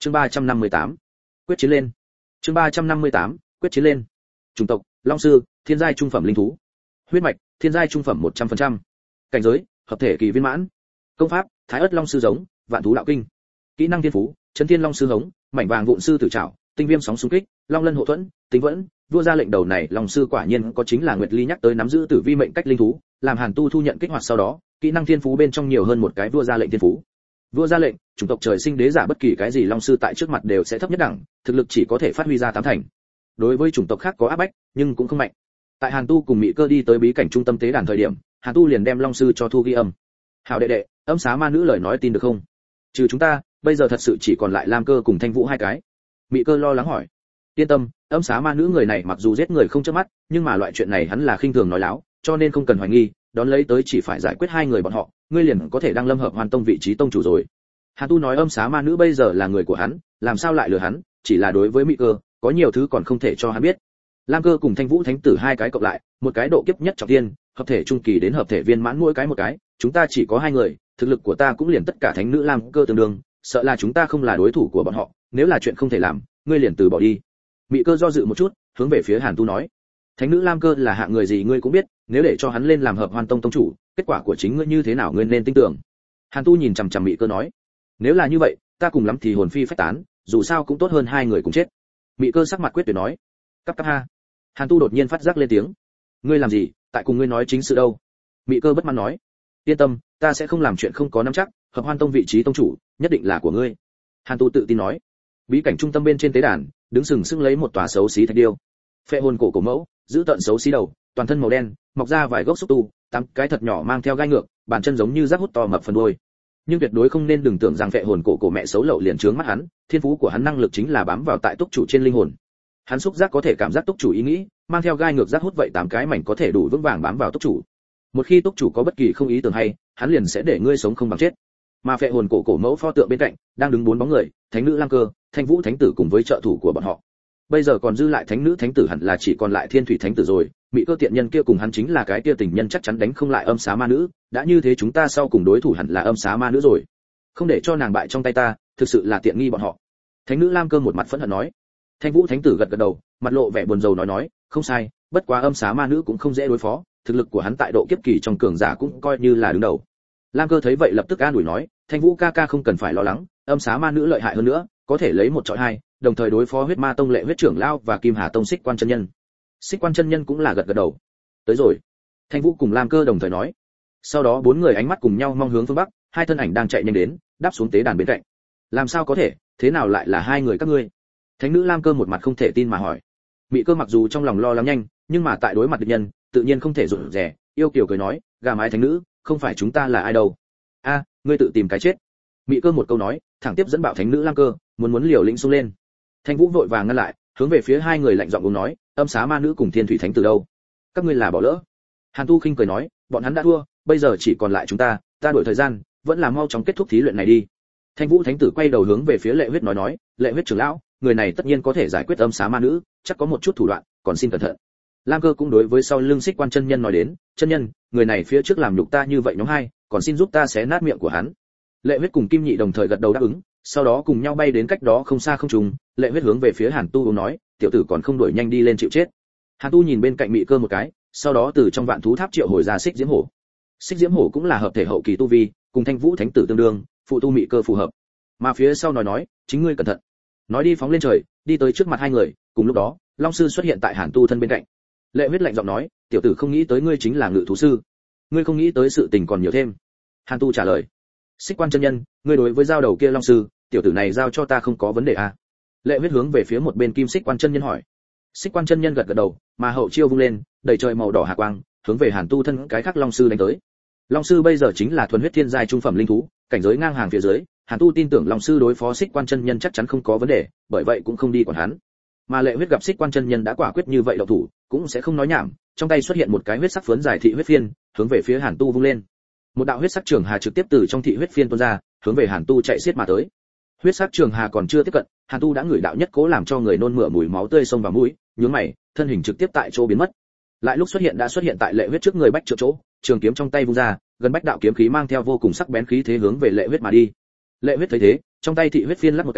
Chương 358. Quyết chiến lên. Chương 358. Quyết chiến lên. Chủng tộc: Long sư, thiên giai trung phẩm linh thú. Huyết mạch: thiên giai trung phẩm 100%. Cảnh giới: hợp thể kỳ viên mãn. Công pháp: Thái Ức Long sư giống, Vạn thú đạo kinh. Kỹ năng thiên phú: Chấn Thiên Long sư hống, Mảnh vàng vụn sư tử trảo, Tinh viêm sóng xung kích, Long lân hộ thuẫn, Tính vẫn. Vua ra lệnh đầu này Long sư quả nhiên có chính là Nguyệt Ly nhắc tới nắm giữ tử vi mệnh cách linh thú, làm Hàn Tu thu nhận kích hoạt sau đó, kỹ năng thiên phú bên trong nhiều hơn một cái vua ra lệnh thiên phú. Vua ra lệnh, chủng tộc trời sinh đế giả bất kỳ cái gì long sư tại trước mặt đều sẽ thấp nhất đẳng, thực lực chỉ có thể phát huy ra 8 thành. Đối với chủng tộc khác có áp bách, nhưng cũng không mạnh. Tại Hàn Tu cùng Mị Cơ đi tới bí cảnh trung tâm tế đàn thời điểm, Hàn Tu liền đem long sư cho thu ghi âm. "Hảo đệ đệ, âm xá ma nữ lời nói tin được không? Trừ chúng ta, bây giờ thật sự chỉ còn lại Lam Cơ cùng Thanh Vũ hai cái." Mị Cơ lo lắng hỏi. "Yên tâm, âm xá ma nữ người này mặc dù giết người không chớp mắt, nhưng mà loại chuyện này hắn là khinh thường nói láo, cho nên không cần hoài nghi, đón lấy tới chỉ phải giải quyết hai người bọn họ, ngươi liền có thể đăng lâm hợp hoàn tông vị trí tông chủ rồi." Hàn Tu nói âm xá ma nữ bây giờ là người của hắn, làm sao lại lừa hắn, chỉ là đối với Mị Cơ, có nhiều thứ còn không thể cho hắn biết. Lam Cơ cùng Thanh Vũ thánh tử hai cái cộng lại, một cái độ kiếp nhất trọng thiên, hợp thể trung kỳ đến hợp thể viên mãn mỗi cái một cái, chúng ta chỉ có hai người, thực lực của ta cũng liền tất cả thánh nữ Lam Cơ tương đương, sợ là chúng ta không là đối thủ của bọn họ, nếu là chuyện không thể làm, ngươi liền từ bỏ đi. Mị Cơ do dự một chút, hướng về phía Hàn Tu nói, thánh nữ Lam Cơ là hạng người gì ngươi cũng biết, nếu để cho hắn lên làm hợp hoàn tông tông chủ, kết quả của chính ngươi như thế nào ngươi nên tin tưởng. Hàn Tu nhìn chằm chằm Mị Cơ nói, nếu là như vậy, ta cùng lắm thì hồn phi phách tán, dù sao cũng tốt hơn hai người cùng chết. Mị Cơ sắc mặt quyết tuyệt nói, cắp cắp ha. Hàn Tu đột nhiên phát giác lên tiếng, ngươi làm gì, tại cùng ngươi nói chính sự đâu. Mị Cơ bất mãn nói, yên tâm, ta sẽ không làm chuyện không có nắm chắc, hợp hoan tông vị trí tông chủ nhất định là của ngươi. Hàn Tu tự tin nói. Bí cảnh trung tâm bên trên tế đàn, đứng sừng sững lấy một tòa xấu xí thạch điêu. Phệ hồn cổ cổ mẫu, giữ tận xấu xí đầu, toàn thân màu đen, mọc ra vài gốc xúc tu, 8 cái thật nhỏ mang theo gai ngược, bàn chân giống như rác hút to mập phần đuôi. Nhưng tuyệt đối không nên đừng tưởng rằng phệ hồn cổ cổ mẹ xấu lậu liền trướng mắt hắn, thiên phú của hắn năng lực chính là bám vào tại túc chủ trên linh hồn. Hắn xúc giác có thể cảm giác túc chủ ý nghĩ, mang theo gai ngược rác hút vậy 8 cái mảnh có thể đủ vững vàng bám vào túc chủ. Một khi túc chủ có bất kỳ không ý tưởng hay, hắn liền sẽ để ngươi sống không bằng chết. Mà phệ hồn cổ cổ mẫu pho tượng bên cạnh đang đứng 4 bóng người, thánh nữ Lam Cơ, Thanh Vũ thánh tử cùng với trợ thủ của bọn họ. Bây giờ còn dư lại thánh nữ thánh tử hẳn là chỉ còn lại Thiên Thủy thánh tử rồi, Mị Cơ tiện nhân kia cùng hắn chính là cái kia tình nhân chắc chắn đánh không lại âm xá ma nữ, đã như thế chúng ta sau cùng đối thủ hẳn là âm xá ma nữ rồi. Không để cho nàng bại trong tay ta, thực sự là tiện nghi bọn họ. Thánh nữ Lam Cơ một mặt phẫn hận nói. Thanh Vũ thánh tử gật gật đầu, mặt lộ vẻ buồn rầu nói, không sai, bất quá âm xá ma nữ cũng không dễ đối phó, thực lực của hắn tại độ kiếp kỳ trong cường giả cũng coi như là đứng đầu. Lam Cơ thấy vậy lập tức an ủi nói, Thanh Vũ ca ca không cần phải lo lắng, âm xá ma nữ lợi hại hơn nữa, có thể lấy một chọi hai, đồng thời đối phó huyết ma tông lệ huyết trưởng lao và kim hà tông xích quan chân nhân. Xích quan chân nhân cũng là gật gật đầu. Tới rồi. Thanh Vũ cùng Lam Cơ đồng thời nói. Sau đó 4 người ánh mắt cùng nhau mong hướng phương bắc, hai thân ảnh đang chạy nhanh đến, đáp xuống tế đàn bên cạnh. Làm sao có thể, thế nào lại là hai người các ngươi? Thánh nữ Lam Cơ một mặt không thể tin mà hỏi. Mị Cơ mặc dù trong lòng lo lắng nhanh, nhưng mà tại đối mặt địch nhân, tự nhiên không thể rụt rè, yêu kiều cười nói, gà mái thánh nữ, không phải chúng ta là ai đâu. A, ngươi tự tìm cái chết. Mị Cơ một câu nói, thẳng tiếp dẫn bạo thánh nữ Lam Cơ, muốn liều lĩnh xông lên. Thanh Vũ vội vàng ngăn lại, hướng về phía hai người lạnh giọng uống nói, âm xá ma nữ cùng Thiên Thủy thánh tử đâu? Các ngươi là bỏ lỡ. Hàn Tu khinh cười nói, bọn hắn đã thua, bây giờ chỉ còn lại chúng ta đổi thời gian, vẫn là mau chóng kết thúc thí luyện này đi. Thanh Vũ thánh tử quay đầu hướng về phía Lệ Huyết nói, Lệ Huyết trưởng lão, người này tất nhiên có thể giải quyết âm xá ma nữ, chắc có một chút thủ đoạn, còn xin cẩn thận. Lam Cơ cũng đối với sau lưng xích quan chân nhân nói đến, chân nhân, người này phía trước làm nhục ta như vậy nhóm hai, còn xin giúp ta xé nát miệng của hắn. Lệ Huyết cùng Kim Nhị đồng thời gật đầu đáp ứng, sau đó cùng nhau bay đến cách đó không xa không trùng. Lệ Huyết hướng về phía Hàn Tu nói, tiểu tử còn không đuổi nhanh đi lên chịu chết. Hàn Tu nhìn bên cạnh Mị Cơ một cái, sau đó từ trong vạn thú tháp triệu hồi ra xích diễm hổ. Xích diễm hổ cũng là hợp thể hậu kỳ tu vi, cùng Thanh Vũ thánh tử tương đương, phụ tu Mị Cơ phù hợp. Mà phía sau nói, chính ngươi cẩn thận. Nói đi phóng lên trời, đi tới trước mặt hai người, cùng lúc đó, Long sư xuất hiện tại Hàn Tu thân bên cạnh. Lệ Huyết lạnh giọng nói, tiểu tử không nghĩ tới ngươi chính là ngự thú sư, ngươi không nghĩ tới sự tình còn nhiều thêm. Hàn Tu trả lời, xích quan chân nhân, ngươi đối với giao đầu kia Long sư, tiểu tử này giao cho ta không có vấn đề à? Lệ Huyết hướng về phía một bên kim xích quan chân nhân hỏi. Xích quan chân nhân gật gật đầu, mà hậu chiêu vung lên, đầy trời màu đỏ hạ quang, hướng về Hàn Tu thân cái khác Long sư đánh tới. Long sư bây giờ chính là thuần huyết thiên giai trung phẩm linh thú, cảnh giới ngang hàng phía dưới, Hàn Tu tin tưởng Long sư đối phó xích quan chân nhân chắc chắn không có vấn đề, bởi vậy cũng không đi quản hắn. Mà Lệ Huyết gặp xích quan chân nhân đã quả quyết như vậy động thủ, cũng sẽ không nói nhảm, trong tay xuất hiện một cái huyết sắc phấn dài thị huyết phiên, hướng về phía Hàn Tu vung lên. Một đạo huyết sắc trường hà trực tiếp từ trong thị huyết phiên tuôn ra, hướng về Hàn Tu chạy xiết mà tới. Huyết sắc trường hà còn chưa tiếp cận, Hàn Tu đã ngửi đạo nhất cố làm cho người nôn mửa mùi máu tươi xông vào mũi, nhướng mày, thân hình trực tiếp tại chỗ biến mất. Lại lúc xuất hiện tại Lệ Huyết trước người bách trượng chỗ, trường kiếm trong tay vung ra, gần bách đạo kiếm khí mang theo vô cùng sắc bén khí thế hướng về Lệ Huyết mà đi. Lệ Huyết thấy thế, trong tay thị huyết phiên lắc một cái,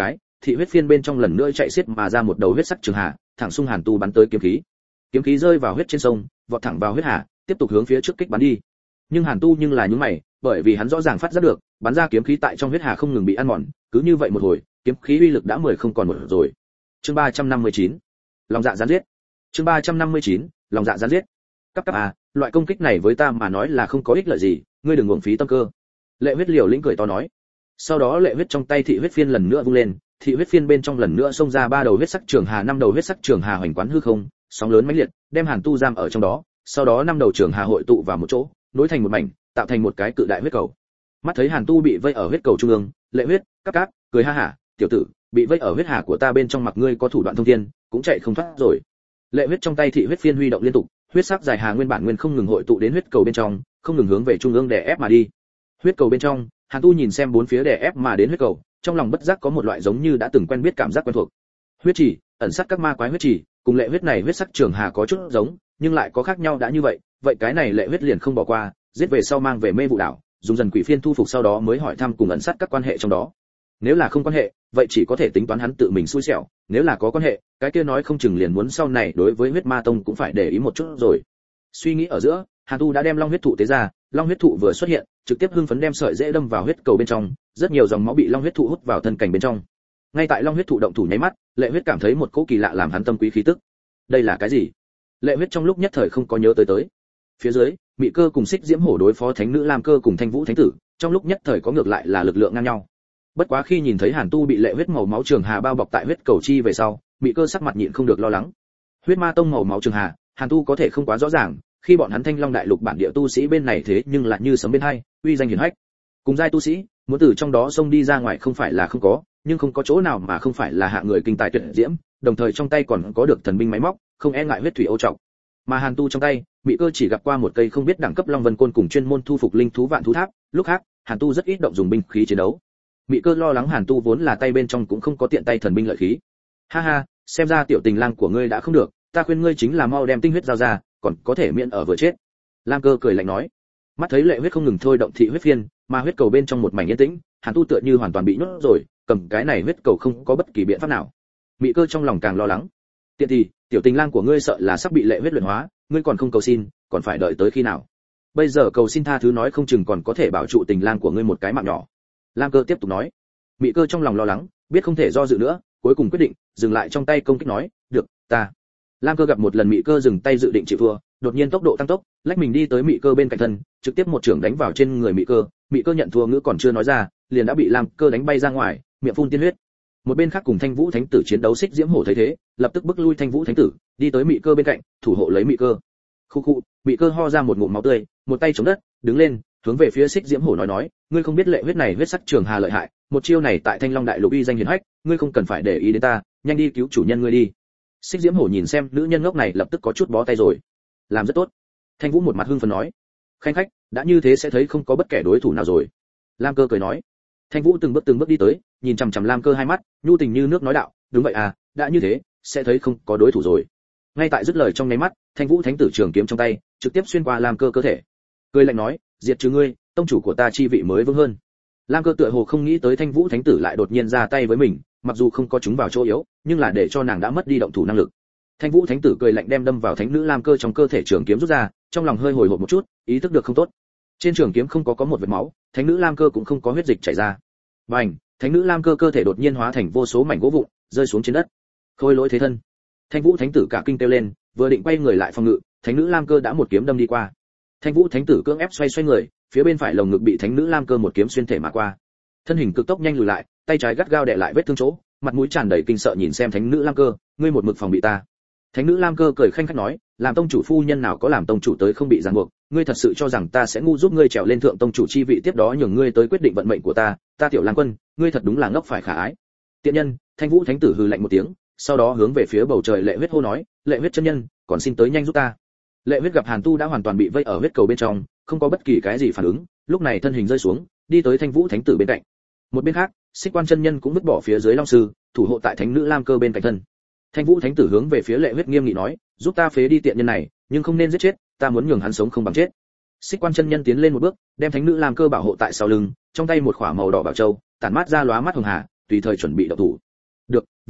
thị huyết phiên bên trong lần nữa chạy xiết mà ra một đầu huyết sắc trường hà, thẳng xung Hàn Tu bắn tới kiếm khí. Kiếm khí rơi vào huyết trên sông, vọt thẳng vào huyết hà, tiếp tục hướng phía trước kích bắn đi. Nhưng Hàn Tu là nhướng mày, bởi vì hắn rõ ràng phát giác được, bắn ra kiếm khí tại trong huyết hà không ngừng bị ăn mòn, cứ như vậy một hồi, kiếm khí uy lực đã 10 không còn một rồi. Chương 359. Lòng dạ gián giết. Chương 359. Lòng dạ gián giết. Cấp à, loại công kích này với ta mà nói là không có ích lợi gì, ngươi đừng uổng phí tâm cơ. Lệ Huyết liều lĩnh cười to nói. Sau đó Lệ Huyết trong tay thị huyết phiên lần nữa vung lên, thị huyết phiên bên trong lần nữa xông ra 3 đầu huyết sắc trường hà, 5 đầu huyết sắc trường hà hoành quán hư không, sóng lớn mãnh liệt, đem Hàn Tu giam ở trong đó, sau đó 5 đầu trường hà hội tụ vào một chỗ, nối thành một mảnh, tạo thành một cái cự đại huyết cầu. Mắt thấy Hàn Tu bị vây ở huyết cầu trung ương, Lệ Huyết cáp cười ha hả, tiểu tử, bị vây ở huyết hà của ta bên trong, mặc ngươi có thủ đoạn thông thiên, cũng chạy không thoát rồi. Lệ Huyết trong tay thị huyết phiên huy động liên tục, huyết sắc dài hà nguyên bản nguyên không ngừng hội tụ đến huyết cầu bên trong, không ngừng hướng về trung ương đè ép mà đi. Huyết cầu bên trong, Hàn Tu nhìn xem bốn phía đè ép mà đến huyết cầu, trong lòng bất giác có một loại giống như đã từng quen biết cảm giác quen thuộc. Huyết chỉ, ẩn sát các ma quái huyết chỉ, cùng Lệ Huyết này huyết sắc trường hà có chút giống, nhưng lại có khác nhau đã như vậy, vậy cái này Lệ Huyết liền không bỏ qua, giết về sau mang về Mê Vụ đảo, dùng dần quỷ phiên thu phục sau đó mới hỏi thăm cùng ẩn sát các quan hệ trong đó. Nếu là không quan hệ, vậy chỉ có thể tính toán hắn tự mình xui xẻo, nếu là có quan hệ, cái kia nói không chừng liền muốn sau này đối với huyết ma tông cũng phải để ý một chút rồi. Suy nghĩ ở giữa, Hàn Tu đã đem long huyết thụ tế ra, long huyết thụ vừa xuất hiện, trực tiếp hưng phấn đem sợi rễ đâm vào huyết cầu bên trong, rất nhiều dòng máu bị long huyết thụ hút vào thân cảnh bên trong. Ngay tại long huyết thụ động thủ nháy mắt, Lệ Huyết cảm thấy một cỗ kỳ lạ làm hắn tâm quý khí tức. Đây là cái gì? Lệ Huyết trong lúc nhất thời không có nhớ tới. Phía dưới, Mị Cơ cùng Xích Diễm Hổ đối phó Thánh Nữ Lam Cơ cùng Thanh Vũ Thánh Tử, trong lúc nhất thời có ngược lại là lực lượng ngang nhau. Bất quá khi nhìn thấy Hàn Tu bị Lệ Huyết màu máu trường hà bao bọc tại huyết cầu chi về sau, Mị Cơ sắc mặt nhịn không được lo lắng. Huyết ma tông màu máu trường hà, Hàn Tu có thể không quá rõ ràng, khi bọn hắn Thanh Long đại lục bản địa tu sĩ bên này thế nhưng lại như sấm bên hai, uy danh hiển hách. Cùng giai tu sĩ, muốn từ trong đó xông đi ra ngoài không phải là không có, nhưng không có chỗ nào mà không phải là hạng người kinh tài tuyệt diễm, đồng thời trong tay còn có được thần binh máy móc, không e ngại huyết thủy ô trọng. Mà Hàn Tu trong tay, Mị Cơ chỉ gặp qua một cây không biết đẳng cấp Long Vân côn cùng chuyên môn thu phục linh thú vạn thú tháp, lúc khác, Hàn Tu rất ít động dùng binh khí chiến đấu. Mị Cơ lo lắng Hàn Tu vốn là tay bên trong cũng không có tiện tay thần binh lợi khí. Ha ha, xem ra tiểu tình lang của ngươi đã không được, ta khuyên ngươi chính là mau đem tinh huyết giao ra, còn có thể miễn ở vừa chết. Lam Cơ cười lạnh nói. Mắt thấy Lệ Huyết không ngừng thôi động thị huyết phiên, mà huyết cầu bên trong một mảnh yên tĩnh, Hàn Tu tựa như hoàn toàn bị nhốt rồi, cầm cái này huyết cầu không có bất kỳ biện pháp nào. Mị Cơ trong lòng càng lo lắng. Tiện thì, tiểu tình lang của ngươi sợ là sắp bị Lệ Huyết luyện hóa, ngươi còn không cầu xin, còn phải đợi tới khi nào? Bây giờ cầu xin tha thứ nói không chừng còn có thể bảo trụ tình lang của ngươi một cái mạng nhỏ. Lam Cơ tiếp tục nói. Mị Cơ trong lòng lo lắng, biết không thể do dự nữa, cuối cùng quyết định dừng lại trong tay công kích nói, được, ta. Lam Cơ gặp một lần Mị Cơ dừng tay dự định chịu thua, đột nhiên tốc độ tăng tốc, lách mình đi tới Mị Cơ bên cạnh thân, trực tiếp một chưởng đánh vào trên người Mị Cơ. Mị Cơ nhận thua ngữ còn chưa nói ra, liền đã bị Lam Cơ đánh bay ra ngoài, miệng phun tiên huyết. Một bên khác cùng Thanh Vũ Thánh Tử chiến đấu, Xích Diễm Hổ thấy thế, lập tức bức lui Thanh Vũ Thánh Tử, đi tới Mị Cơ bên cạnh, thủ hộ lấy Mị Cơ. Khu, Mị Cơ ho ra một ngụm máu tươi, một tay chống đất, đứng lên, hướng về phía Xích Diễm Hổ nói, ngươi không biết Lệ Huyết này huyết sắc trường hà lợi hại, một chiêu này tại Thanh Long đại lục uy danh hiển hách, ngươi không cần phải để ý đến ta, nhanh đi cứu chủ nhân ngươi đi. Xích Diễm Hổ nhìn xem nữ nhân ngốc này lập tức có chút bó tay rồi. Làm rất tốt. Thanh Vũ một mặt hưng phấn nói. Khanh khách, đã như thế sẽ thấy không có bất kể đối thủ nào rồi. Lam Cơ cười nói. Thanh Vũ từng bước đi tới, nhìn chằm chằm Lam Cơ hai mắt, nhu tình như nước nói đạo, đúng vậy à, đã như thế, sẽ thấy không có đối thủ rồi. Ngay tại dứt lời trong nháy mắt, Thanh Vũ Thánh Tử trường kiếm trong tay, trực tiếp xuyên qua Lam Cơ cơ thể. Cười lạnh nói, diệt trừ ngươi, tông chủ của ta chi vị mới vững hơn. Lam Cơ tựa hồ không nghĩ tới Thanh Vũ Thánh Tử lại đột nhiên ra tay với mình, mặc dù không có chúng vào chỗ yếu, nhưng là để cho nàng đã mất đi động thủ năng lực. Thanh Vũ Thánh Tử cười lạnh đem đâm vào Thánh Nữ Lam Cơ trong cơ thể trường kiếm rút ra, trong lòng hơi hồi hộp một chút, ý thức được không tốt. Trên trường kiếm không có một vệt máu, Thánh Nữ Lam Cơ cũng không có huyết dịch chảy ra. Bành, Thánh Nữ Lam Cơ cơ thể đột nhiên hóa thành vô số mảnh gỗ vụn, rơi xuống trên đất. Khôi lỗi thế thân. Thanh Vũ Thánh Tử cả kinh kêu lên, vừa định quay người lại phòng ngự, Thánh Nữ Lam Cơ đã một kiếm đâm đi qua. Thanh Vũ Thánh Tử cưỡng ép xoay người, phía bên phải lồng ngực bị Thánh Nữ Lam Cơ một kiếm xuyên thể mà qua. Thân hình cực tốc nhanh lùi lại, tay trái gắt gao đè lại vết thương chỗ, mặt mũi tràn đầy kinh sợ nhìn xem Thánh Nữ Lam Cơ, ngươi một mực phòng bị ta. Thánh Nữ Lam Cơ cười khanh khách nói, làm tông chủ phu nhân nào có làm tông chủ tới không bị ràng buộc, ngươi thật sự cho rằng ta sẽ ngu giúp ngươi trèo lên thượng tông chủ chi vị tiếp đó nhường ngươi tới quyết định vận mệnh của ta, ta tiểu Lam Quân, ngươi thật đúng là ngốc phải khả ái. Tiện nhân, Thanh Vũ Thánh Tử hừ lạnh một tiếng, sau đó hướng về phía bầu trời Lệ Huyết hô nói, Lệ Huyết chân nhân, còn xin tới nhanh giúp ta. Lệ Huyết gặp Hàn Tu đã hoàn toàn bị vây ở huyết cầu bên trong, không có bất kỳ cái gì phản ứng, lúc này thân hình rơi xuống, đi tới Thanh Vũ Thánh Tử bên cạnh. Một bên khác, Xích Quan chân nhân cũng vứt bỏ phía dưới Long sư, thủ hộ tại Thánh Nữ Lam Cơ bên cạnh thân. Thanh Vũ Thánh Tử hướng về phía Lệ Huyết nghiêm nghị nói, giúp ta phế đi tiện nhân này, nhưng không nên giết chết, ta muốn nhường hắn sống không bằng chết. Xích Quan chân nhân tiến lên một bước, đem Thánh Nữ Lam Cơ bảo hộ tại sau lưng, trong tay một khỏa màu đỏ bảo châu, tản mát ra lóa mắt hường hà, tùy thời chuẩn bị động thủ.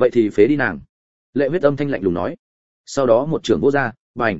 vậy thì phế đi nàng. Lệ Huyết âm thanh lạnh lùng nói. Sau đó một trường vô ra, bành.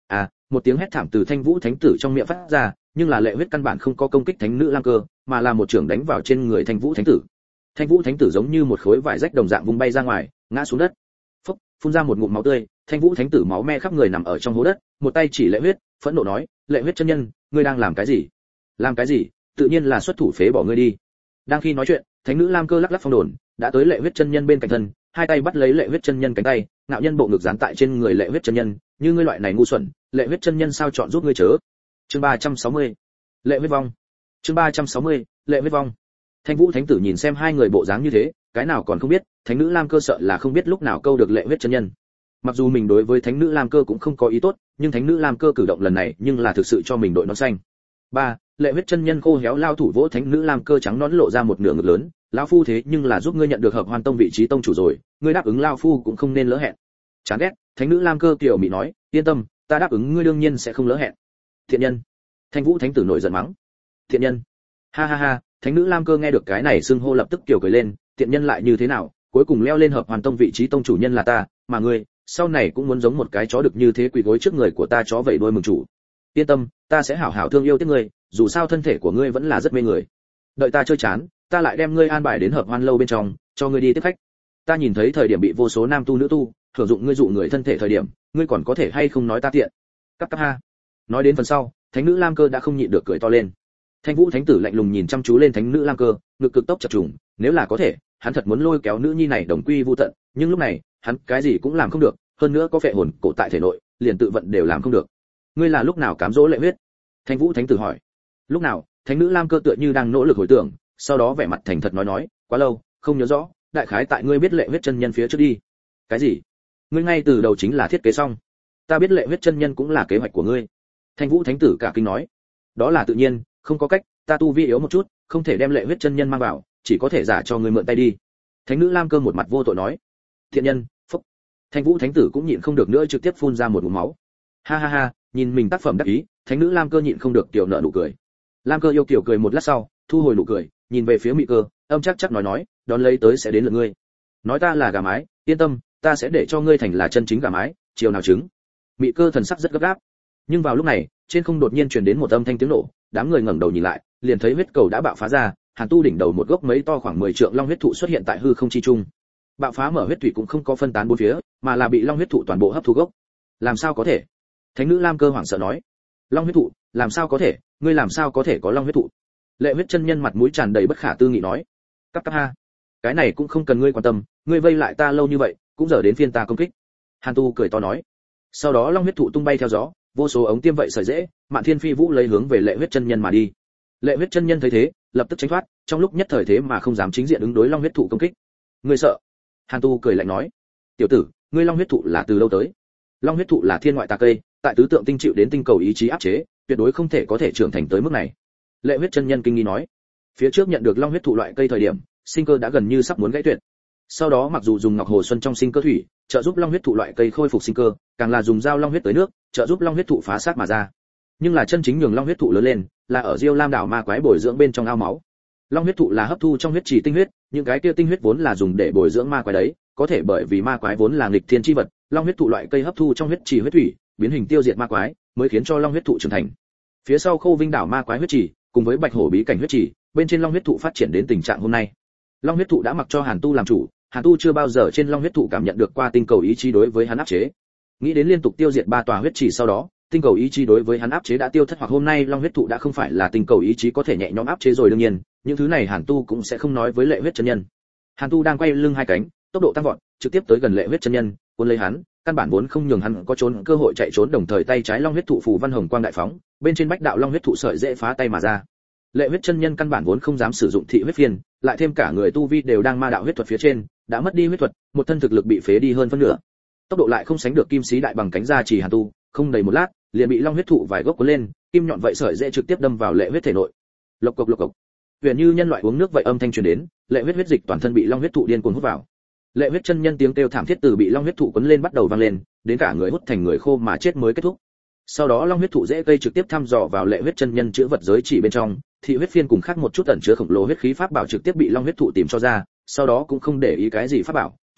Một tiếng hét thảm từ Thanh Vũ Thánh tử trong miệng phát ra, nhưng là Lệ Huyết căn bản không có công kích Thánh nữ Lam Cơ, mà là một trường đánh vào trên người Thanh Vũ Thánh tử. Thanh Vũ Thánh tử giống như một khối vải rách đồng dạng vung bay ra ngoài, ngã xuống đất. Phốc, phun ra một ngụm máu tươi, Thanh Vũ Thánh tử máu me khắp người nằm ở trong hố đất, một tay chỉ Lệ Huyết, phẫn nộ nói, Lệ Huyết chân nhân, ngươi đang làm cái gì? Làm cái gì? Tự nhiên là xuất thủ phế bỏ ngươi đi. Đang khi nói chuyện, Thánh nữ Lam Cơ lắc lắc phong đồn, đã tới Lệ Huyết chân nhân bên cạnh thân, hai tay bắt lấy Lệ Huyết chân nhân cánh tay, ngạo nhân bộ ngực dán tại trên người Lệ Huyết chân nhân, như ngươi loại này ngu xuẩn, Lệ Huyết chân nhân sao chọn giúp ngươi chớ. Chương 360. Lệ huyết vong. Chương 360. Lệ huyết vong. Thanh Vũ Thánh tử nhìn xem hai người bộ dáng như thế, cái nào còn không biết, Thánh nữ Lam Cơ sợ là không biết lúc nào câu được Lệ Huyết chân nhân. Mặc dù mình đối với Thánh nữ Lam Cơ cũng không có ý tốt, nhưng Thánh nữ Lam Cơ cử động lần này nhưng là thực sự cho mình đội nón xanh. 3. Lệ Huyết chân nhân khô héo lao thủ vỗ Thánh nữ Lam Cơ trắng nón lộ ra một nửa ngực lớn, lão phu thế nhưng là giúp ngươi nhận được Hợp Hoan Tông vị trí tông chủ rồi, ngươi đáp ứng lão phu cũng không nên lỡ hẹn. Chán ghét, Thánh nữ Lam Cơ kiều mị nói, yên tâm, ta đáp ứng ngươi đương nhiên sẽ không lỡ hẹn. Thiện nhân. Thanh Vũ Thánh tử nổi giận mắng. Thiện nhân. Ha ha ha, Thánh nữ Lam Cơ nghe được cái này xưng hô lập tức kiều cười lên, thiện nhân lại như thế nào, cuối cùng leo lên Hợp Hoàn Tông vị trí tông chủ nhân là ta, mà ngươi, sau này cũng muốn giống một cái chó được như thế quỳ gối trước người của ta chó vẫy đuôi mừng chủ. Yên tâm, ta sẽ hảo hảo thương yêu tiếc ngươi, dù sao thân thể của ngươi vẫn là rất mê người. Đợi ta chơi chán, ta lại đem ngươi an bài đến Hợp Hoan lâu bên trong, cho ngươi đi tiếp khách. Ta nhìn thấy thời điểm bị vô số nam tu nữ tu thưởng dụng ngươi dụ người thân thể thời điểm, ngươi còn có thể hay không nói ta tiện. Cắp cắp ha. Nói đến phần sau, Thánh nữ Lam Cơ đã không nhịn được cười to lên. Thanh Vũ Thánh tử lạnh lùng nhìn chăm chú lên Thánh nữ Lam Cơ, ngực cực tốc chập trùng, nếu là có thể, hắn thật muốn lôi kéo nữ nhi này đồng quy vu tận, nhưng lúc này, hắn cái gì cũng làm không được, hơn nữa có phệ hồn cổ tại thể nội, liền tự vận đều làm không được. Ngươi là lúc nào cám dỗ Lệ Huyết? Thanh Vũ Thánh tử hỏi. Lúc nào? Thánh nữ Lam Cơ tựa như đang nỗ lực hồi tưởng, sau đó vẻ mặt thành thật nói, quá lâu, không nhớ rõ, đại khái tại ngươi biết Lệ Huyết chân nhân phía trước đi. Cái gì? Ngươi ngay từ đầu chính là thiết kế xong. Ta biết Lệ Huyết chân nhân cũng là kế hoạch của ngươi. Thanh Vũ Thánh tử cả kinh nói. Đó là tự nhiên, không có cách, ta tu vi yếu một chút, không thể đem Lệ Huyết chân nhân mang vào, chỉ có thể giả cho ngươi mượn tay đi. Thánh nữ Lam Cơ một mặt vô tội nói. Thiện nhân, phúc. Thanh Vũ Thánh tử cũng nhịn không được nữa trực tiếp phun ra một ngụm máu. Ha ha ha, nhìn mình tác phẩm đắc ý, Thánh nữ Lam Cơ nhịn không được tiểu nợ nụ cười. Lam Cơ yêu kiều cười một lát sau, thu hồi nụ cười, nhìn về phía Mị Cơ, âm chắc nói, đón lấy tới sẽ đến lượt ngươi. Nói ta là gà mái, yên tâm, ta sẽ để cho ngươi thành là chân chính gà mái, chiều nào trứng. Mị Cơ thần sắc rất gấp gáp. Nhưng vào lúc này, trên không đột nhiên truyền đến một âm thanh tiếng nổ, đám người ngẩng đầu nhìn lại, liền thấy huyết cầu đã bạo phá ra, Hàn Tu đỉnh đầu một gốc mấy to khoảng 10 trượng long huyết thụ xuất hiện tại hư không chi trung. Bạo phá mở huyết thủy cũng không có phân tán bốn phía, mà là bị long huyết thụ toàn bộ hấp thu gốc. Làm sao có thể? Thánh nữ Lam Cơ hoảng sợ nói. Long huyết thụ, làm sao có thể, ngươi làm sao có thể có long huyết thụ? Lệ Huyết chân nhân mặt mũi tràn đầy bất khả tư nghị nói. Cắp cắp ha, cái này cũng không cần ngươi quan tâm, ngươi vây lại ta lâu như vậy, cũng giờ đến phiên ta công kích. Hàn Tu cười to nói. Sau đó long huyết thụ tung bay theo gió, vô số ống tiêm vậy sợi dễ, Mạn Thiên Phi Vũ lấy hướng về Lệ Huyết chân nhân mà đi. Lệ Huyết chân nhân thấy thế, lập tức tránh thoát, trong lúc nhất thời thế mà không dám chính diện ứng đối long huyết thụ công kích. Ngươi sợ? Hàn Tu cười lạnh nói. Tiểu tử, ngươi long huyết thụ là từ đâu tới? Long huyết thụ là thiên ngoại tà cây, tại tứ tượng tinh chịu đến tinh cầu ý chí áp chế, tuyệt đối không thể có thể trưởng thành tới mức này. Lệ Huyết chân nhân kinh nghi nói. Phía trước nhận được long huyết thụ loại cây thời điểm, sinh cơ đã gần như sắp muốn gãy tuyệt. Sau đó mặc dù dùng ngọc hồ xuân trong sinh cơ thủy, trợ giúp long huyết thụ loại cây khôi phục sinh cơ, càng là dùng dao long huyết tới nước, trợ giúp long huyết thụ phá xác mà ra. Nhưng là chân chính nhường long huyết thụ lớn lên, là ở Diêu Lam đảo ma quái bồi dưỡng bên trong ao máu. Long huyết thụ là hấp thu trong huyết trì tinh huyết, những cái kia tinh huyết vốn là dùng để bồi dưỡng ma quái đấy, có thể bởi vì ma quái vốn là nghịch thiên chi vật, long huyết thụ loại cây hấp thu trong huyết trì huyết thủy, biến hình tiêu diệt ma quái, mới khiến cho long huyết thụ trưởng thành. Phía sau Khâu Vinh đảo ma quái huyết trì, cùng với Bạch Hổ bí cảnh huyết trì, bên trên long huyết thụ phát triển đến tình trạng hôm nay. Long huyết thụ đã mặc cho Hàn Tu làm chủ, Hàn Tu chưa bao giờ trên long huyết thụ cảm nhận được qua tinh cầu ý chí đối với hắn áp chế. Nghĩ đến liên tục tiêu diệt 3 tòa huyết trì sau đó, tinh cầu ý chí đối với hắn áp chế đã tiêu thất, hoặc hôm nay long huyết thụ đã không phải là tinh cầu ý chí có thể nhẹ nhõm áp chế rồi. Đương nhiên, những thứ này Hàn Tu cũng sẽ không nói với Lệ Huyết chân nhân. Hàn Tu đang quay lưng hai cánh, tốc độ tăng vọt, trực tiếp tới gần Lệ Huyết chân nhân, cuốn lấy hắn, căn bản vốn không nhường hắn có trốn cơ hội chạy trốn, đồng thời tay trái long huyết thụ phù văn hồng quang đại phóng, bên trên bách đạo long huyết thụ sợi dễ phá tay mà ra. Lệ Huyết chân nhân căn bản vốn không dám sử dụng thị huyết phiên, lại thêm cả người tu vi đều đang ma đạo huyết thuật phía trên, đã mất đi huyết thuật, một thân thực lực bị phế đi hơn phân nửa. Tốc độ lại không sánh được kim sĩ đại bằng cánh ra chỉ Hàn Tu, không đầy một lát, liền bị long huyết thụ vài gốc cuốn lên, kim nhọn vậy sợi dễ trực tiếp đâm vào Lệ Huyết thể nội. Lộc cộc lộc cộc. Huyền như nhân loại uống nước vậy âm thanh truyền đến, Lệ Huyết huyết dịch toàn thân bị long huyết thụ điên cuồng hút vào. Lệ Huyết chân nhân tiếng kêu thảm thiết từ bị long huyết thụ cuốn lên bắt đầu vang lên, đến cả người hút thành người khô mà chết mới kết thúc. Sau đó long huyết thụ dễ cây trực tiếp thăm dò vào Lệ Huyết chân nhân chữ vật giới chỉ bên trong, thị huyết phiên cùng khác một chút ẩn chứa khổng lồ huyết khí pháp bảo trực tiếp bị long huyết thụ tìm cho ra, sau đó cũng không để ý cái gì pháp bảo,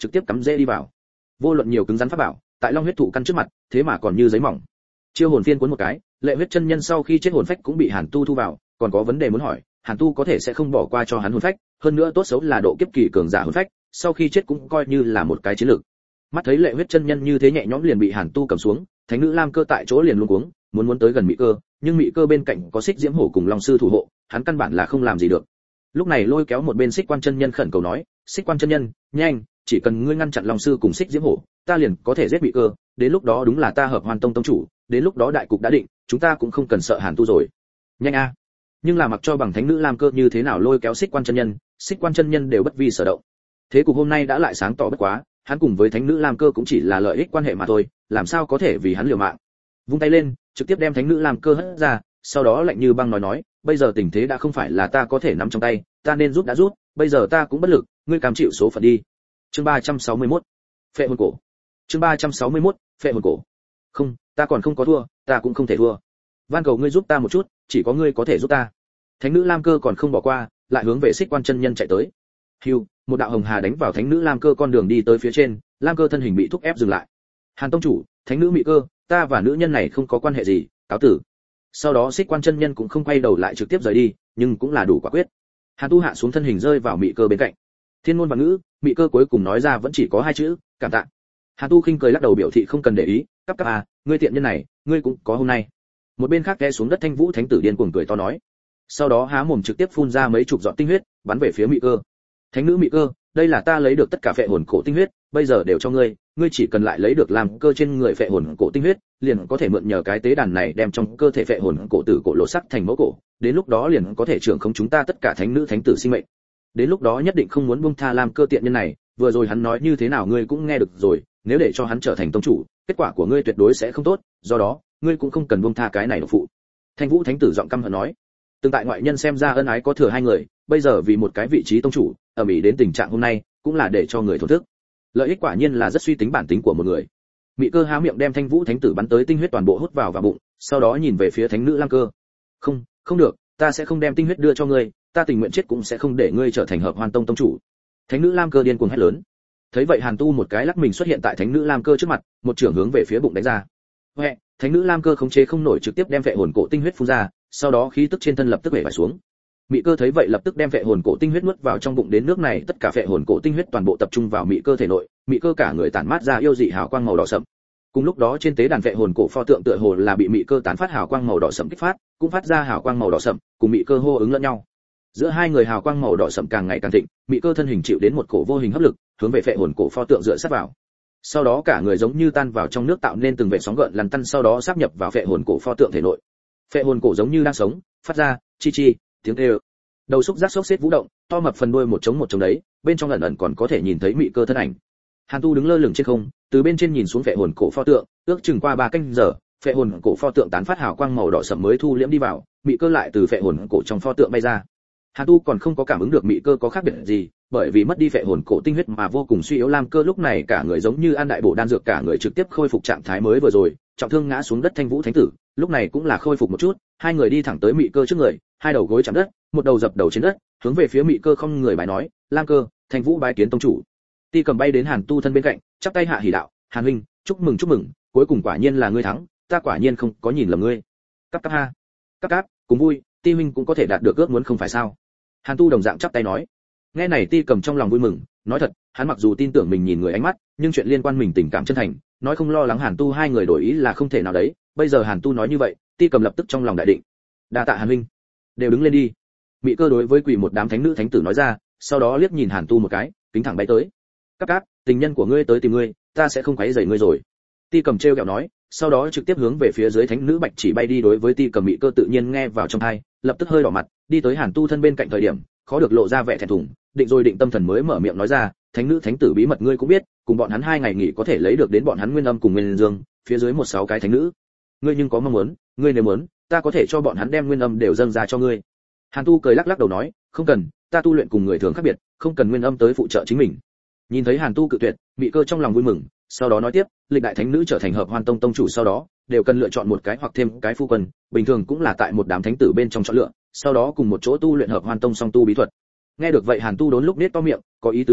trực tiếp cắm rễ đi vào. Vô luận nhiều cứng rắn pháp bảo, tại long huyết thụ căn trước mặt, thế mà còn như giấy mỏng. Chiêu hồn phiên cuốn một cái, lệ huyết chân nhân sau khi chết hồn phách cũng bị Hàn Tu thu vào, còn có vấn đề muốn hỏi, Hàn Tu có thể sẽ không bỏ qua cho hắn hồn phách, hơn nữa tốt xấu là độ kiếp kỳ cường giả hồn phách, sau khi chết cũng coi như là một cái chiến lược. Mắt thấy lệ huyết chân nhân như thế nhẹ nhõm liền bị Hàn Tu cầm xuống, thánh nữ Lam Cơ tại chỗ liền luống cuống, muốn tới gần Mị Cơ, nhưng Mị Cơ bên cạnh có Xích Diễm Hổ cùng Long sư thủ hộ, hắn căn bản là không làm gì được. Lúc này lôi kéo một bên Xích Quan chân nhân khẩn cầu nói, Xích Quan chân nhân, nhanh, chỉ cần ngươi ngăn chặn Long sư cùng Xích Diễm Hổ, ta liền có thể giết Mị Cơ, đến lúc đó đúng là ta Hợp Hoan Tông tông chủ, đến lúc đó đại cục đã định, chúng ta cũng không cần sợ Hàn Tu rồi. Nhanh a. Nhưng là mặc cho bằng thánh nữ Lam Cơ như thế nào lôi kéo Xích Quan chân nhân đều bất vi sở động. Thế cục hôm nay đã lại sáng tỏ bất quá, hắn cùng với thánh nữ Lam Cơ cũng chỉ là lợi ích quan hệ mà thôi, làm sao có thể vì hắn liều mạng. Vung tay lên, trực tiếp đem thánh nữ Lam Cơ hất ra, sau đó lạnh như băng nói, bây giờ tình thế đã không phải là ta có thể nắm trong tay, ta nên giúp đã giúp, bây giờ ta cũng bất lực, ngươi cam chịu số phận đi. Chương 361. Phệ hồn cổ. Chương 361. Phệ hồn cổ. Không, ta còn không có thua, ta cũng không thể thua. Van cầu ngươi giúp ta một chút, chỉ có ngươi có thể giúp ta. Thánh nữ Lam Cơ còn không bỏ qua, lại hướng về Xích Quan chân nhân chạy tới. Hưu, một đạo hồng hà đánh vào thánh nữ Lam Cơ con đường đi tới phía trên, Lam Cơ thân hình bị thúc ép dừng lại. Hàn tông chủ, thánh nữ Mị Cơ, ta và nữ nhân này không có quan hệ gì, cáo tử. Sau đó Xích Quan chân nhân cũng không quay đầu lại trực tiếp rời đi, nhưng cũng là đủ quả quyết. Hàn Tu hạ xuống thân hình rơi vào Mị Cơ bên cạnh. Thiên ngôn và ngữ, Mị Cơ cuối cùng nói ra vẫn chỉ có hai chữ, cảm tạ. Hàn Tu khinh cười lắc đầu biểu thị không cần để ý, cắp à, ngươi tiện nhân này, ngươi cũng có hôm nay. Một bên khác té xuống đất Thanh Vũ thánh tử điên cuồng cười to nói. Sau đó há mồm trực tiếp phun ra mấy chục giọt tinh huyết, bắn về phía Mị Cơ. Thánh nữ Mị Cơ, đây là ta lấy được tất cả phệ hồn cổ tinh huyết, bây giờ đều cho ngươi, ngươi chỉ cần lại lấy được làm cơ trên người phệ hồn cổ tinh huyết, liền có thể mượn nhờ cái tế đàn này đem trong cơ thể phệ hồn cổ tử cổ lộ sắc thành mẫu cổ, đến lúc đó liền có thể trưởng không chúng ta tất cả thánh nữ thánh tử sinh mệnh. Đến lúc đó nhất định không muốn buông tha làm cơ tiện nhân này, vừa rồi hắn nói như thế nào ngươi cũng nghe được rồi, nếu để cho hắn trở thành tông chủ, kết quả của ngươi tuyệt đối sẽ không tốt, do đó, ngươi cũng không cần buông tha cái này độc phụ. Thanh Vũ thánh tử giọng căm hận nói. Từng tại ngoại nhân xem ra ân ái có thừa hai người, bây giờ vì một cái vị trí tông chủ, ở mỹ đến tình trạng hôm nay, cũng là để cho người thổn thức. Lợi ích quả nhiên là rất suy tính bản tính của một người. Mị Cơ há miệng đem Thanh Vũ thánh tử bắn tới tinh huyết toàn bộ hút vào bụng, sau đó nhìn về phía thánh nữ Lam Cơ. Không, không được, ta sẽ không đem tinh huyết đưa cho ngươi, ta tình nguyện chết cũng sẽ không để ngươi trở thành Hợp Hoan Tông tông chủ. Thánh nữ Lam Cơ điên cuồng hét lớn. Thấy vậy Hàn Tu một cái lắc mình xuất hiện tại thánh nữ Lam Cơ trước mặt, một chưởng hướng về phía bụng đánh ra. Huệ, thánh nữ Lam Cơ khống chế không nổi trực tiếp đem vệ hồn cổ tinh huyết phun ra, sau đó khí tức trên thân lập tức bể vải xuống. Mị Cơ thấy vậy lập tức đem vệ hồn cổ tinh huyết nuốt vào trong bụng, đến nước này tất cả vệ hồn cổ tinh huyết toàn bộ tập trung vào Mị Cơ thể nội, Mị Cơ cả người tản mát ra yêu dị hào quang màu đỏ sậm. Cùng lúc đó trên tế đàn vệ hồn cổ pho tượng tựa hồ là bị Mị Cơ tán phát hào quang màu đỏ sậm kích phát, cũng phát ra hào quang màu đỏ sậm, cùng Mị Cơ hô ứng lẫn nhau. Giữa hai người hào quang màu đỏ sậm càng ngày càng thịnh, Mị Cơ thân hình chịu đến một cổ vô hình hấp lực, hướng về vệ hồn cổ pho tượng dựa sát vào. Sau đó cả người giống như tan vào trong nước tạo nên từng vệt sóng gợn lằn tăn, sau đó sáp nhập vào vệ hồn cổ pho tượng thể nội. Vệ hồn cổ giống như đang sống, phát ra chi chi tiếng kêu. Đầu xúc giác xốc xếp vũ động, to mập phần đuôi một trống đấy, bên trong ẩn ẩn còn có thể nhìn thấy Mị Cơ thân ảnh. Hàn Tu đứng lơ lửng trên không, từ bên trên nhìn xuống vệ hồn cổ pho tượng, ước chừng qua 3 canh giờ, vệ hồn cổ pho tượng tán phát hào quang màu đỏ sẫm mới thu liễm đi vào, Mị Cơ lại từ vệ hồn cổ trong pho tượng bay ra. Hàn Tu còn không có cảm ứng được Mị Cơ có khác biệt gì, bởi vì mất đi vệ hồn cổ tinh huyết mà vô cùng suy yếu Lam Cơ lúc này cả người giống như ăn đại bổ đan dược, cả người trực tiếp khôi phục trạng thái mới vừa rồi, trọng thương ngã xuống đất Thanh Vũ thánh tử, lúc này cũng là khôi phục một chút, hai người đi thẳng tới Mị Cơ trước người, hai đầu gối chạm đất, một đầu dập đầu trên đất, hướng về phía Mị Cơ không người bái nói, Lam Cơ, Thanh Vũ bái kiến tông chủ. Ti Cầm bay đến Hàn Tu thân bên cạnh, chắp tay hạ hỉ đạo, Hàn huynh, chúc mừng, cuối cùng quả nhiên là ngươi thắng, ta quả nhiên không có nhìn lầm ngươi. Cáp cáp ha, cáp, cùng vui, Ti huynh cũng có thể đạt được ước muốn không phải sao? Hàn Tu đồng dạng chắp tay nói. Nghe này Ti Cầm trong lòng vui mừng, nói thật, hắn mặc dù tin tưởng mình nhìn người ánh mắt, nhưng chuyện liên quan mình tình cảm chân thành, nói không lo lắng Hàn Tu hai người đổi ý là không thể nào đấy, bây giờ Hàn Tu nói như vậy, Ti Cầm lập tức trong lòng đại định. Đa tạ Hàn huynh, đều đứng lên đi. Mị Cơ đối với quỳ một đám thánh nữ thánh tử nói ra, sau đó liếc nhìn Hàn Tu một cái, kính thẳng bay tới. Cáp, tình nhân của ngươi tới tìm ngươi, ta sẽ không quấy rầy ngươi rồi. Ti Cầm trêu ghẹo nói, sau đó trực tiếp hướng về phía dưới thánh nữ Bạch Chỉ bay đi, đối với Ti Cầm Mị Cơ tự nhiên nghe vào trong tai, lập tức hơi đỏ mặt, đi tới Hàn Tu thân bên cạnh thời điểm, khó được lộ ra vẻ thẹn thùng, định rồi định tâm thần mới mở miệng nói ra, thánh nữ thánh tử bí mật ngươi cũng biết, cùng bọn hắn 2 ngày nghỉ có thể lấy được đến bọn hắn nguyên âm cùng nguyên dương, phía dưới 16 cái thánh nữ. Ngươi nhưng có mong muốn, ngươi nếu muốn, ta có thể cho bọn hắn đem nguyên âm đều dâng ra cho ngươi. Hàn Tu cười lắc lắc đầu nói, không cần, ta tu luyện cùng người thường khác biệt, không cần nguyên âm tới phụ trợ chính mình. Nhìn thấy Hàn Tu cự tuyệt, Mị Cơ trong lòng vui mừng, sau đó nói tiếp, lịch đại thánh nữ trở thành Hợp Hoan Tông tông chủ sau đó, đều cần lựa chọn một cái hoặc thêm cái phu quân, bình thường cũng là tại một đám thánh tử bên trong chọn lựa, sau đó cùng một chỗ tu luyện Hợp Hoan Tông song tu bí thuật. Nghe được vậy Hàn Tu đốn lúc nết to miệng, có ý tứ gì?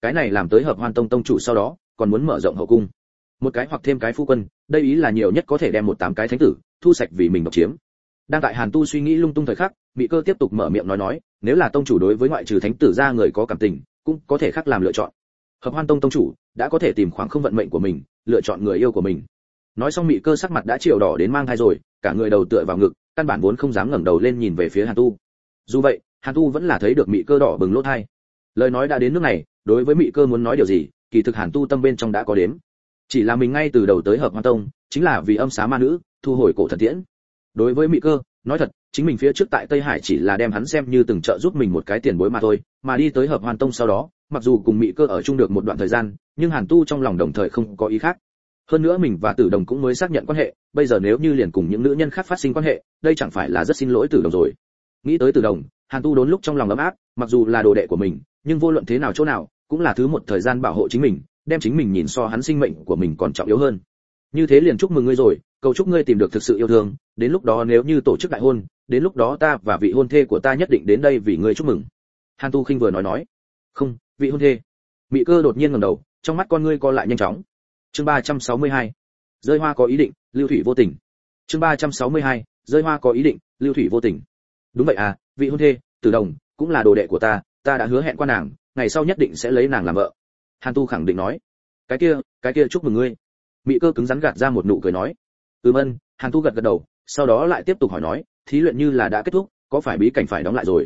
cái này làm tới Hợp Hoan Tông tông chủ sau đó, còn muốn mở rộng hậu cung. Một cái hoặc thêm cái phu quân, đây ý là nhiều nhất có thể đem 18 cái thánh tử thu sạch vì mình độc chiếm. Đang tại Hàn Tu suy nghĩ lung tung thời khắc, Mị Cơ tiếp tục mở miệng nói, nếu là tông chủ đối với ngoại trừ thánh tử ra người có cảm tình, cũng có thể khác làm lựa chọn. Hợp Hoan Tông tông chủ đã có thể tìm khoảng không vận mệnh của mình, lựa chọn người yêu của mình. Nói xong Mị Cơ sắc mặt đã chiều đỏ đến mang thai rồi, cả người đầu tựa vào ngực, căn bản vốn không dám ngẩng đầu lên nhìn về phía Hàn Tu. Dù vậy, Hàn Tu vẫn là thấy được Mị Cơ đỏ bừng lỗ tai. Lời nói đã đến nước này, đối với Mị Cơ muốn nói điều gì, kỳ thực Hàn Tu tâm bên trong đã có đếm. Chỉ là mình ngay từ đầu tới Hợp Hoan Tông, chính là vì âm xá ma nữ, thu hồi cổ thần tiễn. Đối với Mị Cơ, nói thật, chính mình phía trước tại Tây Hải chỉ là đem hắn xem như từng trợ giúp mình một cái tiền bối mà thôi, mà đi tới Hợp Hoan Tông sau đó, mặc dù cùng Mị Cơ ở chung được một đoạn thời gian, nhưng Hàn Tu trong lòng đồng thời không có ý khác. Hơn nữa mình và Tử Đồng cũng mới xác nhận quan hệ, bây giờ nếu như liền cùng những nữ nhân khác phát sinh quan hệ, đây chẳng phải là rất xin lỗi Tử Đồng rồi. Nghĩ tới Tử Đồng, Hàn Tu đốn lúc trong lòng ấm áp, mặc dù là đồ đệ của mình, nhưng vô luận thế nào chỗ nào, cũng là thứ một thời gian bảo hộ chính mình, đem chính mình nhìn so hắn sinh mệnh của mình còn trọng yếu hơn. Như thế liền chúc mừng ngươi rồi, cầu chúc ngươi tìm được thực sự yêu thương, đến lúc đó nếu như tổ chức đại hôn, đến lúc đó ta và vị hôn thê của ta nhất định đến đây vì ngươi chúc mừng. Hàn Tu khinh vừa nói. Không, vị hôn thê. Mị Cơ đột nhiên ngẩng đầu, trong mắt con ngươi co lại nhanh chóng. Chương 362. Rơi hoa có ý định, lưu thủy vô tình. Chương 362. Rơi hoa có ý định, lưu thủy vô tình. Đúng vậy à, vị hôn thê, Tử Đồng cũng là đồ đệ của ta đã hứa hẹn qua nàng, ngày sau nhất định sẽ lấy nàng làm vợ. Hàn Tu khẳng định nói. Cái kia chúc mừng ngươi. Mị Cơ cứng rắn gạt ra một nụ cười nói. Ân, Hàn Tu gật gật đầu, sau đó lại tiếp tục hỏi nói, thí luyện như là đã kết thúc, có phải bí cảnh phải đóng lại rồi?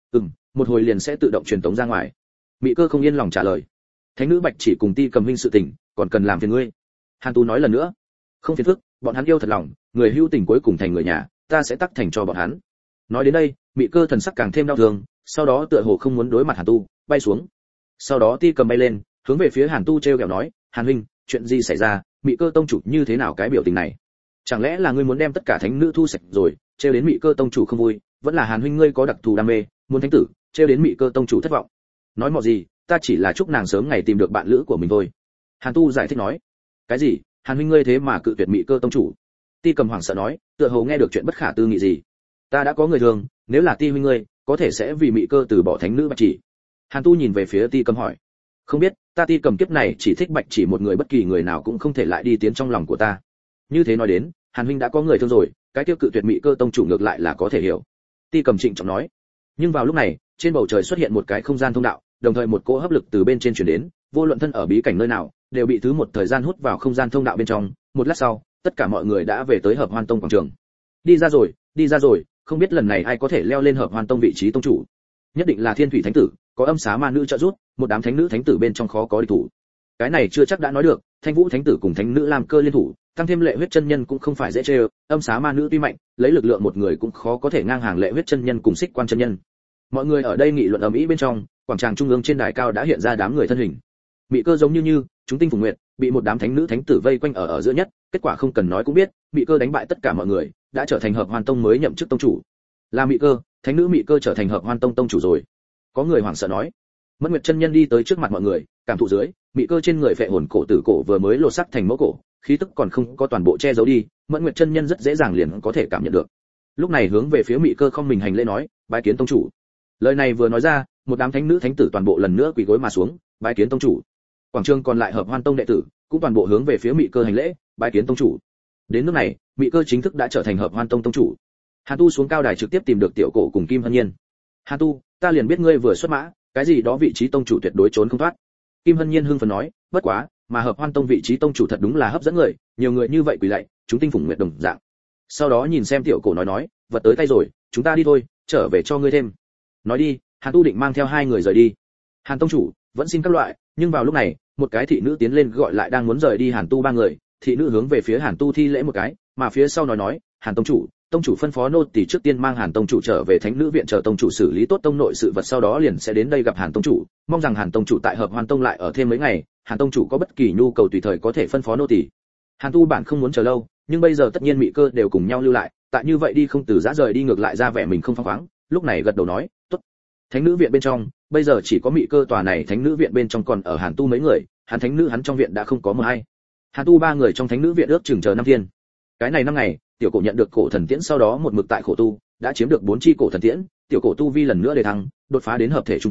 Một hồi liền sẽ tự động truyền tống ra ngoài. Mị Cơ không yên lòng trả lời. Thánh nữ Bạch chỉ cùng Ti Cầm huynh sự tình, còn cần làm phiền ngươi. Hàn Tu nói lần nữa. Không phiền phức, bọn hắn yêu thật lòng, người hữu tình cuối cùng thành người nhà, ta sẽ tắc thành cho bọn hắn. Nói đến đây, Mị Cơ thần sắc càng thêm đau thương, sau đó tựa hồ không muốn đối mặt Hàn Tu, bay xuống. Sau đó Ti Cầm bay lên, hướng về phía Hàn Tu trêu ghẹo nói, Hàn huynh, chuyện gì xảy ra? Mị Cơ tông chủ như thế nào cái biểu tình này? Chẳng lẽ là ngươi muốn đem tất cả thánh nữ thu sạch rồi, trêu đến Mị Cơ tông chủ không vui, vẫn là Hàn huynh ngươi có đặc thù đam mê, muốn thánh tử, trêu đến Mị Cơ tông chủ thất vọng. Nói mọ gì, ta chỉ là chúc nàng sớm ngày tìm được bạn lữ của mình thôi. Hàn Tu giải thích nói. Cái gì? Hàn huynh ngươi thế mà cự tuyệt Mị Cơ tông chủ? Ti Cầm hoảng sợ nói, tựa hồ nghe được chuyện bất khả tư nghị gì. Ta đã có người thường, nếu là Ti huynh ngươi, có thể sẽ vì Mị Cơ từ bỏ thánh nữ Bạch chỉ. Hàn Tu nhìn về phía Ti Cầm hỏi. Không biết, ta Ti Cầm kiếp này chỉ thích Bạch chỉ một người, bất kỳ người nào cũng không thể lại đi tiến trong lòng của ta. Như thế nói đến, Hàn huynh đã có người thương rồi, cái tiêu cự tuyệt Mị Cơ tông chủ ngược lại là có thể hiểu. Ti Cầm trịnh trọng nói. Nhưng vào lúc này, trên bầu trời xuất hiện một cái không gian thông đạo, đồng thời một cỗ hấp lực từ bên trên truyền đến, vô luận thân ở bí cảnh nơi nào, đều bị thứ một thời gian hút vào không gian thông đạo bên trong. Một lát sau, tất cả mọi người đã về tới Hợp Hoan Tông quảng trường. Đi ra rồi, không biết lần này ai có thể leo lên Hợp Hoan Tông vị trí tông chủ. Nhất định là Thiên Thủy Thánh tử, có âm xá ma nữ trợ giúp, một đám thánh nữ thánh tử bên trong khó có địch thủ. Cái này chưa chắc đã nói được, Thanh Vũ Thánh tử cùng thánh nữ Lam Cơ liên thủ, tăng thêm Lệ Huyết chân nhân cũng không phải dễ chơi, âm xá ma nữ tuy mạnh, lấy lực lượng một người cũng khó có thể ngang hàng Lệ Huyết chân nhân cùng Xích Quan chân nhân. Mọi người ở đây nghị luận ầm ĩ bên trong, quảng trường trung ương trên đài cao đã hiện ra đám người thân hình. Mị Cơ giống như chúng tinh phùng nguyệt, bị một đám thánh nữ thánh tử vây quanh ở giữa nhất, kết quả không cần nói cũng biết, Mị Cơ đánh bại tất cả mọi người, đã trở thành Hợp Hoan Tông mới nhậm chức tông chủ. Là Mị Cơ, thánh nữ Mị Cơ trở thành Hợp Hoan Tông tông chủ rồi. Có người hoảng sợ nói. Mẫn Nguyệt chân nhân đi tới trước mặt mọi người, cảm thụ dưới, Mị Cơ trên người phệ hồn cổ tử cổ vừa mới lột xác thành mẫu cổ, khí tức còn không có toàn bộ che giấu đi, Mẫn Nguyệt chân nhân rất dễ dàng liền có thể cảm nhận được. Lúc này hướng về phía Mị Cơ không mình hành lễ nói, bái kiến tông chủ. Lời này vừa nói ra, một đám thánh nữ thánh tử toàn bộ lần nữa quỳ gối mà xuống, bái kiến tông chủ. Quảng trường còn lại Hợp Hoan Tông đệ tử cũng toàn bộ hướng về phía Mị Cơ hành lễ, bái kiến tông chủ. Đến lúc này, Mị Cơ chính thức đã trở thành Hợp Hoan Tông tông chủ. Hàn Tu xuống cao đài trực tiếp tìm được Tiểu Cổ cùng Kim Hân Nhiên. Hàn Tu, ta liền biết ngươi vừa xuất mã, cái gì đó vị trí tông chủ tuyệt đối trốn không thoát. Kim Hân Nhiên hưng phấn nói, bất quá, mà Hợp Hoan Tông vị trí tông chủ thật đúng là hấp dẫn người, nhiều người như vậy quỳ lạy, chúng tinh phùng nguyệt đồng dạng. Sau đó nhìn xem Tiểu Cổ nói, vật tới tay rồi, chúng ta đi thôi, trở về cho ngươi thêm. Nói đi, Hàn Tu định mang theo hai người rời đi. Hàn tông chủ, vẫn xin các loại, nhưng vào lúc này, một cái thị nữ tiến lên gọi lại đang muốn rời đi Hàn Tu ba người, thị nữ hướng về phía Hàn Tu thi lễ một cái, mà phía sau nói, Hàn tông chủ phân phó nô tỳ trước tiên mang Hàn tông chủ trở về Thánh nữ viện chờ tông chủ xử lý tốt tông nội sự vật, sau đó liền sẽ đến đây gặp Hàn tông chủ, mong rằng Hàn tông chủ tại Hợp Hoan Tông lại ở thêm mấy ngày, Hàn tông chủ có bất kỳ nhu cầu tùy thời có thể phân phó nô tỳ. Hàn Tu bản không muốn chờ lâu, nhưng bây giờ tất nhiên Mị Cơ đều cùng nhau lưu lại, tại như vậy đi không từ giã rời đi ngược lại ra vẻ mình không phóng khoáng, lúc này gật đầu nói, tốt. Thánh nữ viện bên trong, bây giờ chỉ có Mị Cơ tòa này thánh nữ viện bên trong còn ở Hàn Tu mấy người, Hàn thánh nữ hắn trong viện đã không có ai. Hàn Tu ba người trong thánh nữ viện ước chừng chờ 5 thiên. Cái này 5 ngày, Tiểu Cổ nhận được cổ thần tiễn sau đó một mực tại khổ tu, đã chiếm được 4 chi cổ thần tiễn, Tiểu Cổ tu vi lần nữa đề thăng, đột phá đến hợp thể trung kỳ,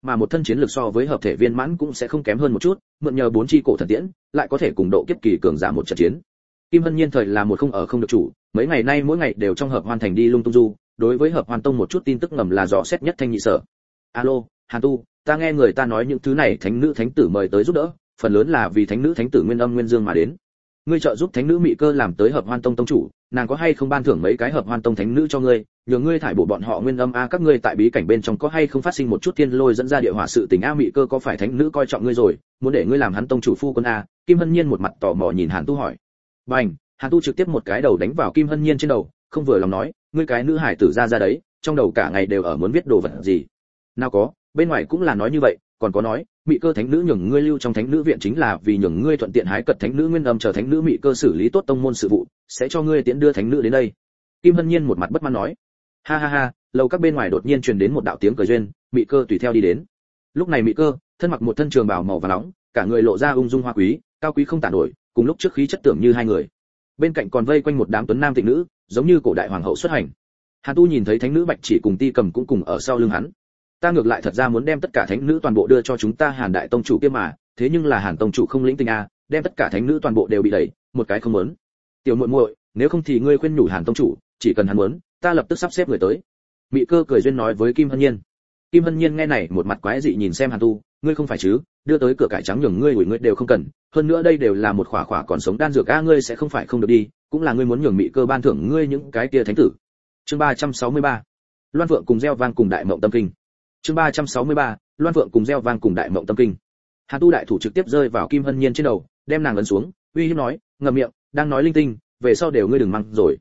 mà một thân chiến lực so với hợp thể viên mãn cũng sẽ không kém hơn một chút, mượn nhờ 4 chi cổ thần tiễn, lại có thể cùng độ kiếp kỳ cường giả một trận chiến. Kim Hân Nhiên thời là một không ở không được chủ, mấy ngày nay mỗi ngày đều trong Hợp Hoan thành đi lung tung du, đối với Hợp Hoan tông một chút tin tức ngầm là rõ xét nhất thanh nhị sở. Alo, Hàn Tu, ta nghe người ta nói những thứ này thánh nữ thánh tử mời tới giúp đỡ, phần lớn là vì thánh nữ thánh tử Nguyên Âm Nguyên Dương mà đến. Ngươi trợ giúp thánh nữ Mị Cơ làm tới Hợp Hoan tông tông chủ, nàng có hay không ban thưởng mấy cái Hợp Hoan tông thánh nữ cho ngươi, nhờ ngươi thải bổ bọn họ Nguyên Âm a, các ngươi tại bí cảnh bên trong có hay không phát sinh một chút thiên lôi dẫn ra địa hỏa sự tình a? Mị Cơ có phải thánh nữ coi trọng ngươi rồi, muốn để ngươi làm hắn tông chủ phu quân a? Kim Hân Nhiên một mặt tò mò nhìn Hàn Tu hỏi. Bành, Hàn Tu trực tiếp một cái đầu đánh vào Kim Hân Nhiên trên đầu, không vừa lòng nói, ngươi cái nữ hải tử ra đấy, trong đầu cả ngày đều ở muốn viết đồ vật gì? Nào có, bên ngoài cũng là nói như vậy, còn có nói, Mị Cơ thánh nữ nhường ngươi lưu trong thánh nữ viện chính là vì nhường ngươi thuận tiện hái cật thánh nữ Nguyên Âm chờ thánh nữ Mị Cơ xử lý tốt tông môn sự vụ, sẽ cho ngươi tiễn đưa thánh nữ đến đây. Kim Hân Nhiên một mặt bất mãn nói. Ha ha ha, lầu các bên ngoài đột nhiên truyền đến một đạo tiếng cười duyên, Mị Cơ tùy theo đi đến. Lúc này Mị Cơ, thân mặc một thân trường bào màu vàng nóng, cả người lộ ra ung dung hoa quý, cao quý không tả nổi, cùng lúc trước khí chất tưởng như hai người. Bên cạnh còn vây quanh một đám tuấn nam tịnh nữ, giống như cổ đại hoàng hậu xuất hành. Hàn Tu nhìn thấy thánh nữ Bạch Chỉ cùng Ti Cầm cũng cùng ở sau lưng hắn. Ta ngược lại thật ra muốn đem tất cả thánh nữ toàn bộ đưa cho chúng ta Hàn đại tông chủ kia mà, thế nhưng là Hàn tông chủ không lĩnh tình a, đem tất cả thánh nữ toàn bộ đều bị đẩy, một cái không muốn. Tiểu muội muội, nếu không thì ngươi khuyên nhủ Hàn tông chủ, chỉ cần hắn muốn, ta lập tức sắp xếp người tới. Mị Cơ cười duyên nói với Kim Hân Nhiên. Kim Hân Nhiên nghe này một mặt quái dị nhìn xem Hàn Tu, ngươi không phải chứ, đưa tới cửa cải trắng nhường ngươi ủi ngươi đều không cần, hơn nữa đây đều là một khỏa khỏa còn sống đan dược a, ngươi sẽ không phải không được đi, cũng là ngươi muốn nhường Mị Cơ ban thưởng ngươi những cái kia thánh tử. Chương 363. Loan Phượng cùng gieo vang cùng đại mộng tâm kinh. Chương 363. Loan Phượng cùng gieo vang cùng đại mộng tâm kinh. Hàn Tu đại thủ trực tiếp rơi vào Kim Hân Nhiên trên đầu, đem nàng ấn xuống, uy hiếp nói, ngậm miệng, đang nói linh tinh, về sau đều ngươi đừng mắng rồi.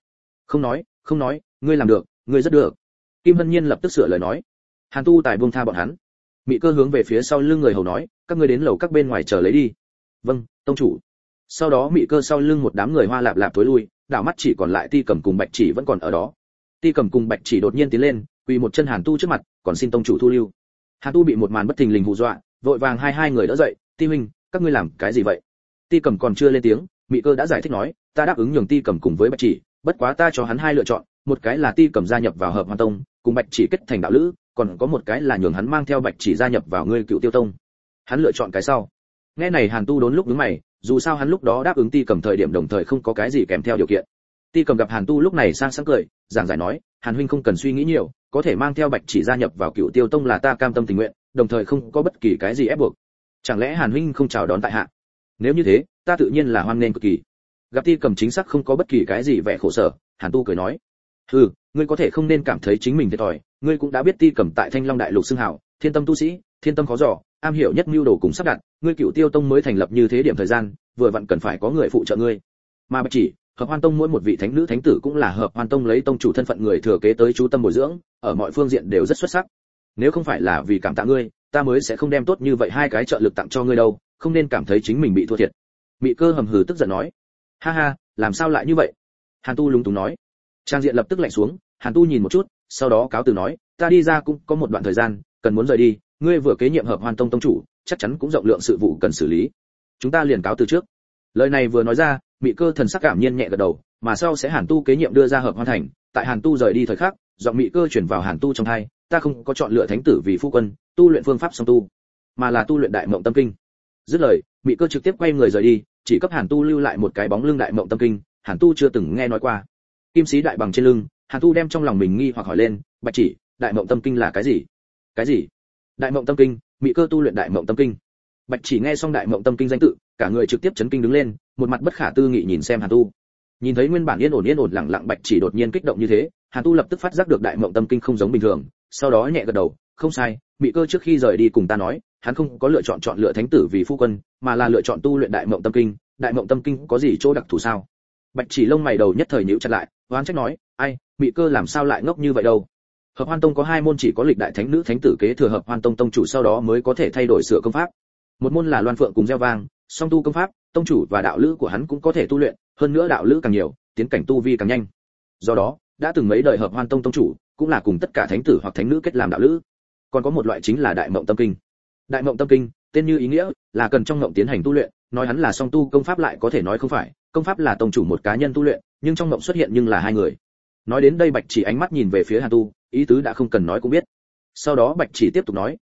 Không nói, ngươi làm được, ngươi rất được. Kim Hân Nhiên lập tức sửa lời nói. Hàn Tu tài buông tha bọn hắn. Mị Cơ hướng về phía sau lưng người hầu nói, các ngươi đến lầu các bên ngoài chờ lấy đi. Vâng, tông chủ. Sau đó Mị Cơ sau lưng một đám người hoa lạp lạp tối lui, đảo mắt chỉ còn lại Ti Cầm cùng Bạch Chỉ vẫn còn ở đó. Ti Cầm cùng Bạch Chỉ đột nhiên tiến lên, quỳ một chân Hàn Tu trước mặt, còn xin tông chủ thu lưu. Hàn Tu bị một màn bất thình lình hù dọa, vội vàng hai người đỡ dậy, Ti huynh, các ngươi làm cái gì vậy? Ti Cầm còn chưa lên tiếng, Mị Cơ đã giải thích nói, ta đáp ứng nhường Ti Cầm cùng với Bạch Chỉ, bất quá ta cho hắn hai lựa chọn, một cái là Ti Cầm gia nhập vào Hợp Hoan tông, cùng Bạch Chỉ kết thành đạo lữ, còn có một cái là nhường hắn mang theo Bạch Chỉ gia nhập vào ngươi Cựu Tiêu tông. Hắn lựa chọn cái sau. Nghe này Hàn Tu đốn lúc nhướng mày, dù sao hắn lúc đó đáp ứng Ti Cầm thời điểm đồng thời không có cái gì kèm theo điều kiện. Ti Cầm gặp Hàn Tu lúc này sang sáng cười, giảng giải nói, Hàn huynh không cần suy nghĩ nhiều, có thể mang theo Bạch Chỉ gia nhập vào Cựu Tiêu tông là ta cam tâm tình nguyện, đồng thời không có bất kỳ cái gì ép buộc. Chẳng lẽ Hàn huynh không chào đón tại hạ? Nếu như thế, ta tự nhiên là hoan nghênh cực kỳ. Gặp Ti Cầm chính xác không có bất kỳ cái gì vẻ khổ sở, Hàn Tu cười nói, ngươi có thể không nên cảm thấy chính mình thiệt thòi, ngươi cũng đã biết Ti Cầm tại Thanh Long đại lục xưng hào, thiên tâm tu sĩ, thiên tâm khó dò, am hiểu nhất mưu đồ cùng sắp đặt, ngươi Cựu Tiêu tông mới thành lập như thế điểm thời gian, vừa vặn cần phải có người phụ trợ ngươi. Mà Bạch Chỉ, Hợp Hoan tông mỗi một vị thánh nữ thánh tử cũng là Hợp Hoan tông lấy tông chủ thân phận người thừa kế tới chú tâm bồi dưỡng, ở mọi phương diện đều rất xuất sắc. Nếu không phải là vì cảm tạ ngươi, ta mới sẽ không đem tốt như vậy hai cái trợ lực tặng cho ngươi đâu, không nên cảm thấy chính mình bị thua thiệt. Mị Cơ hầm hừ tức giận nói, ha ha, làm sao lại như vậy? Hàn Tu lúng túng nói. Trang diện lập tức lạnh xuống, Hàn Tu nhìn một chút, sau đó cáo từ nói, ta đi ra cũng có một đoạn thời gian, cần muốn rời đi, ngươi vừa kế nhiệm Hợp Hoan tông tông chủ, chắc chắn cũng rộng lượng sự vụ cần xử lý. Chúng ta liền cáo từ trước. Lời này vừa nói ra, Mị Cơ thần sắc cảm nhiên nhẹ gật đầu, mà sau sẽ Hàn Tu kế nhiệm đưa ra Hợp Hoan thành, tại Hàn Tu rời đi thời khắc, giọng Mị Cơ chuyển vào Hàn Tu trong tai, ta không có chọn lựa thánh tử vì phu quân, tu luyện phương pháp song tu, mà là tu luyện đại mộng tâm kinh. Dứt lời, Mị Cơ trực tiếp quay người rời đi, chỉ cấp Hàn Tu lưu lại một cái bóng lưng đại mộng tâm kinh, Hàn Tu chưa từng nghe nói qua. Kim sĩ đại bằng trên lưng, Hàn Tu đem trong lòng mình nghi hoặc hỏi lên, Bạch Chỉ, đại mộng tâm kinh là cái gì? Cái gì? Đại mộng tâm kinh, Mị Cơ tu luyện đại mộng tâm kinh. Bạch Chỉ nghe xong đại mộng tâm kinh danh tự, cả người trực tiếp chấn kinh đứng lên, một mặt bất khả tư nghị nhìn xem Hàn Tu. Nhìn thấy nguyên bản yên ổn lặng lặng Bạch Chỉ đột nhiên kích động như thế, Hàn Tu lập tức phát giác được đại mộng tâm kinh không giống bình thường, sau đó nhẹ gật đầu, không sai, Mị Cơ trước khi rời đi cùng ta nói, hắn không có lựa chọn lựa thánh tử vì phu quân, mà là lựa chọn tu luyện đại mộng tâm kinh. Đại mộng tâm kinh có gì chỗ đặc thù sao? Bạch Chỉ lông mày đầu nhất thời nhíu chặt lại, oán trách nói, ai, Mị Cơ làm sao lại ngốc như vậy đâu? Hợp Hoan tông có hai môn chỉ có lịch đại thánh nữ thánh tử kế thừa Hợp Hoan tông tông chủ sau đó mới có thể thay đổi sửa công pháp. Một môn là Loan Phượng cùng gieo vang, song tu công pháp, tông chủ và đạo lữ của hắn cũng có thể tu luyện, hơn nữa đạo lữ càng nhiều, tiến cảnh tu vi càng nhanh. Do đó, đã từng mấy đời Hợp Hoan tông tông chủ, cũng là cùng tất cả thánh tử hoặc thánh nữ kết làm đạo lữ. Còn có một loại chính là đại mộng tâm kinh. Đại mộng tâm kinh, tên như ý nghĩa, là cần trong mộng tiến hành tu luyện, nói hắn là song tu công pháp lại có thể nói không phải, công pháp là tông chủ một cá nhân tu luyện, nhưng trong mộng xuất hiện nhưng là hai người. Nói đến đây Bạch Chỉ ánh mắt nhìn về phía Hàn Tu, ý tứ đã không cần nói cũng biết. Sau đó Bạch Chỉ tiếp tục nói,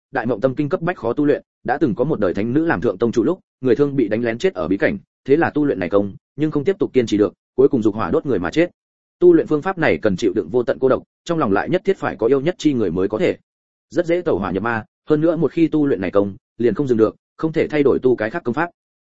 đại mộng tâm kinh cấp bách khó tu luyện, đã từng có một đời thánh nữ làm thượng tông chủ lúc, người thương bị đánh lén chết ở bí cảnh, thế là tu luyện này công, nhưng không tiếp tục kiên trì được, cuối cùng dục hỏa đốt người mà chết. Tu luyện phương pháp này cần chịu đựng vô tận cô độc, trong lòng lại nhất thiết phải có yêu nhất chi người mới có thể. Rất dễ tẩu hỏa nhập ma, hơn nữa một khi tu luyện này công, liền không dừng được, không thể thay đổi tu cái khác công pháp.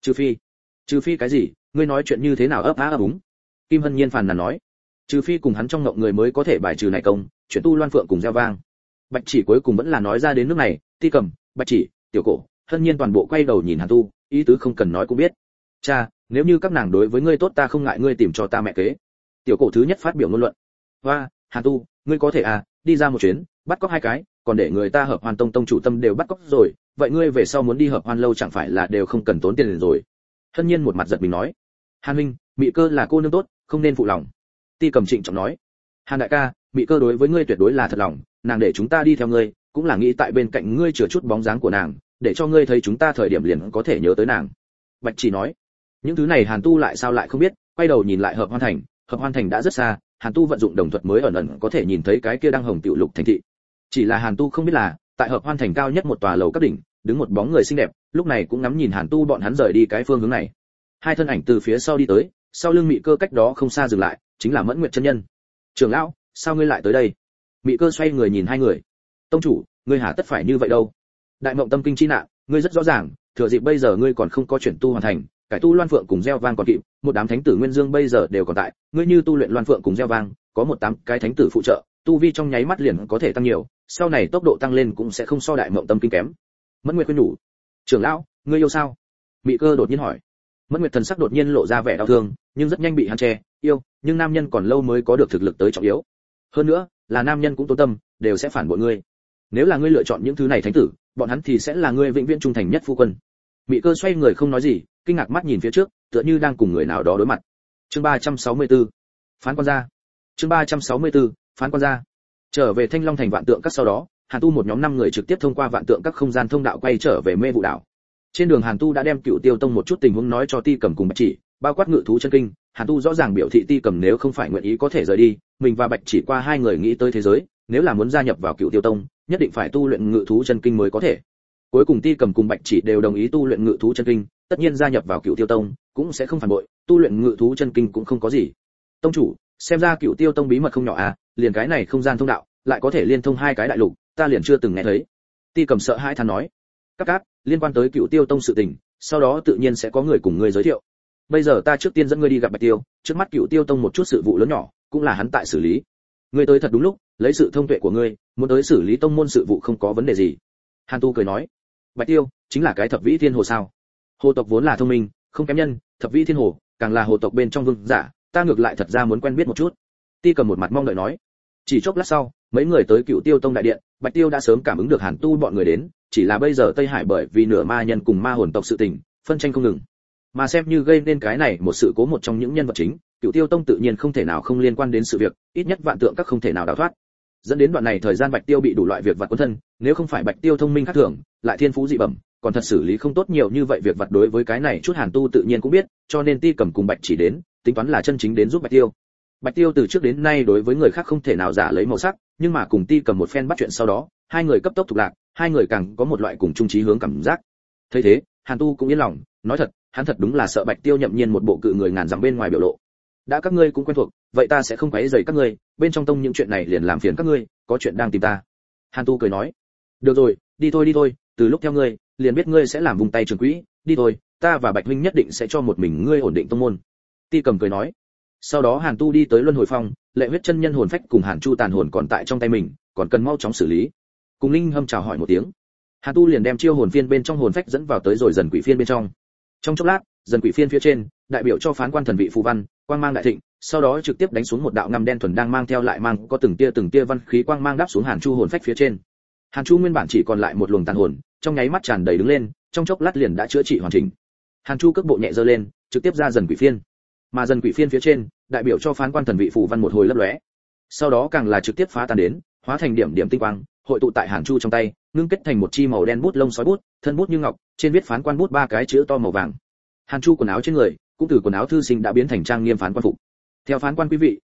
Trừ phi cái gì? Ngươi nói chuyện như thế nào ấp á ấp úng? Kim Hân Nhiên phàn nàn nói. Trừ phi cùng hắn trong ngộng người mới có thể bài trừ này công, chuyện tu Loan Phượng cùng gieo vang. Bạch Chỉ cuối cùng vẫn là nói ra đến nước này, Ti Cầm, Bạch Chỉ, Tiểu Cổ, Hân Nhiên toàn bộ quay đầu nhìn Hàn Tu, ý tứ không cần nói cũng biết. Cha, nếu như các nàng đối với ngươi tốt ta không ngại ngươi tìm cho ta mẹ kế. Tiểu Cổ thứ nhất phát biểu ngôn luận. Hoa, Hàn Tu, ngươi có thể à, đi ra một chuyến, bắt cóc 2 cái, còn để người ta Hợp Hoan Tông tông chủ tâm đều bắt cóc rồi, vậy ngươi về sau muốn đi Hợp Hoan lâu chẳng phải là đều không cần tốn tiền rồi. Hân Nhiên một mặt giật mình nói. Hàn huynh, Mị Cơ là cô nương tốt, không nên phụ lòng. Ti Cầm trịnh trọng nói. Hàn đại ca, Mị Cơ đối với ngươi tuyệt đối là thật lòng, nàng để chúng ta đi theo ngươi, cũng là nghĩ tại bên cạnh ngươi chừa chút bóng dáng của nàng, để cho ngươi thấy chúng ta thời điểm liền có thể nhớ tới nàng. Bạch Chỉ nói. Những thứ này Hàn Tu lại sao lại không biết, quay đầu nhìn lại Hợp Hoan Thành đã rất xa, Hàn Tu vận dụng đồng thuật mới ẩn ẩn có thể nhìn thấy cái kia đang hồng tiểu lục thành thị. Chỉ là Hàn Tu không biết là, tại Hợp Hoan Thành cao nhất một tòa lầu cấp đỉnh, đứng một bóng người xinh đẹp, lúc này cũng ngắm nhìn Hàn Tu bọn hắn rời đi cái phương hướng này. Hai thân ảnh từ phía sau đi tới, sau lưng Mị Cơ cách đó không xa dừng lại, chính là Mẫn Nguyệt chân nhân. Trưởng lão, sao ngươi lại tới đây? Mị Cơ xoay người nhìn hai người. Tông chủ, ngươi hà tất phải như vậy đâu? Đại mộng tâm kinh chi nạn, ngươi rất rõ ràng, thừa dịp bây giờ ngươi còn không có chuyển tu hoàn thành, cải tu Loan Phượng cùng gieo vang còn kịp, một đám thánh tử Nguyên Dương bây giờ đều còn tại, ngươi như tu luyện Loan Phượng cùng gieo vang, có 18 cái thánh tử phụ trợ, tu vi trong nháy mắt liền có thể tăng nhiều, sau này tốc độ tăng lên cũng sẽ không so đại mộng tâm kinh kém. Mẫn Nguyệt khuyên nhủ. Trưởng lão, ngươi yêu sao? Mị Cơ đột nhiên hỏi. Mẫn Nguyệt thần sắc đột nhiên lộ ra vẻ đau thương, nhưng rất nhanh bị hắn che, yêu, nhưng nam nhân còn lâu mới có được thực lực tới trọng yếu. Hơn nữa, là nam nhân cũng tốn tâm, đều sẽ phản bội ngươi. Nếu là ngươi lựa chọn những thứ này thánh tử, bọn hắn thì sẽ là ngươi vĩnh viễn trung thành nhất phu quân. Mị Cơ xoay người không nói gì, kinh ngạc mắt nhìn phía trước, tựa như đang cùng người nào đó đối mặt. Chương 364. Phán quan gia. Chương 364. Phán quan gia. Trở về Thanh Long thành Vạn Tượng các sau đó, Hàn Tu một nhóm 5 người trực tiếp thông qua Vạn Tượng các không gian thông đạo quay trở về Mê Vụ đảo. Trên đường Hàn Tu đã đem Cựu Tiêu Tông một chút tình huống nói cho Ti Cầm cùng Bạch Chỉ, bao quát ngự thú chân kinh, Hàn Tu rõ ràng biểu thị Ti Cầm nếu không phải nguyện ý có thể rời đi, mình và Bạch Chỉ qua hai người nghĩ tới thế giới, nếu là muốn gia nhập vào Cựu Tiêu Tông, nhất định phải tu luyện ngự thú chân kinh mới có thể. Cuối cùng Ti Cầm cùng Bạch Chỉ đều đồng ý tu luyện ngự thú chân kinh, tất nhiên gia nhập vào Cựu Tiêu Tông, cũng sẽ không phản bội, tu luyện ngự thú chân kinh cũng không có gì. Tông chủ, xem ra Cựu Tiêu Tông bí mật không nhỏ à, liền cái này không gian thông đạo, lại có thể liên thông hai cái đại lục, ta liền chưa từng nghe thấy. Ti Cầm sợ hãi than nói. Các liên quan tới Cựu Tiêu Tông sự tình, sau đó tự nhiên sẽ có người cùng ngươi giới thiệu. Bây giờ ta trước tiên dẫn ngươi đi gặp Bạch Tiêu, trước mắt Cựu Tiêu Tông một chút sự vụ lớn nhỏ, cũng là hắn tại xử lý. Ngươi tới thật đúng lúc, lấy sự thông tuệ của ngươi, muốn tới xử lý tông môn sự vụ không có vấn đề gì. Hàn Tu cười nói. Bạch Tiêu chính là cái Thập Vĩ Thiên Hồ sao? Hồ tộc vốn là thông minh, không kém nhân, Thập Vĩ Thiên Hồ càng là hồ tộc bên trong vương giả, ta ngược lại thật ra muốn quen biết một chút. Ti Cầm một mặt mong đợi nói. Chỉ chốc lát sau, mấy người tới Cựu Tiêu Tông đại điện, Bạch Tiêu đã sớm cảm ứng được Hàn Tu bọn người đến, chỉ là bây giờ Tây Hải bởi vì nửa ma nhân cùng ma hồn tộc sự tình, phân tranh không ngừng. Mà xem như gây nên cái này một sự cố một trong những nhân vật chính, Cựu Tiêu Tông tự nhiên không thể nào không liên quan đến sự việc, ít nhất Vạn Tượng các không thể nào đào thoát. Dẫn đến đoạn này thời gian Bạch Tiêu bị đủ loại việc vặt cuốn thân, nếu không phải Bạch Tiêu thông minh khác thường, lại thiên phú dị bẩm, còn thật xử lý không tốt nhiều như vậy việc vặt đối với cái này chút Hàn Tu tự nhiên cũng biết, cho nên Ti Cầm cùng Bạch Chỉ đến, tính toán là chân chính đến giúp Bạch Tiêu. Bạch Tiêu từ trước đến nay đối với người khác không thể nào giả lấy màu sắc, nhưng mà cùng Ti Cầm một phen bắt chuyện sau đó, hai người cấp tốc thuộc lạc, hai người càng có một loại cùng chung chí hướng cảm giác. Thấy thế, Hàn Tu cũng yên lòng, nói thật, hắn thật đúng là sợ Bạch Tiêu nhậm nhiên một bộ cự người ngàn dặm bên ngoài biểu lộ. Đã các ngươi cũng quen thuộc, vậy ta sẽ không quấy rầy các ngươi, bên trong tông những chuyện này liền làm phiền các ngươi, có chuyện đang tìm ta. Hàn Tu cười nói. Được rồi, đi thôi, từ lúc theo ngươi, liền biết ngươi sẽ làm vùng tay trường quỹ, đi thôi, ta và Bạch huynh nhất định sẽ cho một mình ngươi ổn định tông môn. Ti Cầm cười nói. Sau đó Hàn Tu đi tới Luân Hồi Phong, Lệ Huyết chân nhân hồn phách cùng Hàn Chu tàn hồn còn tại trong tay mình, còn cần mau chóng xử lý. Cùng Linh Hâm chào hỏi một tiếng. Hàn Tu liền đem chiêu hồn phiên bên trong hồn phách dẫn vào tới rồi dần quỷ phiên bên trong. Trong chốc lát, dần quỷ phiên phía trên, đại biểu cho phán quan thần vị phù văn, quang mang đại thịnh, sau đó trực tiếp đánh xuống một đạo ngăm đen thuần đang mang theo lại mang có từng tia văn khí quang mang đáp xuống Hàn Chu hồn phách phía trên. Hàn Chu nguyên bản chỉ còn lại một luồng tàn hồn, trong nháy mắt tràn đầy đứng lên, trong chốc lát liền đã chữa trị hoàn chỉnh. Hàn Chu cước bộ nhẹ giơ lên, trực tiếp ra dần quỷ phiên. Mà dần quỷ phiên phía trên, đại biểu cho phán quan thần vị phù văn một hồi lấp lóe. Sau đó càng là trực tiếp phá tan đến, hóa thành điểm điểm tinh quang, hội tụ tại Hàn Chu trong tay, ngưng kết thành một chi màu đen bút lông sói bút, thân bút như ngọc, trên viết phán quan bút ba cái chữ to màu vàng. Hàn Chu quần áo trên người, cũng từ quần áo thư sinh đã biến thành trang nghiêm phán quan phục. Theo phán quan quý vị,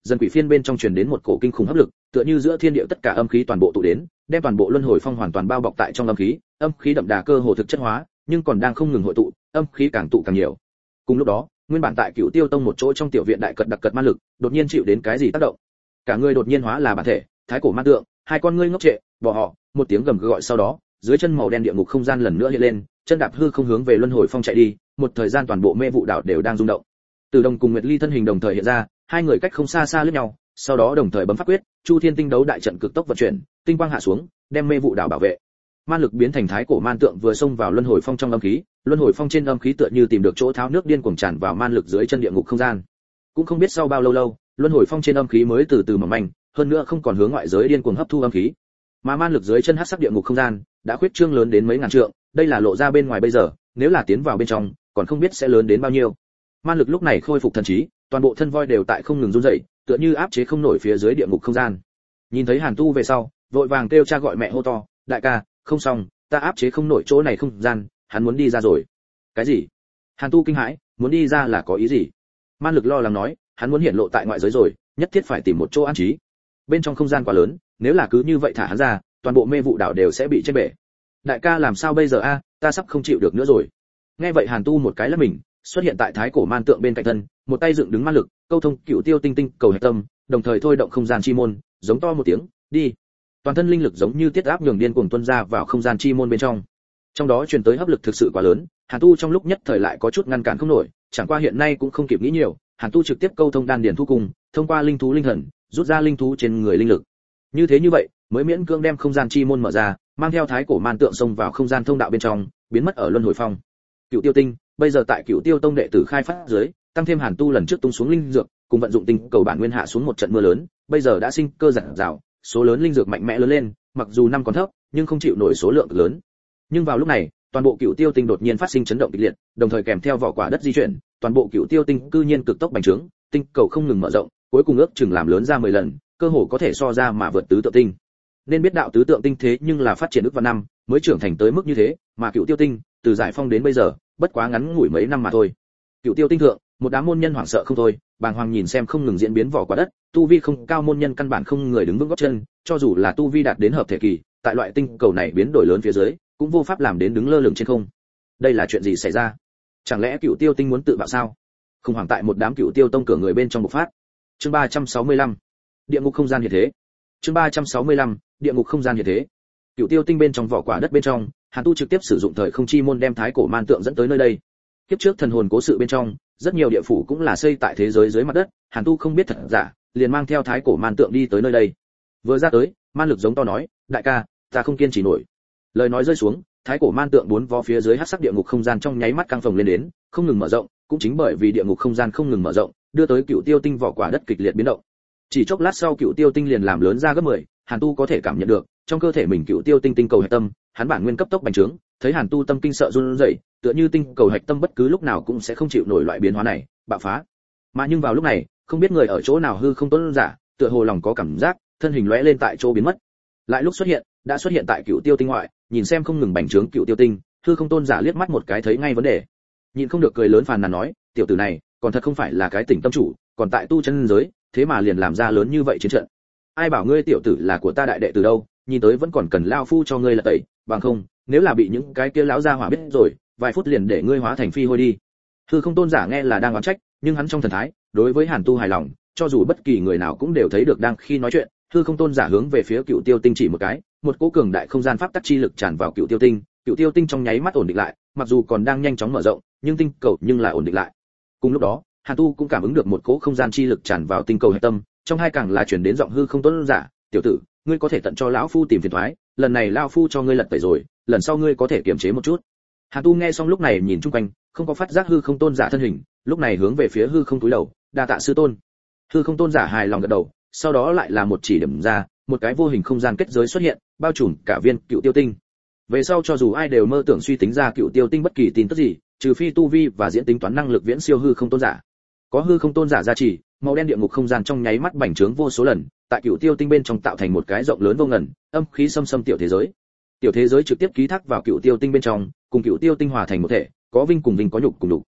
dần quỷ phiên bên trong truyền đến một cổ kinh khủng hấp lực, tựa như giữa thiên địa tất cả âm khí toàn bộ tụ đến, đem toàn bộ luân hồi phong hoàn toàn bao bọc tại trong âm khí đậm đà cơ hồ thực chất hóa, nhưng còn đang không ngừng hội tụ, âm khí càng tụ càng nhiều. Cùng lúc đó, nguyên bản tại Cửu Tiêu Tông một chỗ trong tiểu viện đại cật đặc cật ma lực, đột nhiên chịu đến cái gì tác động. Cả người đột nhiên hóa là bản thể, thái cổ ma tượng, hai con ngươi ngốc trệ, bỏ họ, một tiếng gầm gọi sau đó, dưới chân màu đen địa ngục không gian lần nữa hiện lên, chân đạp hư không hướng về luân hồi phong chạy đi, một thời gian toàn bộ mê vụ đảo đều đang rung động. Từ Đồng cùng Nguyệt Ly thân hình đồng thời hiện ra, hai người cách không xa xa liếc nhau, sau đó đồng thời bấm pháp quyết, Chu Thiên Tinh đấu đại trận cực tốc vận chuyển, tinh quang hạ xuống, đem mê vụ đảo bảo vệ. Man lực biến thành thái cổ man tượng vừa xông vào luân hồi phong trong âm khí, luân hồi phong trên âm khí tựa như tìm được chỗ tháo nước điên cuồng tràn vào man lực dưới chân địa ngục không gian. Cũng không biết sau bao lâu, luân hồi phong trên âm khí mới từ từ mỏng manh, hơn nữa không còn hướng ngoại giới điên cuồng hấp thu âm khí. Mà man lực dưới chân hắc sắc địa ngục không gian đã khuyết trương lớn đến mấy ngàn trượng, đây là lộ ra bên ngoài bây giờ, nếu là tiến vào bên trong, còn không biết sẽ lớn đến bao nhiêu. Man lực lúc này khôi phục thần trí, toàn bộ thân voi đều tại không ngừng run rẩy, tựa như áp chế không nổi phía dưới địa ngục không gian. Nhìn thấy Hàn Tu về sau, vội vàng kêu cha gọi mẹ hô to, đại ca, không xong, ta áp chế không nổi chỗ này không gian, hắn muốn đi ra rồi. Cái gì? Hàn Tu kinh hãi, muốn đi ra là có ý gì? Man lực lo lắng nói, hắn muốn hiện lộ tại ngoại giới rồi, nhất thiết phải tìm một chỗ an trí. Bên trong không gian quá lớn, nếu là cứ như vậy thả hắn ra, toàn bộ mê vụ đảo đều sẽ bị chết bể. Đại ca làm sao bây giờ a, ta sắp không chịu được nữa rồi. Nghe vậy Hàn Tu một cái lắc mình, xuất hiện tại thái cổ man tượng bên cạnh thân, một tay dựng đứng man lực, câu thông Cửu Tiêu Tinh cầu hạch tâm, đồng thời thôi động không gian chi môn, giống to một tiếng, đi. Toàn thân linh lực giống như tiết áp nhường điên cuồng tuôn ra vào không gian chi môn bên trong. Trong đó truyền tới hấp lực thực sự quá lớn, Hàn Tu trong lúc nhất thời lại có chút ngăn cản không nổi, chẳng qua hiện nay cũng không kịp nghĩ nhiều, Hàn Tu trực tiếp câu thông đan điền thu cùng, thông qua linh thú linh hồn, rút ra linh thú trên người linh lực. Như thế như vậy, mới miễn cưỡng đem không gian chi môn mở ra, mang theo thái cổ man tượng xông vào không gian thông đạo bên trong, biến mất ở luân hồi phong. Cửu Tiêu Tinh, bây giờ tại Cửu Tiêu Tông đệ tử khai phát dưới, tăng thêm Hàn Tu lần trước tung xuống linh dược, cùng vận dụng tinh cầu bản nguyên hạ xuống một trận mưa lớn, bây giờ đã sinh cơ rạng rào, số lớn linh dược mạnh mẽ lớn lên, mặc dù năm còn thấp, nhưng không chịu nổi số lượng lớn. Nhưng vào lúc này, toàn bộ Cửu Tiêu Tinh đột nhiên phát sinh chấn động kịch liệt, đồng thời kèm theo vỏ quả đất di chuyển, toàn bộ Cửu Tiêu Tinh cư nhiên cực tốc bành trướng, tinh cầu không ngừng mở rộng, cuối cùng ước chừng làm lớn ra 10 lần, cơ hồ có thể so ra mà vượt tứ tượng tinh. Nên biết đạo tứ tượng tinh thế nhưng là phát triển ước vạn năm mới trưởng thành tới mức như thế, mà Cửu Tiêu Tinh từ giải phong đến bây giờ, bất quá ngắn ngủi mấy năm mà thôi. Cửu Tiêu Tinh thượng, một đám môn nhân hoảng sợ không thôi, bàng hoàng nhìn xem không ngừng diễn biến vỏ quả đất, tu vi không cao môn nhân căn bản không người đứng vững gót chân, cho dù là tu vi đạt đến hợp thể kỳ, tại loại tinh cầu này biến đổi lớn phía dưới, cũng vô pháp làm đến đứng lơ lửng trên không. Đây là chuyện gì xảy ra? Chẳng lẽ Cửu Tiêu Tinh muốn tự bạo sao? Không hoàng tại một đám Cửu Tiêu Tông cửa người bên trong bộc phát. Chương 365. Địa ngục không gian hiện thế. Chương 365. Địa ngục không gian hiện thế. Cửu Tiêu Tinh bên trong vỏ quả đất bên trong, Hàn Tu trực tiếp sử dụng thời không chi môn đem thái cổ man tượng dẫn tới nơi đây. Kiếp trước thần hồn cố sự bên trong, rất nhiều địa phủ cũng là xây tại thế giới dưới mặt đất, Hàn Tu không biết thật giả, liền mang theo thái cổ man tượng đi tới nơi đây. Vừa ra tới, man lực giống to nói, đại ca, ta không kiên trì nổi. Lời nói rơi xuống, thái cổ man tượng bốn vó phía dưới hắc sắc địa ngục không gian trong nháy mắt căng phồng lên đến, không ngừng mở rộng, cũng chính bởi vì địa ngục không gian không ngừng mở rộng, đưa tới Cửu Tiêu Tinh vỏ quả đất kịch liệt biến động. Chỉ chốc lát sau Cửu Tiêu Tinh liền làm lớn ra gấp 10, Hàn Tu có thể cảm nhận được, trong cơ thể mình Cửu Tiêu Tinh cầu hạch tâm, hắn bản nguyên cấp tốc bành trướng, thấy Hàn Tu tâm kinh sợ run rẩy, tựa như tinh cầu hạch tâm bất cứ lúc nào cũng sẽ không chịu nổi loại biến hóa này, bạo phá. Mà nhưng vào lúc này, không biết người ở chỗ nào hư không tuấn giả, tựa hồ lòng có cảm giác, thân hình lóe lên tại chỗ biến mất. Lại lúc xuất hiện, đã xuất hiện tại Cửu Tiêu Tinh ngoại, nhìn xem không ngừng bành trướng Cửu Tiêu Tinh, hư không tôn giả liếc mắt một cái thấy ngay vấn đề. Nhìn không được cười lớn phàn nàn nói, tiểu tử này, còn thật không phải là cái tỉnh tâm chủ, còn tại tu chân giới, thế mà liền làm ra lớn như vậy chiến trận. Ai bảo ngươi tiểu tử là của ta đại đệ tử đâu, nhìn tới vẫn còn cần lao phu cho ngươi là tẩy, bằng không, nếu là bị những cái kia lão gia hỏa biết rồi, vài phút liền để ngươi hóa thành phi hôi đi. Hư không tôn giả nghe là đang oán trách, nhưng hắn trong thần thái, đối với Hàn Tu hài lòng, cho dù bất kỳ người nào cũng đều thấy được đang khi nói chuyện, hư không tôn giả hướng về phía Cửu Tiêu Tinh chỉ một cái, một cỗ cường đại không gian pháp tắc chi lực tràn vào Cửu Tiêu Tinh trong nháy mắt ổn định lại, mặc dù còn đang nhanh chóng mở rộng, nhưng tinh cầu nhưng lại ổn định lại. Cùng lúc đó, Hàn Tu cũng cảm ứng được một cỗ không gian chi lực tràn vào tinh cầu hạch tâm, trong hai càng là truyền đến giọng hư không tôn giả, tiểu tử, ngươi có thể tận cho lão phu tìm phiền toái, lần này lão phu cho ngươi lật tẩy rồi, lần sau ngươi có thể kiềm chế một chút. Hàn Tu nghe xong lúc này nhìn chung quanh, không có phát giác hư không tôn giả thân hình, lúc này hướng về phía hư không túi đầu, đa tạ sư tôn. Hư không tôn giả hài lòng gật đầu, sau đó lại là một chỉ điểm ra, một cái vô hình không gian kết giới xuất hiện, bao trùm cả viên Cửu Tiêu Tinh. Về sau cho dù ai đều mơ tưởng suy tính ra Cửu Tiêu Tinh bất kỳ tin tức gì, trừ phi tu vi và diễn tính toán năng lực viễn siêu hư không tôn giả. Có hư không tôn giả gia trì, màu đen địa ngục không gian trong nháy mắt bành trướng vô số lần, tại Cửu Tiêu Tinh bên trong tạo thành một cái rộng lớn vô ngần, âm khí xâm xâm tiểu thế giới. Tiểu thế giới trực tiếp ký thác vào Cửu Tiêu Tinh bên trong, cùng Cửu Tiêu Tinh hòa thành một thể, có vinh cùng vinh có nhục cùng nhục.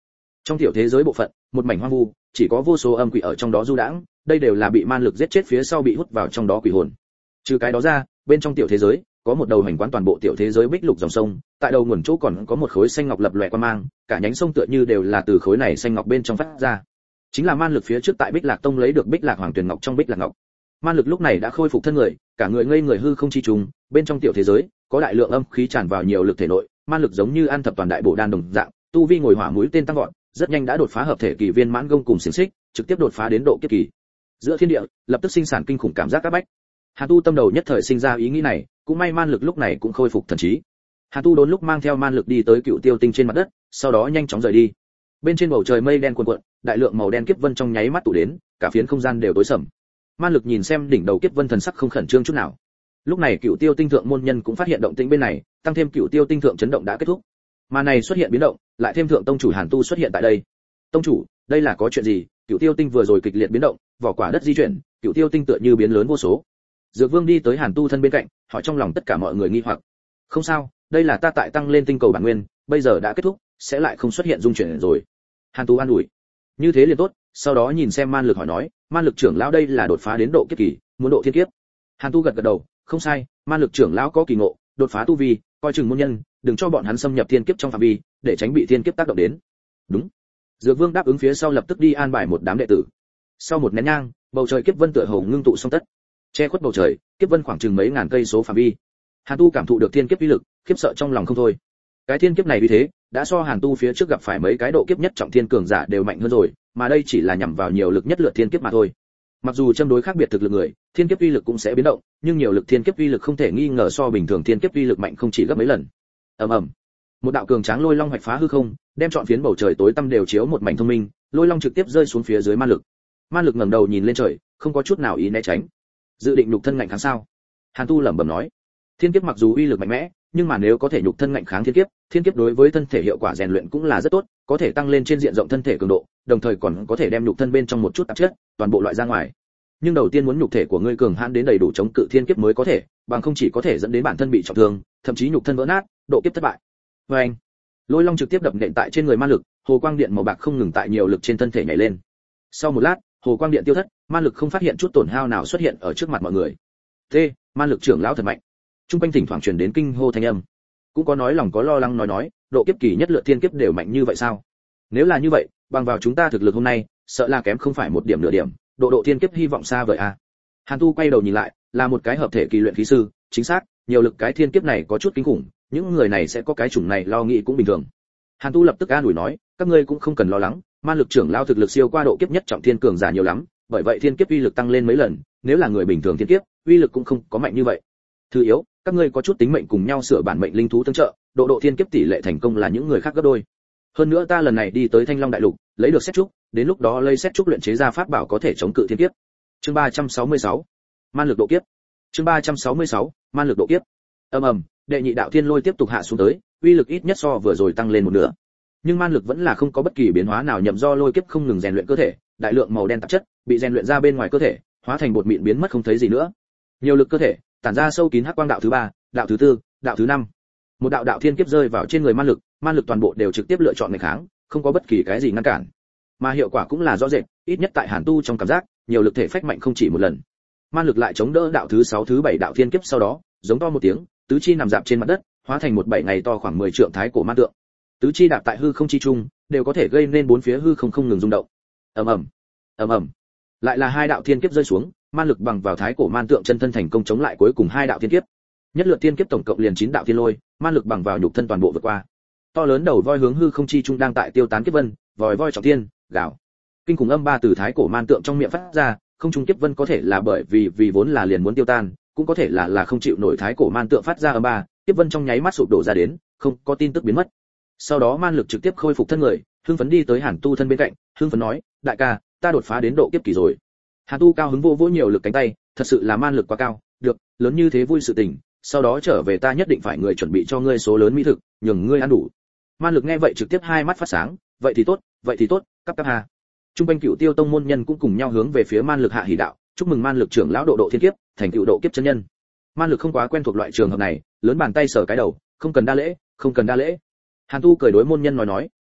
Trong tiểu thế giới bộ phận, một mảnh hoang vu, chỉ có vô số âm quỷ ở trong đó du đãng, đây đều là bị man lực giết chết phía sau bị hút vào trong đó quỷ hồn. Trừ cái đó ra, bên trong tiểu thế giới có một đầu hành quán toàn bộ tiểu thế giới bích lục dòng sông, tại đầu nguồn chỗ còn có một khối xanh ngọc lập lòe qua mang, cả nhánh sông tựa như đều là từ khối này xanh ngọc bên trong phát ra. Chính là man lực phía trước tại Bích Lạc Tông lấy được Bích Lạc Hoàng Tuyền Ngọc trong Bích Lạc Ngọc. Man lực lúc này đã khôi phục thân người, cả người ngây người hư không chi trùng, bên trong tiểu thế giới có đại lượng âm khí tràn vào nhiều lực thể nội, man lực giống như ăn thập toàn đại bổ đan đồng dạng, tu vi ngồi hỏa mũi tên tăng vọt, rất nhanh đã đột phá hợp thể kỳ viên mãn gông cùng xiển xích, trực tiếp đột phá đến độ kiếp kỳ. Giữa thiên địa, lập tức sinh sản kinh khủng cảm giác các bách. Hàn Tu tâm đầu nhất thời sinh ra ý nghĩ này, cũng may man lực lúc này cũng khôi phục thần trí. Hàn Tu đốn lúc mang theo man lực đi tới Cựu Tiêu Tinh trên mặt đất, sau đó nhanh chóng rời đi. Bên trên bầu trời mây đen cuồn cuộn, đại lượng màu đen kiếp vân trong nháy mắt tụ đến, cả phiến không gian đều tối sầm. Man lực nhìn xem đỉnh đầu kiếp vân thần sắc không khẩn trương chút nào. Lúc này Cựu Tiêu Tinh thượng môn nhân cũng phát hiện động tĩnh bên này, tăng thêm Cựu Tiêu Tinh thượng chấn động đã kết thúc. Mà này xuất hiện biến động, lại thêm thượng tông chủ Hàn Tu xuất hiện tại đây. Tông chủ, đây là có chuyện gì? Cựu Tiêu Tinh vừa rồi kịch liệt biến động, vỏ quả đất di chuyển, Cựu Tiêu Tinh tựa như biến lớn vô số. Dược Vương đi tới Hàn Tu thân bên cạnh, hỏi trong lòng tất cả mọi người nghi hoặc. Không sao, đây là ta tại tăng lên tinh cầu bản nguyên, bây giờ đã kết thúc, sẽ lại không xuất hiện dung chuyển rồi. Hàn Tu an ủi. Như thế liền tốt, sau đó nhìn xem man lực hỏi nói, man lực trưởng lão đây là đột phá đến độ kiếp kỳ, muốn độ thiên kiếp. Hàn Tu gật gật đầu, không sai, man lực trưởng lão có kỳ ngộ, đột phá tu vi, coi chừng môn nhân, đừng cho bọn hắn xâm nhập thiên kiếp trong phạm vi, để tránh bị thiên kiếp tác động đến. Đúng. Dược Vương đáp ứng phía sau lập tức đi an bài một đám đệ tử. Sau một nén nhang, bầu trời kiếp vân tựa hồ ngưng tụ xong tất, che khuất bầu trời, kiếp vân khoảng chừng mấy ngàn cây số phạm vi. Hàn Tu cảm thụ được thiên kiếp uy lực, khiếp sợ trong lòng không thôi. Cái thiên kiếp này uy thế, đã so Hàn Tu phía trước gặp phải mấy cái độ kiếp nhất trọng thiên cường giả đều mạnh hơn rồi, mà đây chỉ là nhằm vào nhiều lực nhất lượt thiên kiếp mà thôi. Mặc dù châm đối khác biệt thực lực người, thiên kiếp uy lực cũng sẽ biến động, nhưng nhiều lực thiên kiếp uy lực không thể nghi ngờ so bình thường thiên kiếp uy lực mạnh không chỉ gấp mấy lần. Ầm ầm. Một đạo cường tráng lôi long hoạch phá hư không, đem trọn phiến bầu trời tối tăm đều chiếu một mảnh thông minh, lôi long trực tiếp rơi xuống phía dưới man lực. Man lực ngẩng đầu nhìn lên trời, không có chút nào ý né tránh. Dự định nhục thân ngạnh kháng sao? Hàn Tu lẩm bẩm nói. Thiên kiếp mặc dù uy lực mạnh mẽ, nhưng mà nếu có thể nhục thân ngạnh kháng thiên kiếp đối với thân thể hiệu quả rèn luyện cũng là rất tốt, có thể tăng lên trên diện rộng thân thể cường độ, đồng thời còn có thể đem nhục thân bên trong một chút tạp chất toàn bộ loại ra ngoài. Nhưng đầu tiên muốn nhục thể của ngươi cường hãn đến đầy đủ chống cự thiên kiếp mới có thể, bằng không chỉ có thể dẫn đến bản thân bị trọng thương, thậm chí nhục thân vỡ nát, độ kiếp thất bại. Và anh, lôi long trực tiếp đập nện tại trên người man lực, hồ quang điện màu bạc không ngừng tại nhiều lực trên thân thể nhảy lên. Sau một lát, hồ quang điện tiêu thất, man lực không phát hiện chút tổn hao nào xuất hiện ở trước mặt mọi người. Thế, man lực trưởng lão thật mạnh. Trung quanh thỉnh thoảng truyền đến kinh hô thanh âm. Cũng có nói lòng có lo lắng nói, độ kiếp kỳ nhất lượt thiên kiếp đều mạnh như vậy sao? Nếu là như vậy, bằng vào chúng ta thực lực hôm nay, sợ là kém không phải một điểm nửa điểm, độ thiên kiếp hy vọng xa vời a. Hàn Tu quay đầu nhìn lại, là một cái hợp thể kỳ luyện khí sư, chính xác, nhiều lực cái thiên kiếp này có chút kinh khủng, những người này sẽ có cái chủng này lo nghĩ cũng bình thường. Hàn Tu lập tức an ủi nói, các ngươi cũng không cần lo lắng, man lực trưởng lao thực lực siêu qua độ kiếp nhất trọng thiên cường giả nhiều lắm, bởi vậy thiên kiếp uy lực tăng lên mấy lần, nếu là người bình thường thiên kiếp, uy lực cũng không có mạnh như vậy. Thứ yếu, các ngươi có chút tính mệnh cùng nhau sửa bản mệnh linh thú tương trợ, độ thiên kiếp tỷ lệ thành công là những người khác gấp đôi. Hơn nữa ta lần này đi tới Thanh Long đại lục, lấy được xét trúc, đến lúc đó lấy xét trúc luyện chế ra pháp bảo có thể chống cự thiên kiếp. Chương 366. Man lực độ kiếp. Chương 366. Man lực độ kiếp. Ầm ầm, đệ nhị đạo thiên lôi tiếp tục hạ xuống tới, uy lực ít nhất so vừa rồi tăng lên một nửa. Nhưng man lực vẫn là không có bất kỳ biến hóa nào nhậm do lôi kiếp không ngừng rèn luyện cơ thể, đại lượng màu đen tạp chất bị rèn luyện ra bên ngoài cơ thể, hóa thành bột mịn biến mất không thấy gì nữa. Nhiều lực cơ thể, tản ra sâu kín hắc quang đạo thứ 3, đạo thứ 4, đạo thứ 5. Một đạo thiên kiếp rơi vào trên người man lực toàn bộ đều trực tiếp lựa chọn nghịch kháng, không có bất kỳ cái gì ngăn cản. Mà hiệu quả cũng là rõ rệt, ít nhất tại Hàn Tu trong cảm giác, nhiều lực thể phách mạnh không chỉ một lần. Man lực lại chống đỡ đạo thứ 6 thứ 7 đạo thiên kiếp sau đó, giống to một tiếng, tứ chi nằm dạp trên mặt đất, hóa thành một 7 ngày to khoảng 10 trượng thái cổ man tượng. Tứ chi đạp tại hư không chi trung, đều có thể gây nên bốn phía hư không ngừng rung động. Ầm ầm, ầm ầm. Lại là hai đạo thiên kiếp rơi xuống, man lực bằng vào thái cổ man tượng chân thân thành công chống lại cuối cùng hai đạo thiên kiếp. Nhất lượt thiên kiếp tổng cộng liền 9 đạo thiên lôi, man lực bằng vào nhục thân toàn bộ vượt qua. To lớn đầu voi hướng hư không chi trung đang tại tiêu tán kiếp vân, vòi voi trọng thiên, gào. Kinh khủng âm ba từ thái cổ man tượng trong miệng phát ra, không trung kiếp vân có thể là bởi vì vốn là liền muốn tiêu tan, cũng có thể là không chịu nổi thái cổ man tượng phát ra âm ba, kiếp vân trong nháy mắt sụp đổ ra đến, không có tin tức biến mất. Sau đó man lực trực tiếp khôi phục thân người, hưng phấn đi tới Hàn Tu thân bên cạnh, hưng phấn nói, đại ca, ta đột phá đến độ kiếp kỳ rồi. Hàn Tu cao hứng vỗ nhiều lực cánh tay, thật sự là man lực quá cao, được, lớn như thế vui sự tình, sau đó trở về ta nhất định phải người chuẩn bị cho ngươi số lớn mỹ thực, nhường ngươi ăn đủ. Man lực nghe vậy trực tiếp hai mắt phát sáng, vậy thì tốt, cắp ha. Trung quanh Cựu Tiêu Tông môn nhân cũng cùng nhau hướng về phía man lực hạ hỉ đạo, chúc mừng man lực trưởng lão độ thiên kiếp, thành tựu độ kiếp chân nhân. Man lực không quá quen thuộc loại trường hợp này, lớn bàn tay sờ cái đầu, không cần đa lễ. Hàn Tu cười đối môn nhân nói,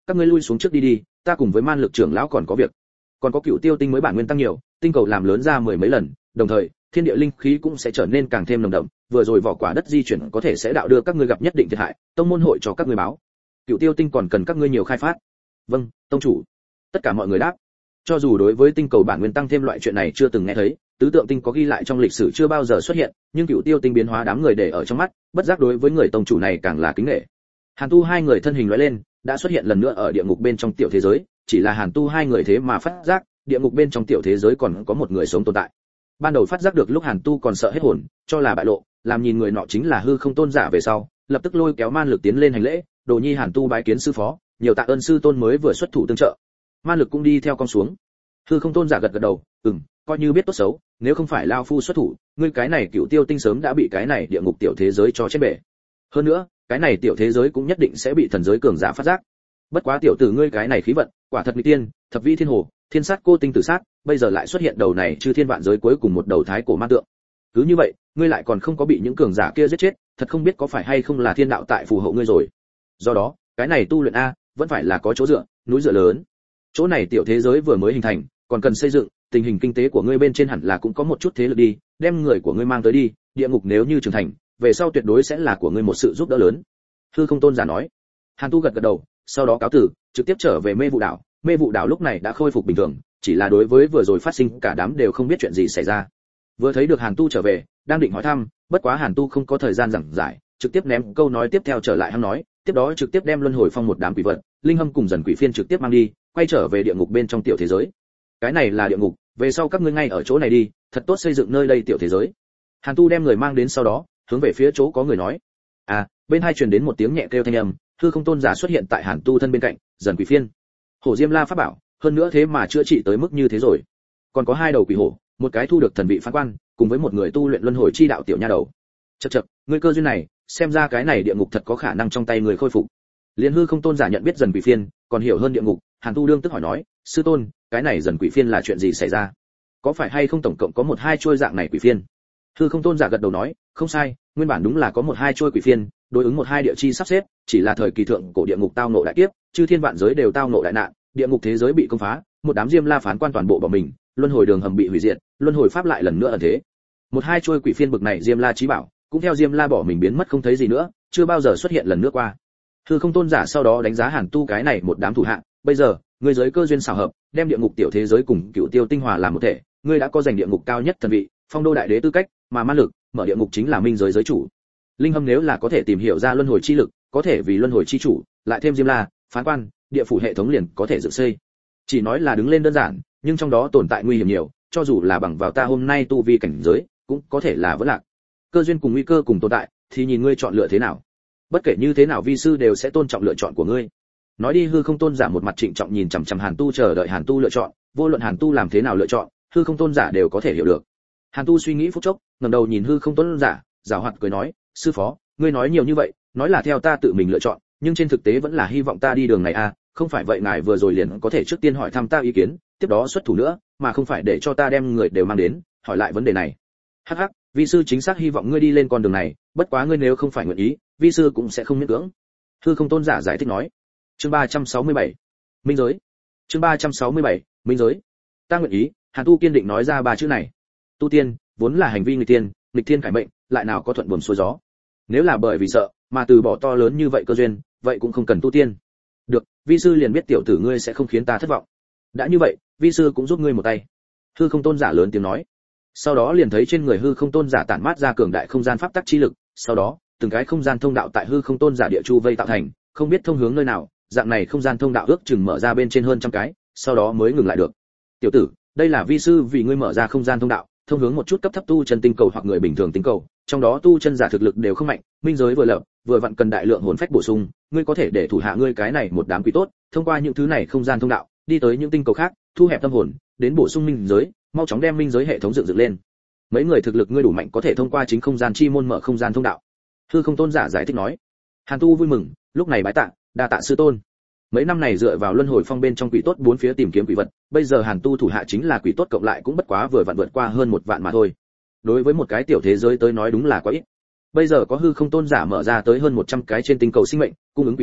các ngươi lui xuống trước đi đi, ta cùng với man lực trưởng lão còn có việc. Còn có Cựu Tiêu tinh mới bản nguyên tăng nhiều, tinh cầu làm lớn ra mười mấy lần, đồng thời thiên địa linh khí cũng sẽ trở nên càng thêm nồng đậm, vừa rồi vỏ quả đất di chuyển có thể sẽ đạo đưa các ngươi gặp nhất định thiệt hại, tông môn hội cho các ngươi báo. Cựu Tiêu tinh còn cần các ngươi nhiều khai phát. Vâng, tông chủ. Tất cả mọi người đáp. Cho dù đối với tinh cầu bản nguyên tăng thêm loại chuyện này chưa từng nghe thấy, tứ tượng tinh có ghi lại trong lịch sử chưa bao giờ xuất hiện, nhưng Cựu Tiêu tinh biến hóa đám người để ở trong mắt, bất giác đối với người tông chủ này càng là kính nể. Hàn Tu hai người thân hình lóe lên, đã xuất hiện lần nữa ở địa ngục bên trong tiểu thế giới, chỉ là Hàn Tu hai người thế mà phát giác, địa ngục bên trong tiểu thế giới còn có một người sống tồn tại. Ban đầu phát giác được lúc Hàn Tu còn sợ hết hồn, cho là bại lộ, làm nhìn người nọ chính là hư không tôn giả về sau, lập tức lôi kéo man lực tiến lên hành lễ, đồ nhi Hàn Tu bái kiến sư phó, nhiều tạ ơn sư tôn mới vừa xuất thủ tương trợ. Man lực cũng đi theo con xuống. Hư không tôn giả gật gật đầu, coi như biết tốt xấu, nếu không phải lao phu xuất thủ, ngươi cái này Cựu Tiêu tinh sớm đã bị cái này địa ngục tiểu thế giới cho chết bể. Hơn nữa, cái này tiểu thế giới cũng nhất định sẽ bị thần giới cường giả phát giác. Bất quá tiểu tử ngươi cái này khí vận, quả thật nguy tiên, thập vi thiên hồ, thiên sát cô tinh tử sát, bây giờ lại xuất hiện đầu này chư thiên vạn giới cuối cùng một đầu thái cổ ma tượng. Cứ như vậy, ngươi lại còn không có bị những cường giả kia giết chết, thật không biết có phải hay không là thiên đạo tại phù hộ ngươi rồi. Do đó, cái này tu luyện a, vẫn phải là có chỗ dựa, núi dựa lớn. Chỗ này tiểu thế giới vừa mới hình thành, còn cần xây dựng, tình hình kinh tế của ngươi bên trên hẳn là cũng có một chút thế lực đi, đem người của ngươi mang tới đi, địa ngục nếu như trưởng thành, về sau tuyệt đối sẽ là của ngươi một sự giúp đỡ lớn. Hư không tôn giả nói. Hàn Tu gật gật đầu, sau đó cáo từ, trực tiếp trở về Mê Vụ đảo. Mê Vụ đảo lúc này đã khôi phục bình thường, chỉ là đối với vừa rồi phát sinh cả đám đều không biết chuyện gì xảy ra. Vừa thấy được Hàn Tu trở về, đang định hỏi thăm, bất quá Hàn Tu không có thời gian giảng giải, trực tiếp ném câu nói tiếp theo trở lại hắn nói, tiếp đó trực tiếp đem luân hồi phong một đám quỷ vật, linh hâm cùng dần quỷ phiên trực tiếp mang đi, quay trở về địa ngục bên trong tiểu thế giới. Cái này là địa ngục, về sau các ngươi ngay ở chỗ này đi, thật tốt xây dựng nơi đây tiểu thế giới. Hàn Tu đem người mang đến sau đó, hướng về phía chỗ có người nói. Bên hai truyền đến một tiếng nhẹ kêu thanh âm, hư không tôn giả xuất hiện tại Hàn Tu thân bên cạnh, dần quỷ phiên. Hổ Diêm La pháp bảo, hơn nữa thế mà chữa trị tới mức như thế rồi. Còn có hai đầu quỷ hổ, một cái thu được thần vị phán quan, cùng với một người tu luyện luân hồi chi đạo tiểu nha đầu. Chậc, ngươi cơ duyên này, xem ra cái này địa ngục thật có khả năng trong tay người khôi phục. Liên hư không tôn giả nhận biết dần quỷ phiên, còn hiểu hơn địa ngục, Hàn Tu đương tức hỏi nói, sư tôn, cái này dần quỷ phiên là chuyện gì xảy ra? Có phải hay không tổng cộng có một hai trôi dạng này quỷ phiên? Hư không tôn giả gật đầu nói, không sai, nguyên bản đúng là có một hai trôi quỷ phiên, đối ứng một hai địa chi sắp xếp, chỉ là thời kỳ thượng cổ địa ngục tao ngộ đại kiếp, chư thiên vạn giới đều tao ngộ đại nạn, địa ngục thế giới bị công phá, một đám Diêm La phán quan toàn bộ bỏ mình, luân hồi đường hầm bị hủy diệt, luân hồi pháp lại lần nữa ẩn thế. Một hai trôi quỷ phiên bực này Diêm La chí bảo, cũng theo Diêm La bỏ mình biến mất không thấy gì nữa, chưa bao giờ xuất hiện lần nữa qua. Hư không tôn giả sau đó đánh giá Hàn Tu cái này một đám thủ hạ, bây giờ, ngươi giới cơ duyên xảo hợp, đem địa ngục tiểu thế giới cùng Cựu Tiêu tinh hòa làm một thể, ngươi đã có giành địa ngục cao nhất thần vị, phong đô đại đế tư cách, mà man lực, mở địa ngục chính là minh giới giới chủ. Linh hâm nếu là có thể tìm hiểu ra luân hồi chi lực, có thể vì luân hồi chi chủ, lại thêm Diêm La, phán quan, địa phủ hệ thống liền có thể dựng xây. Chỉ nói là đứng lên đơn giản, nhưng trong đó tồn tại nguy hiểm nhiều, cho dù là bằng vào ta hôm nay tu vi cảnh giới, cũng có thể là vỡ lạc. Cơ duyên cùng nguy cơ cùng tồn tại, thì nhìn ngươi chọn lựa thế nào. Bất kể như thế nào vi sư đều sẽ tôn trọng lựa chọn của ngươi. Nói đi hư không tôn giả một mặt trịnh trọng nhìn chằm chằm Hàn Tu chờ đợi Hàn Tu lựa chọn, vô luận Hàn Tu làm thế nào lựa chọn, hư không tôn giả đều có thể hiểu được. Hàn Tu suy nghĩ phút chốc, ngẩng đầu nhìn hư không tôn giả, giảo hoạt cười nói, sư phó, ngươi nói nhiều như vậy, nói là theo ta tự mình lựa chọn, nhưng trên thực tế vẫn là hy vọng ta đi đường này a, không phải vậy ngài vừa rồi liền có thể trước tiên hỏi thăm ta ý kiến, tiếp đó xuất thủ nữa, mà không phải để cho ta đem người đều mang đến, hỏi lại vấn đề này. Hắc hắc, vi sư chính xác hy vọng ngươi đi lên con đường này, bất quá ngươi nếu không phải nguyện ý, vi sư cũng sẽ không miễn cưỡng. Hư không tôn giả giải thích nói. Chương 367. Minh giới. Chương 367. Minh giới. Ta nguyện ý, Hàn Tu kiên định nói ra ba chữ này. Tu tiên, vốn là hành vi nghịch tiên, nghịch thiên cải mệnh, lại nào có thuận buồm xuôi gió. Nếu là bởi vì sợ, mà từ bỏ to lớn như vậy cơ duyên, vậy cũng không cần tu tiên. Được, vi sư liền biết tiểu tử ngươi sẽ không khiến ta thất vọng. Đã như vậy, vi sư cũng giúp ngươi một tay. Hư không tôn giả lớn tiếng nói. Sau đó liền thấy trên người hư không tôn giả tản mát ra cường đại không gian pháp tắc chi lực, sau đó, từng cái không gian thông đạo tại hư không tôn giả địa chu vây tạo thành, không biết thông hướng nơi nào, dạng này không gian thông đạo ước chừng mở ra bên trên hơn trăm cái, sau đó mới ngừng lại được. Tiểu tử, đây là vi sư vì ngươi mở ra không gian thông đạo, thông hướng một chút cấp thấp tu chân tinh cầu hoặc người bình thường tinh cầu, trong đó tu chân giả thực lực đều không mạnh, minh giới vừa lập, vừa vặn cần đại lượng hồn phách bổ sung, ngươi có thể để thủ hạ ngươi cái này một đám quý tốt, thông qua những thứ này không gian thông đạo, đi tới những tinh cầu khác, thu hẹp tâm hồn, đến bổ sung minh giới, mau chóng đem minh giới hệ thống dựng lên. Mấy người thực lực ngươi đủ mạnh có thể thông qua chính không gian chi môn mở không gian thông đạo. Hư không tôn giả giải thích nói. Hàn Tu vui mừng, lúc này bái tạ, đa tạ sư tôn. Mấy năm này dựa vào luân hồi phong bên trong quỷ tốt bốn phía tìm kiếm quỷ vật, bây giờ Hàn Tu thủ hạ chính là quỷ tốt cộng lại cũng bất quá vừa vặn vượt qua hơn 1 vạn mà thôi. Đối với một cái tiểu thế giới tới nói đúng là quá ít. Bây giờ có hư không tôn giả mở ra tới hơn 100 cái trên tinh cầu sinh mệnh, cung ứng quỷ hồn,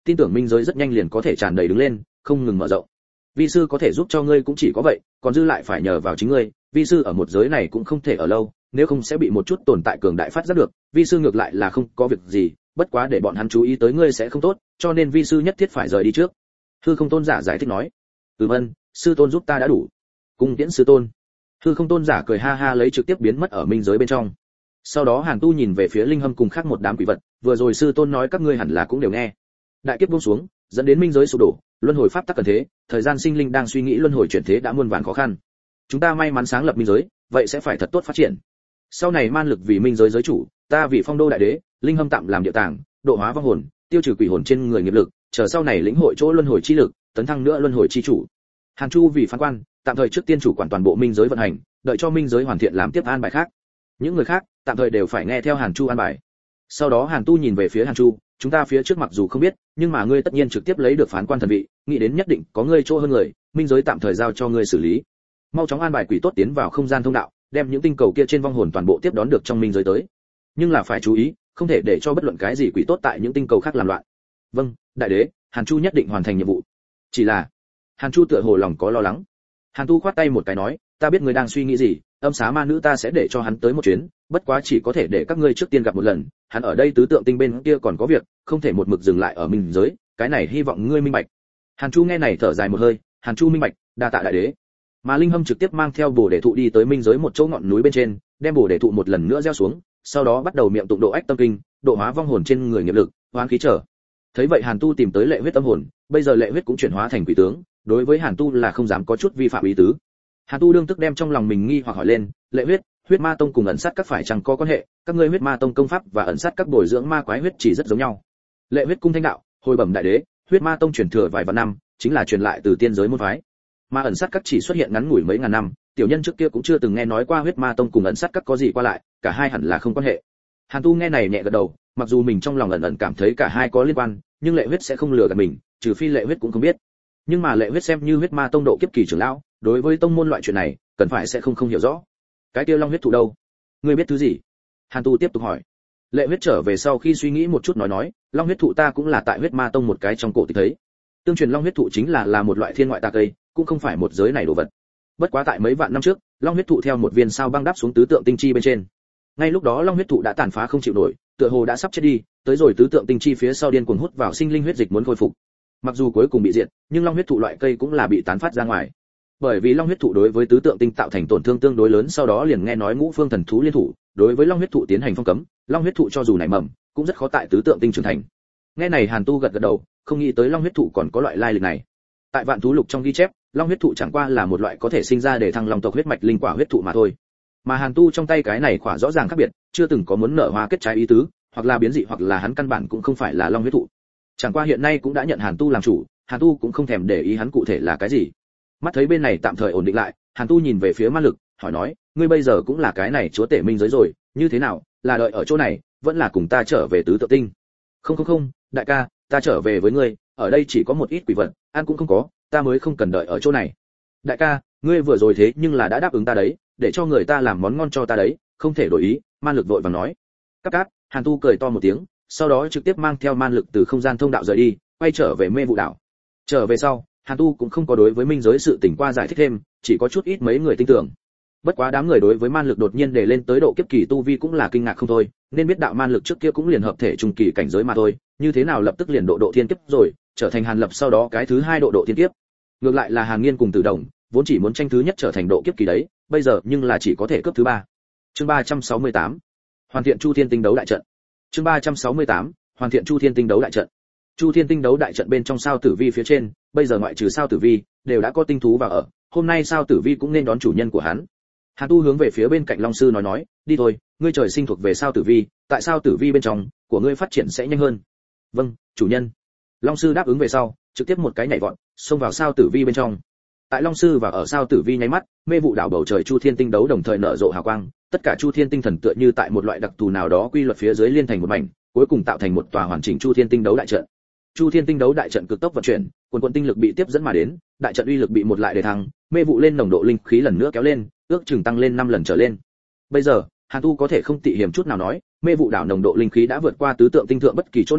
tin tưởng minh giới rất nhanh liền có thể tràn đầy đứng lên, không ngừng mở rộng. Vi sư có thể giúp cho ngươi cũng chỉ có vậy, còn dư lại phải nhờ vào chính ngươi. Vi sư ở một giới này cũng không thể ở lâu, nếu không sẽ bị một chút tồn tại cường đại phát giác được. Vi sư ngược lại là không có việc gì, bất quá để bọn hắn chú ý tới ngươi sẽ không tốt, cho nên vi sư nhất thiết phải rời đi trước. Hư Không Tôn giả giải thích nói. Ân, sư tôn giúp ta đã đủ. Cung tiễn sư tôn. Hư Không Tôn giả cười ha ha lấy trực tiếp biến mất ở minh giới bên trong. Sau đó Hàn Tu nhìn về phía Linh Hâm cùng khác một đám quỷ vật, vừa rồi sư tôn nói các ngươi hẳn là cũng đều nghe. Đại kiếp buông xuống, dẫn đến minh giới sụp đổ, luân hồi pháp tắc cần thế, thời gian sinh linh đang suy nghĩ luân hồi chuyển thế đã muôn vàn khó khăn. Chúng ta may mắn sáng lập minh giới, vậy sẽ phải thật tốt phát triển. Sau này man lực vì minh giới giới chủ, ta vì phong đô đại đế, Linh Hâm tạm làm địa tàng, độ hóa vong hồn, tiêu trừ quỷ hồn trên người nghiệp lực, chờ sau này lĩnh hội chỗ luân hồi chi lực, tấn thăng nữa luân hồi chi chủ. Hàn Chu vì phán quan, tạm thời trước tiên chủ quản toàn bộ minh giới vận hành, đợi cho minh giới hoàn thiện làm tiếp an bài khác. Những người khác tạm thời đều phải nghe theo Hàn Chu an bài. Sau đó Hàn Tu nhìn về phía Hàn Chu, chúng ta phía trước mặc dù không biết, nhưng mà ngươi tất nhiên trực tiếp lấy được phán quan thần vị, nghĩ đến nhất định có ngươi chỗ hơn người, minh giới tạm thời giao cho ngươi xử lý. Mau chóng an bài quỷ tốt tiến vào không gian thông đạo, đem những tinh cầu kia trên vong hồn toàn bộ tiếp đón được trong minh giới tới. Nhưng là phải chú ý, không thể để cho bất luận cái gì quỷ tốt tại những tinh cầu khác làm loạn. Vâng, đại đế. Hàn Chu nhất định hoàn thành nhiệm vụ. Chỉ là, Hàn Chu tựa hồ lòng có lo lắng. Hàn Tu khoát tay một cái nói, ta biết ngươi đang suy nghĩ gì, âm xá ma nữ ta sẽ để cho hắn tới một chuyến, bất quá chỉ có thể để các ngươi trước tiên gặp một lần, hắn ở đây tứ tượng tinh bên kia còn có việc, không thể một mực dừng lại ở minh giới, cái này hy vọng ngươi minh bạch. Hàn Chu nghe này thở dài một hơi, Hàn Chu minh bạch, đa tạ đại đế. Mà Linh Hâm trực tiếp mang theo bồ đề thụ đi tới minh giới một chỗ ngọn núi bên trên, đem bồ đề thụ một lần nữa gieo xuống, sau đó bắt đầu miệng tụng độ ách tâm kinh, độ hóa vong hồn trên người nghiệp lực, hoán khí trở. Thấy vậy Hàn Tu tìm tới lệ huyết tâm hồn, bây giờ lệ huyết cũng chuyển hóa thành quỷ tướng, đối với Hàn Tu là không dám có chút vi phạm ý tứ. Hàn Tu đương tức đem trong lòng mình nghi hoặc hỏi lên, lệ huyết, huyết ma tông cùng ẩn sát các phải chẳng có quan hệ, các ngươi huyết ma tông công pháp và ẩn sát các bồi dưỡng ma quái huyết chỉ rất giống nhau. Lệ huyết cung thanh đạo, hồi bẩm đại đế, huyết ma tông truyền thừa vài vạn năm, chính là truyền lại từ tiên giới môn phái. Mà ẩn sát các chỉ xuất hiện ngắn ngủi mấy ngàn năm, tiểu nhân trước kia cũng chưa từng nghe nói qua huyết ma tông cùng ẩn sát các có gì qua lại, cả hai hẳn là không quan hệ. Hàn Tu nghe này nhẹ gật đầu, mặc dù mình trong lòng ẩn ẩn cảm thấy cả hai có liên quan, nhưng lệ huyết sẽ không lừa gạt mình, trừ phi lệ huyết cũng không biết. Nhưng mà lệ huyết xem như huyết ma tông độ kiếp kỳ trưởng lão, đối với tông môn loại chuyện này, cần phải sẽ không hiểu rõ. Cái kia long huyết thụ đâu? Ngươi biết thứ gì? Hàn Tu tiếp tục hỏi. Lệ huyết trở về sau khi suy nghĩ một chút nói, long huyết thụ ta cũng là tại huyết ma tông một cái trong cổ tịch thấy. Tương truyền long huyết thụ chính là một loại thiên ngoại tà cây, cũng không phải một giới này đồ vật. Bất quá tại mấy vạn năm trước, long huyết thụ theo một viên sao băng đáp xuống tứ tượng tinh chi bên trên. Ngay lúc đó long huyết thụ đã tàn phá không chịu nổi, tựa hồ đã sắp chết đi, tới rồi tứ tượng tinh chi phía sau điên cuồng hút vào sinh linh huyết dịch muốn khôi phục. Mặc dù cuối cùng bị diệt, nhưng long huyết thụ loại cây cũng là bị tán phát ra ngoài. Bởi vì long huyết thụ đối với tứ tượng tinh tạo thành tổn thương tương đối lớn, sau đó liền nghe nói ngũ phương thần thú liên thủ, đối với long huyết thụ tiến hành phong cấm, long huyết thụ cho dù nảy mầm, cũng rất khó tại tứ tượng tinh trưởng thành. Nghe này Hàn Tu gật gật đầu, không nghĩ tới long huyết thụ còn có loại lai lịch này. Tại vạn thú lục trong ghi chép, long huyết thụ chẳng qua là một loại có thể sinh ra để thăng long tộc huyết mạch linh quả huyết thụ mà thôi. Mà Hàn Tu trong tay cái này quả rõ ràng khác biệt, chưa từng có muốn nở hoa kết trái ý tứ, hoặc là biến dị hoặc là hắn căn bản cũng không phải là long huyết thụ. Chẳng qua hiện nay cũng đã nhận Hàn Tu làm chủ, Hàn Tu cũng không thèm để ý hắn cụ thể là cái gì. Mắt thấy bên này tạm thời ổn định lại, Hàn Tu nhìn về phía Ma Lực, hỏi nói, ngươi bây giờ cũng là cái này chúa tể minh giới rồi, như thế nào, là đợi ở chỗ này, vẫn là cùng ta trở về tứ tượng tinh? Không, đại ca, ta trở về với ngươi, ở đây chỉ có một ít quỷ vật, ăn cũng không có, ta mới không cần đợi ở chỗ này. Đại ca, ngươi vừa rồi thế nhưng là đã đáp ứng ta đấy, để cho người ta làm món ngon cho ta đấy, không thể đổi ý. Man Lực vội vàng nói. Cáp, Hàn Tu cười to một tiếng, sau đó trực tiếp mang theo Man Lực từ không gian thông đạo rời đi, quay trở về Mê Vụ đảo. Trở về sau, Hàn Tu cũng không có đối với minh giới sự tình qua giải thích thêm, chỉ có chút ít mấy người tin tưởng. Bất quá đám người đối với Man Lực đột nhiên để lên tới độ kiếp kỳ tu vi cũng là kinh ngạc không thôi, nên biết đạo Man Lực trước kia cũng liền hợp thể trung kỳ cảnh giới mà thôi, như thế nào lập tức liền độ thiên kiếp rồi, trở thành Hàn Lập sau đó cái thứ hai độ thiên kiếp. Ngược lại là Hàn Nghiên cùng Tử Đồng, vốn chỉ muốn tranh thứ nhất trở thành độ kiếp kỳ đấy, bây giờ nhưng là chỉ có thể cướp thứ ba. Chương 368. Hoàn thiện Chu Thiên Tinh đấu đại trận. Chương 368. Hoàn thiện Chu Thiên Tinh đấu đại trận. Chu Thiên Tinh đấu đại trận bên trong sao tử vi phía trên, bây giờ ngoại trừ sao tử vi, đều đã có tinh thú vào ở, hôm nay sao tử vi cũng nên đón chủ nhân của hắn. Hàn Tu hướng về phía bên cạnh Long sư nói, đi thôi, ngươi trời sinh thuộc về sao tử vi, tại sao tử vi bên trong của ngươi phát triển sẽ nhanh hơn. Vâng, chủ nhân. Long sư đáp ứng về sau, trực tiếp một cái nhảy vọt, xông vào sao tử vi bên trong. Tại Long sư và ở sao tử vi nháy mắt, Mê Vụ đảo bầu trời Chu Thiên Tinh đấu đồng thời nở rộ hào quang, tất cả Chu Thiên Tinh thần tựa như tại một loại đặc thù nào đó quy luật phía dưới liên thành một mảnh, cuối cùng tạo thành một tòa hoàn chỉnh Chu Thiên Tinh đấu đại trận. Chu Thiên Tinh đấu đại trận cực tốc vận chuyển, quần tinh lực bị tiếp dẫn mà đến, đại trận uy lực bị một lại đề thăng, mê vụ lên nồng độ linh khí lần nữa kéo lên, ước chừng tăng lên 5 lần trở lên. Bây giờ, Hàn Tu có thể không tị hiểm chút nào nói, mê vụ đảo nồng độ linh khí đã vượt qua tứ tượng tinh thượng bất kỳ chỗ nào,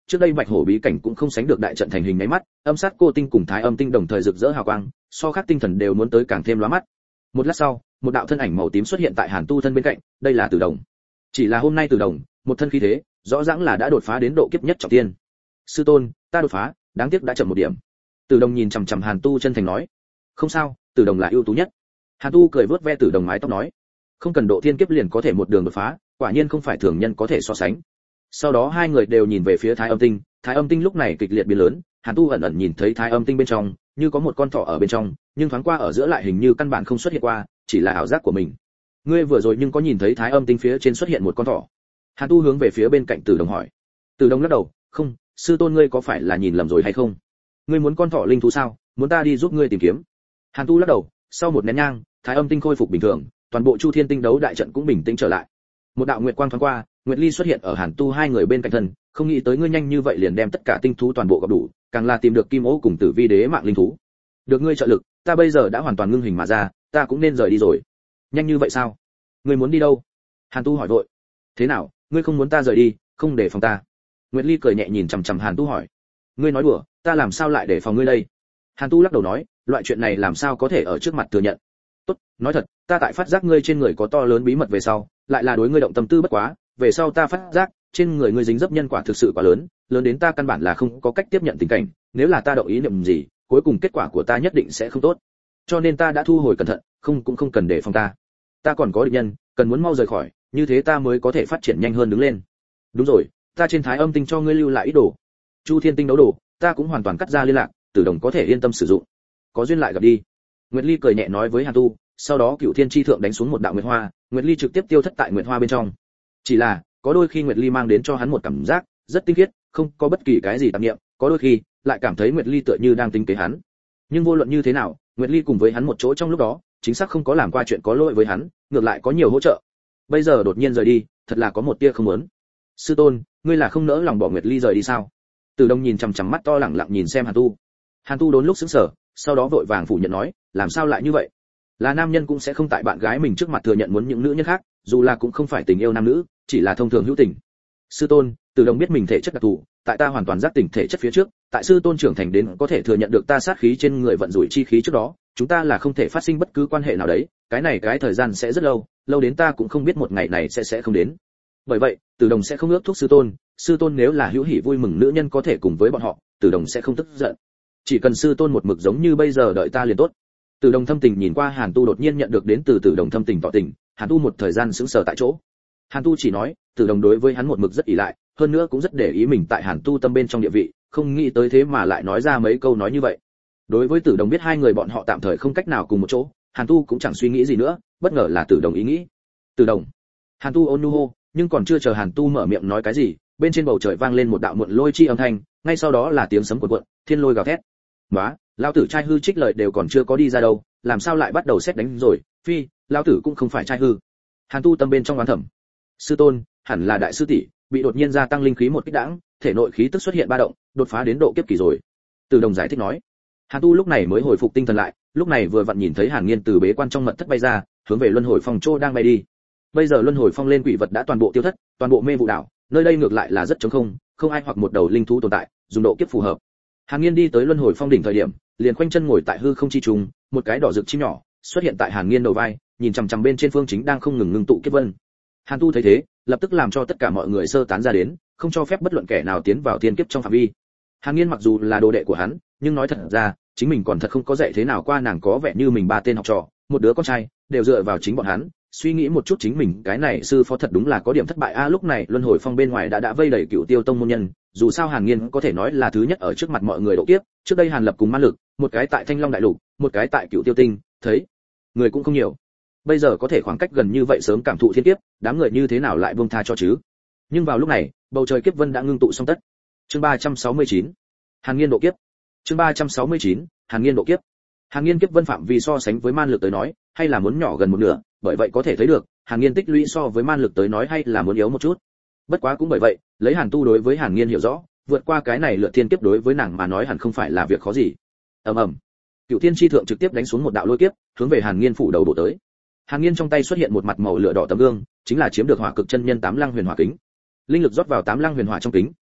trước đây bạch hổ bí cảnh cũng không sánh được đại trận thành hình nháy mắt, âm sát cô tinh cùng thái âm tinh đồng thời rực rỡ hào quang, so khác tinh thần đều muốn tới càng thêm lóa mắt. Một lát sau, một đạo thân ảnh màu tím xuất hiện tại Hàn Tu thân bên cạnh, đây là Tử Đồng. Chỉ là hôm nay Tử Đồng, một thân khí thế, rõ ràng là đã đột phá đến độ kiếp nhất trọng thiên. Sư tôn, ta đột phá, đáng tiếc đã chậm một điểm. Tử Đồng nhìn chằm chằm Hàn Tu chân thành nói. Không sao, Tử Đồng là ưu tú nhất. Hàn Tu cười vớt ve Tử Đồng mái tóc nói. Không cần độ thiên kiếp liền có thể một đường đột phá, quả nhiên không phải thường nhân có thể so sánh. Sau đó hai người đều nhìn về phía Thái Âm Tinh, Thái Âm Tinh lúc này kịch liệt biến lớn, Hàn Tu ẩn ẩn nhìn thấy Thái Âm Tinh bên trong, như có một con thỏ ở bên trong, nhưng thoáng qua ở giữa lại hình như căn bản không xuất hiện qua, chỉ là ảo giác của mình. Ngươi vừa rồi nhưng có nhìn thấy Thái Âm Tinh phía trên xuất hiện một con thỏ? Hàn Tu hướng về phía bên cạnh Tử Đồng hỏi. Tử Đồng lắc đầu, không, sư tôn ngươi có phải là nhìn lầm rồi hay không? Ngươi muốn con thỏ linh thú sao? Muốn ta đi giúp ngươi tìm kiếm? Hàn Tu lắc đầu, sau một nén nhang, Thái Âm Tinh khôi phục bình thường, toàn bộ Chu Thiên Tinh đấu đại trận cũng bình tĩnh trở lại. Một đạo nguyệt quang thoáng qua, Nguyệt Ly xuất hiện ở Hàn Tu hai người bên cạnh thân, không nghĩ tới ngươi nhanh như vậy liền đem tất cả tinh thú toàn bộ gặp đủ, càng là tìm được Kim Ô cùng Tử Vi Đế mạng linh thú. Được ngươi trợ lực, ta bây giờ đã hoàn toàn ngưng hình mà ra, ta cũng nên rời đi rồi. Nhanh như vậy sao? Ngươi muốn đi đâu? Hàn Tu hỏi vội. Thế nào, ngươi không muốn ta rời đi, không để phòng ta? Nguyệt Ly cười nhẹ nhìn chằm chằm Hàn Tu hỏi. Ngươi nói đùa, ta làm sao lại để phòng ngươi đây? Hàn Tu lắc đầu nói, loại chuyện này làm sao có thể ở trước mặt thừa nhận. Tốt, nói thật, ta tại phát giác ngươi trên người có to lớn bí mật về sau, lại là đối ngươi động tâm tư bất quá, về sau ta phát giác, trên người ngươi dính dấp nhân quả thực sự quá lớn, lớn đến ta căn bản là không có cách tiếp nhận tình cảnh, nếu là ta động ý niệm gì, cuối cùng kết quả của ta nhất định sẽ không tốt. Cho nên ta đã thu hồi cẩn thận, cũng không cần để phòng ta. Ta còn có địch nhân, cần muốn mau rời khỏi, như thế ta mới có thể phát triển nhanh hơn đứng lên. Đúng rồi, ta trên Thái Âm Tinh cho ngươi lưu lại ít đồ. Chu Thiên Tinh đấu đồ, ta cũng hoàn toàn cắt ra liên lạc, Tử Đồng có thể yên tâm sử dụng. Có duyên lại gặp đi. Nguyệt Ly cười nhẹ nói với Hàn Tu, sau đó Cửu Thiên Chi thượng đánh xuống một đạo nguyệt hoa, Nguyệt Ly trực tiếp tiêu thất tại nguyệt hoa bên trong. Chỉ là, có đôi khi Nguyệt Ly mang đến cho hắn một cảm giác rất tinh khiết, không có bất kỳ cái gì tạp niệm, có đôi khi lại cảm thấy Nguyệt Ly tựa như đang tính kế hắn. Nhưng vô luận như thế nào, Nguyệt Ly cùng với hắn một chỗ trong lúc đó, chính xác không có làm qua chuyện có lỗi với hắn, ngược lại có nhiều hỗ trợ. Bây giờ đột nhiên rời đi, thật là có một tia không muốn. Sư tôn, ngươi là không nỡ lòng bỏ Nguyệt Ly rời đi sao? Từ Đông nhìn chằm chằm mắt to lẳng lặng nhìn xem Hàn Tu. Hàn Tu đốn lúc sững sờ, sau đó vội vàng phủ nhận nói, làm sao lại như vậy? Là nam nhân cũng sẽ không tại bạn gái mình trước mặt thừa nhận muốn những nữ nhân khác, dù là cũng không phải tình yêu nam nữ, chỉ là thông thường hữu tình. Sư tôn, Từ Đông biết mình thể chất đặc thù, tại ta hoàn toàn giác tỉnh thể chất phía trước, tại sư tôn trưởng thành đến có thể thừa nhận được ta sát khí trên người vận rủi chi khí trước đó, chúng ta là không thể phát sinh bất cứ quan hệ nào đấy, cái thời gian sẽ rất lâu, lâu đến ta cũng không biết một ngày này sẽ không đến. Bởi vậy, Từ Đồng sẽ không ước thúc sư tôn nếu là hữu hỉ vui mừng nữ nhân có thể cùng với bọn họ, Từ Đồng sẽ không tức giận. Chỉ cần sư tôn một mực giống như bây giờ đợi ta liền tốt. Từ Đồng thâm tình nhìn qua Hàn Tu, đột nhiên nhận được đến từ Từ Đồng thâm tình tỏ tình, Hàn Tu một thời gian sững sờ tại chỗ. Hàn Tu chỉ nói, Từ Đồng đối với hắn một mực rất ỷ lại, hơn nữa cũng rất để ý mình tại Hàn Tu tâm bên trong địa vị, không nghĩ tới thế mà lại nói ra mấy câu nói như vậy. Đối với Từ Đồng biết hai người bọn họ tạm thời không cách nào cùng một chỗ, Hàn Tu cũng chẳng suy nghĩ gì nữa, bất ngờ là Từ Đồng ý nghĩ. Từ Đồng. Hàn Tu ôn nhu hô, nhưng còn chưa chờ Hàn Tu mở miệng nói cái gì, bên trên bầu trời vang lên một đạo muộn lôi chi âm thanh, ngay sau đó là tiếng sấm cuộn cuộn, thiên lôi gào thét. "Nóa, lão tử trai hư trích lời đều còn chưa có đi ra đâu, làm sao lại bắt đầu xét đánh rồi? Phi, lão tử cũng không phải trai hư." Hàn Tu tâm bên trong oán thầm. Sư tôn, hẳn là đại sư tỷ, bị đột nhiên gia tăng linh khí một kích đãng, thể nội khí tức xuất hiện ba động, đột phá đến độ kiếp kỳ rồi. Từ Đồng giải thích nói. Hàn Tu lúc này mới hồi phục tinh thần lại, lúc này vừa vặn nhìn thấy Hàn Nghiên từ bế quan trong mật thất bay ra, hướng về luân hồi phong chỗ đang bay đi. Bây giờ luân hồi phong lên quỷ vật đã toàn bộ tiêu thất, toàn bộ mê vụ đảo, nơi đây ngược lại là rất trống không, không ai hoặc một đầu linh thú tồn tại, dùng độ kiếp phù hợp. Hàn Nghiên đi tới luân hồi phong đỉnh thời điểm, liền khoanh chân ngồi tại hư không chi trùng, một cái đỏ rực chim nhỏ xuất hiện tại Hàn Nghiên đầu vai, nhìn chằm chằm bên trên phương chính đang không ngừng ngưng tụ kiếp vân. Hàn Tu thấy thế, lập tức làm cho tất cả mọi người sơ tán ra đến, không cho phép bất luận kẻ nào tiến vào thiên kiếp trong phạm vi. Hàn Nghiên mặc dù là đồ đệ của hắn, nhưng nói thật ra, chính mình còn thật không có dạy thế nào qua nàng, có vẻ như mình ba tên học trò, một đứa con trai, đều dựa vào chính bọn hắn. Suy nghĩ một chút chính mình cái này sư phó thật đúng là có điểm thất bại a. Lúc này luân hồi phong bên ngoài đã vây đầy Cửu Tiêu tông môn nhân, dù sao Hàn Nghiên có thể nói là thứ nhất ở trước mặt mọi người độ kiếp, trước đây Hàn Lập cùng Man Lực, một cái tại Thanh Long đại lục, một cái tại Cửu Tiêu tinh, thấy người cũng không nhiều. Bây giờ có thể khoảng cách gần như vậy sớm cảm thụ thiên kiếp, đám người như thế nào lại buông tha cho chứ? Nhưng vào lúc này, bầu trời kiếp vân đã ngưng tụ xong tất. Chương 369. Hàn Nghiên độ kiếp. Chương 369. Hàn Nghiên độ kiếp. Hàn Nghiên kiếp vân phạm vi so sánh với Man Lực tới nói, hay là muốn nhỏ gần một nửa, bởi vậy có thể thấy được, Hàn Nghiên tích lũy so với Man Lực tới nói hay là muốn yếu một chút. Bất quá cũng bởi vậy, lấy Hàn Tu đối với Hàn Nghiên hiểu rõ, vượt qua cái này lượt thiên kiếp đối với nàng mà nói hẳn không phải là việc khó gì. Ầm ầm. Cửu Thiên Chi thượng trực tiếp đánh xuống một đạo lôi kiếp, hướng về Hàn Nghiên phủ đầu bổ tới. Hàn Nghiên trong tay xuất hiện một mặt màu lửa đỏ tấm gương, chính là chiếm được Hỏa Cực chân nhân Tám Lăng Huyền Hỏa kính. Linh lực rót vào Tám Lăng Huyền Hỏa trong kính,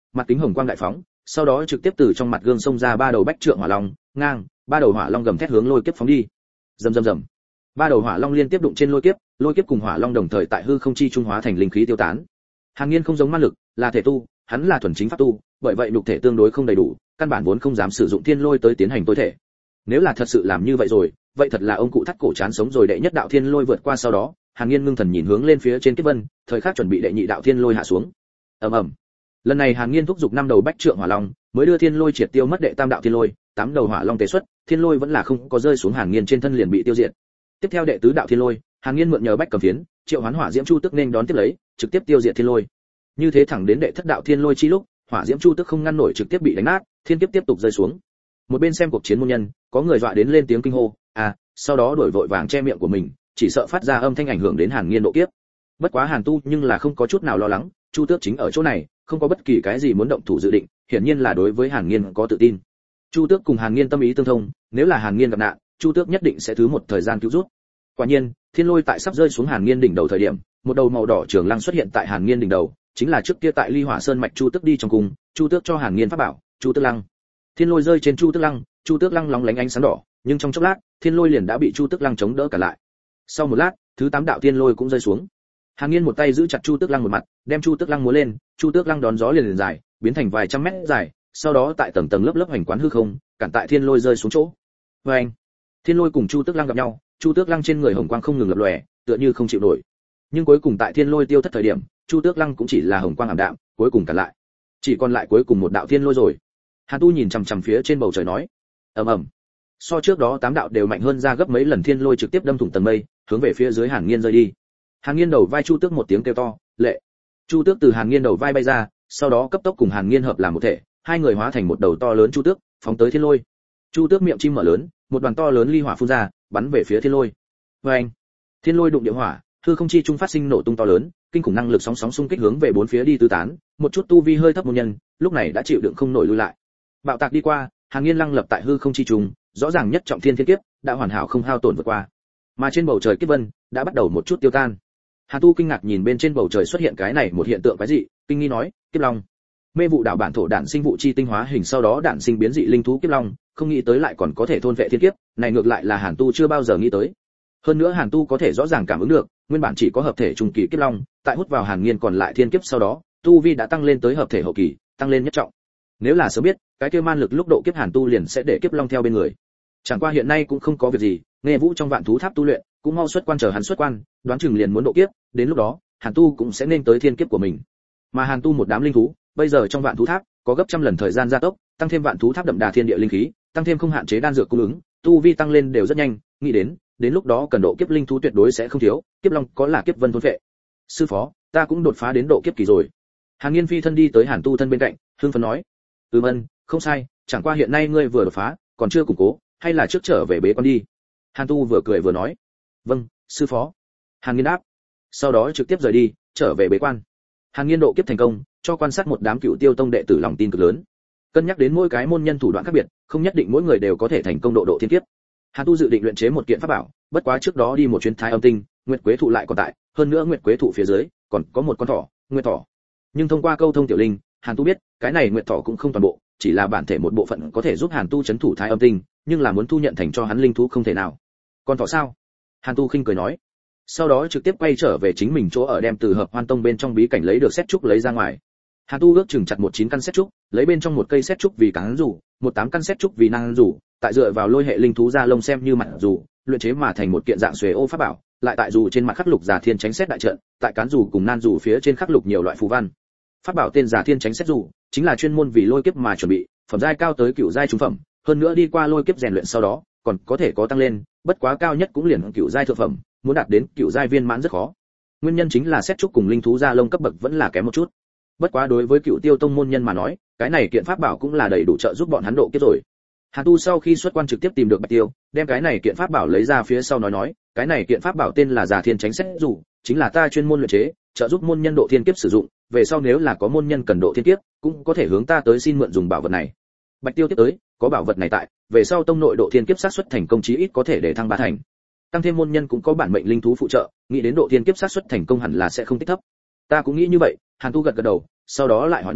mặt kính hồng quang đại phóng, sau đó trực tiếp từ trong mặt gương xông ra ba đầu bách trượng hỏa long, ngang, ba đầu hỏa long gầm thét hướng lôi kiếp phóng đi. Rầm rầm rầm. Ba đầu hỏa long liên tiếp đụng trên lôi kiếp cùng hỏa long đồng thời tại hư không chi trung hóa thành linh khí tiêu tán. Hàn Nghiên không giống ma lực, là thể tu, hắn là thuần chính pháp tu, bởi vậy nhục thể tương đối không đầy đủ, căn bản vốn không dám sử dụng thiên lôi tới tiến hành tối thể. Nếu là thật sự làm như vậy rồi, vậy thật là ông cụ thắt cổ chán sống rồi. Đệ nhất đạo thiên lôi vượt qua sau đó, Hàn Nghiên ngưng thần nhìn hướng lên phía trên kiếp vân, thời khắc chuẩn bị đệ nhị đạo thiên lôi hạ xuống. Ầm ầm. Lần này Hàn Nghiên thúc giục 5 đầu bách trượng hỏa long, mới đưa thiên lôi triệt tiêu mất đệ tam đạo thiên lôi, 8 đầu hỏa long tế xuất, thiên lôi vẫn là không có rơi xuống Hàn Nghiên trên thân liền bị tiêu diệt. Tiếp theo đệ tứ đạo thiên lôi, Hàn Nghiên mượn nhờ bách cầm phiến, triệu hoán hỏa diễm chu tức nên đón tiếp lấy, trực tiếp tiêu diệt thiên lôi. Như thế thẳng đến đệ thất đạo thiên lôi chi lúc, hỏa diễm chu tức không ngăn nổi trực tiếp bị đánh nát, thiên kiếp tiếp tục rơi xuống. Một bên xem cuộc chiến môn nhân, có người dọa đến lên tiếng kinh hô, sau đó đổi vội vàng che miệng của mình, chỉ sợ phát ra âm thanh ảnh hưởng đến Hàn Nghiên độ kiếp. Bất quá Hàn Tu nhưng là không có chút nào lo lắng, Chu Tước chính ở chỗ này, không có bất kỳ cái gì muốn động thủ dự định, hiển nhiên là đối với Hàn Nghiên có tự tin. Chu Tước cùng Hàn Nghiên tâm ý tương thông, nếu là Hàn Nghiên gặp nạn, Chu Tước nhất định sẽ thứ một thời gian cứu giúp. Quả nhiên, thiên lôi tại sắp rơi xuống Hàn Nghiên đỉnh đầu thời điểm, một đầu màu đỏ trường lăng xuất hiện tại Hàn Nghiên đỉnh đầu, chính là trước kia tại Ly Hỏa Sơn mạch Chu Tước đi trong cung, Chu Tước cho Hàn Nghiên pháp bảo, Chu Tước lăng. Thiên lôi rơi trên Chu Tước lăng lóng lánh ánh sáng đỏ, nhưng trong chốc lát, thiên lôi liền đã bị Chu Tước lăng chống đỡ cả lại. Sau một lát, thứ 8 đạo thiên lôi cũng rơi xuống. Hàn Nghiên một tay giữ chặt Chu Tước lăng một mặt, đem Chu Tước lăng múa lên, Chu Tước lăng đón gió liền dài, biến thành vài trăm mét dài, sau đó tại tầng tầng lớp lớp hành quán hư không, cản tại thiên lôi rơi xuống chỗ. Oeng! Thiên lôi cùng Chu Tước lăng gặp nhau, Chu Tước lăng trên người hồng quang không ngừng lập lòe, tựa như không chịu nổi. Nhưng cuối cùng tại thiên lôi tiêu thất thời điểm, Chu Tước lăng cũng chỉ là hồng quang ảm đạm, cuối cùng cản lại. Chỉ còn lại cuối cùng một đạo thiên lôi rồi. Hàn Tu nhìn chằm chằm phía trên bầu trời nói, ầm ầm. So trước đó 8 đạo đều mạnh hơn ra gấp mấy lần, thiên lôi trực tiếp đâm thủng tầng mây, hướng về phía dưới Hàn Nghiên rơi đi. Hàn Nghiên đầu vai Chu Tước một tiếng kêu to, lệ. Chu Tước từ Hàn Nghiên đầu vai bay ra, sau đó cấp tốc cùng Hàn Nghiên hợp làm một thể, hai người hóa thành một đầu to lớn Chu Tước, phóng tới thiên lôi. Chu Tước miệng chim mở lớn, một đoàn to lớn ly hỏa phun ra, bắn về phía thiên lôi. Oeng! Thiên lôi đụng địa hỏa, hư không chi trung phát sinh nổ tung to lớn, kinh khủng năng lực sóng sóng xung kích hướng về bốn phía đi tứ tán, một chút tu vi hơi thấp môn nhân, lúc này đã chịu đựng không nổi lui lại. Bạo tạc đi qua, Hàn Nghiên lăng lập tại hư không chi trung, rõ ràng nhất trọng thiên kiếp đã hoàn hảo không hao tổn vượt qua. Mà trên bầu trời kiếp vân đã bắt đầu một chút tiêu tan. Hàn Tu kinh ngạc nhìn bên trên bầu trời xuất hiện cái này một hiện tượng quái dị, kinh nghi nói, kiếp long. Mê vụ đảo bản thổ đản sinh vụ chi tinh hóa hình, sau đó đản sinh biến dị linh thú kiếp long, không nghĩ tới lại còn có thể thôn vệ thiên kiếp, này ngược lại là Hàn Tu chưa bao giờ nghĩ tới. Hơn nữa Hàn Tu có thể rõ ràng cảm ứng được, nguyên bản chỉ có hợp thể trung kỳ kiếp long, tại hút vào Hàn Nghiên còn lại thiên kiếp sau đó, tu vi đã tăng lên tới hợp thể hậu kỳ, tăng lên nhất trọng. Nếu là sớm biết, cái kia man lực lúc độ kiếp Hàn Tu liền sẽ để kiếp long theo bên người. Chẳng qua hiện nay cũng không có việc gì, nghe Vũ trong Vạn Thú Tháp tu luyện, cũng mau xuất quan, chờ hắn xuất quan, đoán chừng liền muốn độ kiếp, đến lúc đó, Hàn Tu cũng sẽ nên tới thiên kiếp của mình. Mà Hàn Tu một đám linh thú, bây giờ trong Vạn Thú Tháp có gấp trăm lần thời gian gia tốc, tăng thêm Vạn Thú Tháp đậm đà thiên địa linh khí, tăng thêm không hạn chế đan dược cung ứng, tu vi tăng lên đều rất nhanh, nghĩ đến lúc đó cần độ kiếp linh thú tuyệt đối sẽ không thiếu, kiếp long có là kiếp vân thôn phệ. Sư phó, ta cũng đột phá đến độ kiếp kỳ rồi. Hàn Nghiên phi thân đi tới Hàn Tu thân bên cạnh, hưng phấn nói, Ân, không sai, chẳng qua hiện nay ngươi vừa đột phá, còn chưa củng cố, hay là trước trở về bế quan đi. Hàn Tu vừa cười vừa nói, vâng, sư phó. Hàn Nghiên đáp, sau đó trực tiếp rời đi, trở về bế quan. Hàn Nghiên độ kiếp thành công, cho quan sát một đám Cựu Tiêu Tông đệ tử lòng tin cực lớn. Cân nhắc đến mỗi cái môn nhân thủ đoạn khác biệt, không nhất định mỗi người đều có thể thành công độ thiên kiếp. Hàn Tu dự định luyện chế một kiện pháp bảo, bất quá trước đó đi một chuyến Thái Âm Tinh, Nguyệt Quế thụ lại còn tại, hơn nữa Nguyệt Quế thụ phía dưới còn có một con thỏ, Nguyệt thỏ. Nhưng thông qua câu thông tiểu linh, Hàn Tu biết, cái này Nguyệt thỏ cũng không toàn bộ, chỉ là bản thể một bộ phận có thể giúp Hàn Tu chấn thủ Thái Âm Tinh, nhưng là muốn thu nhận thành cho hắn linh thú không thể nào. Con thỏ sao? Hàn Tu khinh cười nói. Sau đó trực tiếp quay trở về chính mình chỗ ở, đem từ Hợp Hoan Tông bên trong bí cảnh lấy được sét trúc lấy ra ngoài. Hàn Tu ước chừng chặt 19 căn sét trúc, lấy bên trong một cây sét trúc vì cán rủ, 18 căn sét trúc vì nan rủ, tại dựa vào lôi hệ linh thú ra lông xem như mặt rủ, luyện chế mà thành một kiện dạng xuề ô pháp bảo, lại tại rủ trên mặt khắc lục Giả Thiên Tránh Sét đại trận, tại cán rủ cùng nan rủ phía trên khắc lục nhiều loại phù văn. Pháp bảo tên Giả Thiên Tránh Sét rủ, chính là chuyên môn vì lôi kiếp mà chuẩn bị, phẩm giai cao tới cửu giai trung phẩm, hơn nữa đi qua lôi kiếp rèn luyện sau đó, còn có thể có tăng lên, bất quá cao nhất cũng liền cửu giai thượng phẩm, muốn đạt đến cửu giai viên mãn rất khó. Nguyên nhân chính là sét trúc cùng linh thú da lông cấp bậc vẫn là kém một chút. Bất quá đối với Cựu Tiêu Tông môn nhân mà nói, cái này kiện pháp bảo cũng là đầy đủ trợ giúp bọn hắn độ kiếp rồi. Hàn Tu sau khi xuất quan trực tiếp tìm được Bạch Tiêu, đem cái này kiện pháp bảo lấy ra phía sau nói, cái này kiện pháp bảo tên là Giả Thiên Tránh Sét rủ, chính là ta chuyên môn luyện chế, trợ giúp môn nhân độ thiên kiếp sử dụng, về sau nếu là có môn nhân cần độ thiên kiếp, cũng có thể hướng ta tới xin mượn dùng bảo vật này. Bạch Tiêu tiếp tới, có bảo vật này tại, về sau tông nội độ thiên kiếp xác suất thành công chí ít có thể để thăng 3 thành. Tăng thêm môn nhân cũng có bản mệnh linh thú phụ trợ, nghĩ đến độ thiên kiếp xác suất thành công hẳn là sẽ không tích thấp. Ta cũng nghĩ như vậy. Hàn Tu gật gật đầu, sau đó lại hỏi nói,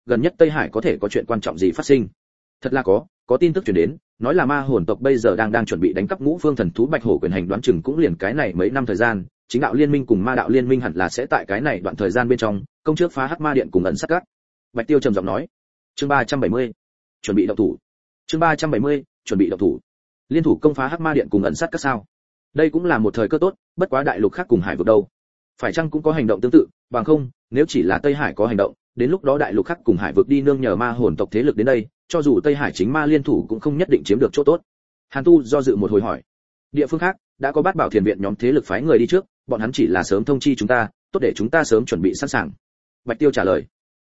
gần nhất Tây Hải có thể có chuyện quan trọng gì phát sinh. Thật là có tin tức truyền đến, nói là ma hồn tộc bây giờ đang chuẩn bị đánh cắp ngũ phương thần thú bạch hổ quyền hành, đoán chừng cũng liền cái này mấy năm thời gian, chính đạo liên minh cùng ma đạo liên minh hẳn là sẽ tại cái này đoạn thời gian bên trong công trước phá hắc ma điện cùng ẩn sát các. Bạch Tiêu trầm giọng nói. Chương 370, chuẩn bị động thủ. Chương 370, chuẩn bị động thủ. Liên thủ công phá hắc ma điện cùng ẩn sát các sao? Đây cũng là một thời cơ tốt, bất quá đại lục khác cùng hải vực đâu, phải chăng cũng có hành động tương tự, bằng không, nếu chỉ là Tây Hải có hành động, đến lúc đó đại lục khác cùng hải vực đi nương nhờ ma hồn tộc thế lực đến đây, cho dù Tây Hải chính ma liên thủ cũng không nhất định chiếm được chỗ tốt. Hàn Tu do dự một hồi hỏi. Địa phương khác đã có Bát Bảo Thiền viện nhóm thế lực phái người đi trước, bọn hắn chỉ là sớm thông chi chúng ta, tốt để chúng ta sớm chuẩn bị sẵn sàng. Bạch Tiêu trả lời.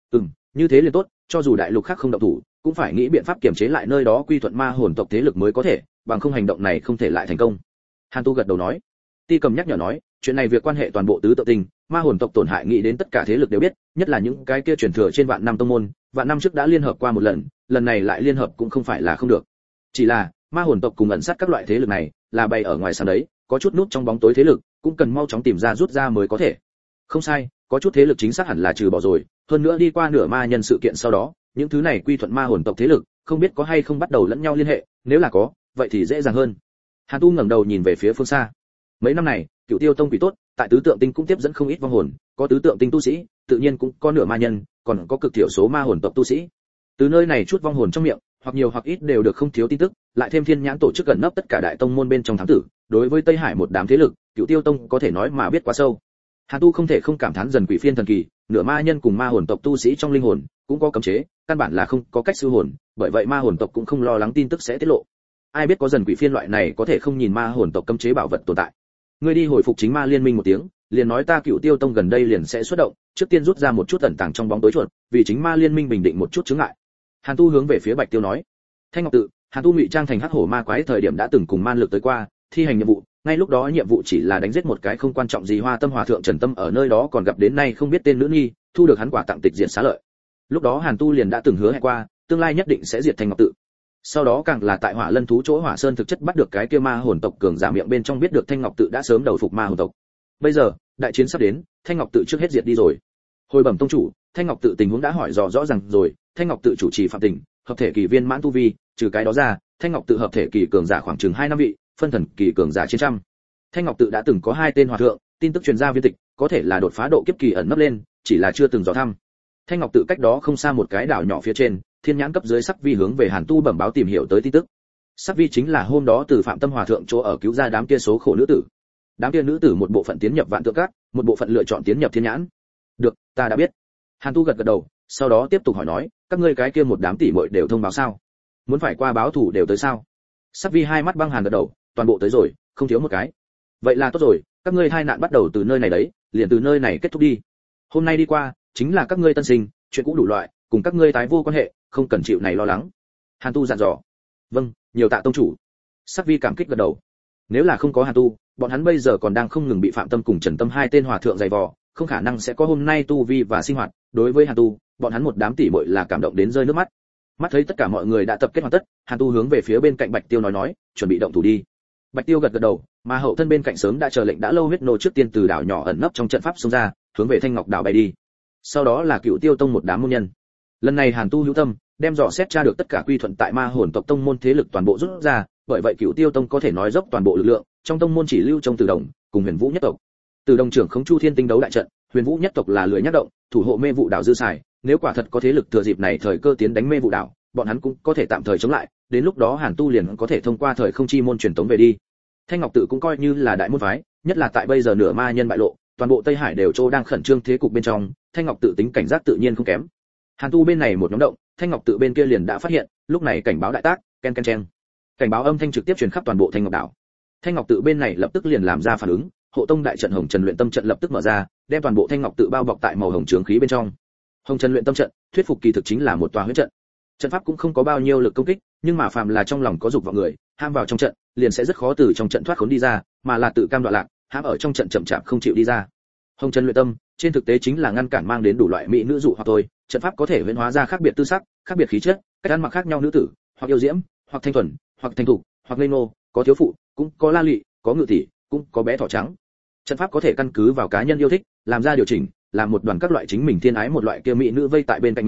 Như thế liền tốt, cho dù đại lục khác không động thủ, cũng phải nghĩ biện pháp kiềm chế lại nơi đó quy thuận ma hồn tộc thế lực mới có thể, bằng không hành động này không thể lại thành công. Hàn Tu gật đầu nói. Ti Cầm nhắc nhở nói, chuyện này việc quan hệ toàn bộ tứ tự tinh, ma hồn tộc tổn hại nghĩ đến tất cả thế lực đều biết, nhất là những cái kia truyền thừa trên vạn năm tông môn, vạn năm trước đã liên hợp qua một lần, lần này lại liên hợp cũng không phải là không được. Chỉ là ma hồn tộc cùng ẩn sát các loại thế lực này là bày ở ngoài sàn đấy, có chút nút trong bóng tối thế lực cũng cần mau chóng tìm ra rút ra mới có thể. Không sai, có chút thế lực chính xác hẳn là trừ bỏ rồi, hơn nữa đi qua nửa ma nhân sự kiện sau đó, những thứ này quy thuận ma hồn tộc thế lực, không biết có hay không bắt đầu lẫn nhau liên hệ, nếu là có, vậy thì dễ dàng hơn. Hàn Tu ngẩng đầu nhìn về phía phương xa. Mấy năm này, Cửu Tiêu Tông quỷ tốt, tại tứ tượng tinh cũng tiếp dẫn không ít vong hồn, có tứ tượng tinh tu sĩ, tự nhiên cũng có nửa ma nhân, còn có cực thiểu số ma hồn tộc tu sĩ. Từ nơi này chút vong hồn trong miệng, hoặc nhiều hoặc ít đều được không thiếu tin tức, lại thêm Thiên Nhãn tổ chức gần nấp tất cả đại tông môn bên trong thám tử, đối với Tây Hải một đám thế lực, Cửu Tiêu Tông có thể nói mà biết quá sâu. Hàn Tu không thể không cảm thán dần quỷ phiên thần kỳ, nửa ma nhân cùng ma hồn tộc tu sĩ trong linh hồn cũng có cấm chế, căn bản là không có cách siêu hồn, bởi vậy ma hồn tộc cũng không lo lắng tin tức sẽ tiết lộ. Ai biết có dần quỷ phiên loại này có thể không nhìn ma hồn tộc cấm chế bảo vật tồn tại. Ngươi đi hồi phục chính ma liên minh một tiếng, liền nói ta Cửu Tiêu Tông gần đây liền sẽ xuất động, trước tiên rút ra một chút ẩn tàng trong bóng tối chuột, vì chính ma liên minh bình định một chút chướng ngại. Hàn Tu hướng về phía Bạch Tiêu nói. Thanh Ngọc Tự, Hàn Tu ngụy trang thành hắc hổ ma quái thời điểm đã từng cùng man lực tới qua, thi hành nhiệm vụ, ngay lúc đó nhiệm vụ chỉ là đánh giết một cái không quan trọng gì Hoa Tâm hòa thượng Trần Tâm ở nơi đó còn gặp đến nay không biết tên nữ nhi, thu được hắn quả tặng tịch diện xá lợi. Lúc đó Hàn Tu liền đã từng hứa hẹn qua, tương lai nhất định sẽ diệt Thanh Ngọc Tự. Sau đó càng là tại Hỏa Lân thú chỗ Hỏa Sơn thực chất bắt được cái kia ma hồn tộc cường giả miệng bên trong biết được Thanh Ngọc Tự đã sớm đầu phục ma hồn tộc. Bây giờ, đại chiến sắp đến, Thanh Ngọc Tự trước hết diệt đi rồi. Hồi bẩm tông chủ, Thanh Ngọc Tự tình huống đã hỏi rõ ràng rồi, Thanh Ngọc Tự chủ trì phạm tình, hợp thể kỳ viên mãn tu vi, trừ cái đó ra, Thanh Ngọc Tự hợp thể kỳ cường giả khoảng chừng 2 năm vị, phân thần kỳ cường giả trên trăm. Thanh Ngọc Tự đã từng có 2 tên hòa thượng, tin tức truyền ra viên tịch, có thể là đột phá độ kiếp kỳ ẩn nấp lên, chỉ là chưa từng dò thăm. Thanh Ngọc Tự cách đó không xa một cái đảo nhỏ phía trên, Thiên Nhãn cấp dưới Sắc Vi hướng về Hàn Tu bẩm báo tìm hiểu tới tin tức. Sắc Vi chính là hôm đó từ Phạm Tâm hòa thượng chỗ ở cứu ra đám kia số khổ nữ tử. Đám kia nữ tử một bộ phận tiến nhập Vạn Tượng Các, một bộ phận lựa chọn tiến nhập Thiên Nhãn. Được, ta đã biết. Hàn Tu gật gật đầu, sau đó tiếp tục hỏi nói, các ngươi cái kia một đám tỷ muội đều thông báo sao? Muốn phải qua báo thủ đều tới sao? Sắc Vi hai mắt băng hàn gật đầu, toàn bộ tới rồi, không thiếu một cái. Vậy là tốt rồi, các ngươi hai nạn bắt đầu từ nơi này đấy, liền từ nơi này kết thúc đi. Hôm nay đi qua, chính là các ngươi tân sinh, chuyện cũ đủ loại, cùng các ngươi tái vô quan hệ, không cần chịu này lo lắng. Hàn Tu dặn dò. Vâng, nhiều tạ tông chủ. Sắc Vi cảm kích gật đầu. Nếu là không có Hàn Tu, bọn hắn bây giờ còn đang không ngừng bị Phạm Tâm cùng Trần Tâm 2 tên hòa thượng dày vò, không khả năng sẽ có hôm nay tu vi và sinh hoạt. Đối với Hàn Tu, bọn hắn một đám tỷ muội là cảm động đến rơi nước mắt. Mắt thấy tất cả mọi người đã tập kết hoàn tất, Hàn Tu hướng về phía bên cạnh Bạch Tiêu nói, chuẩn bị động thủ đi. Bạch Tiêu gật gật đầu, mà hậu thân bên cạnh sớm đã chờ lệnh đã lâu huyết nô trước tiên từ đảo nhỏ ẩn nấp trong trận pháp xông ra, hướng về Thanh Ngọc đảo bay đi. Sau đó là Cửu Tiêu Tông một đám môn nhân. Lần này Hàn Tu hữu tâm, đem dò xét tra được tất cả quy thuận tại ma hồn tộc tông môn thế lực toàn bộ rút ra, bởi vậy Cửu Tiêu Tông có thể nói dốc toàn bộ lực lượng, trong tông môn chỉ lưu trong Từ Đồng cùng Huyền Vũ nhất tộc. Từ Đồng trưởng khống Chu Thiên Tinh đấu đại trận, Huyền Vũ nhất tộc là lưỡi nhắc động, thủ hộ mê vụ đảo dư xài, nếu quả thật có thế lực thừa dịp này thời cơ tiến đánh mê vụ đảo, bọn hắn cũng có thể tạm thời chống lại, đến lúc đó Hàn Tu liền có thể thông qua thời không chi môn truyền tống về đi. Thanh Ngọc Tự cũng coi như là đại môn phái, nhất là tại bây giờ nửa ma nhân bại lộ, toàn bộ Tây Hải đều đang khẩn trương thế cục bên trong, Thanh Ngọc Tự tính cảnh giác tự nhiên không kém. Hàn Tu bên này một nhóm động, Thanh Ngọc Tự bên kia liền đã phát hiện, lúc này cảnh báo đại tác, ken ken chen. Cảnh báo âm thanh trực tiếp truyền khắp toàn bộ Thanh Ngọc đảo. Thanh Ngọc Tự bên này lập tức liền làm ra phản ứng, hộ tông đại trận Hồng Trần luyện tâm trận lập tức mở ra, đem toàn bộ Thanh Ngọc Tự bao bọc tại màu hồng chướng khí bên trong. Hồng Trần luyện tâm trận, thuyết phục kỳ thực chính là một tòa huyễn trận. Trận pháp cũng không có bao nhiêu lực công kích, nhưng mà phàm là trong lòng có dục vọng người, ham vào trong trận, liền sẽ rất khó từ trong trận thoát khốn đi ra, mà là tự cam đoạn lạc, ham ở trong trận chậm chạp không chịu đi ra. Hồng Trần luyện tâm, trên thực tế chính là ngăn cản mang đến đủ loại mỹ nữ dụ hoặc thôi, trận pháp có thể huyễn hóa ra khác biệt tư sắc, khác biệt khí chất, cách ăn mặc khác nhau nữ tử, hoặc yêu diễm, hoặc thanh thuần, hoặc thanh thục, hoặc ngây ngô, có thiếu phụ, cũng có la lị, có ngự tỷ, cũng có bé thỏ trắng. Trận pháp có thể căn cứ vào cá nhân yêu thích, làm ra điều chỉnh, làm một đoàn các loại chính mình thiên ái một loại kia mỹ nữ vây tại bên cạnh mình,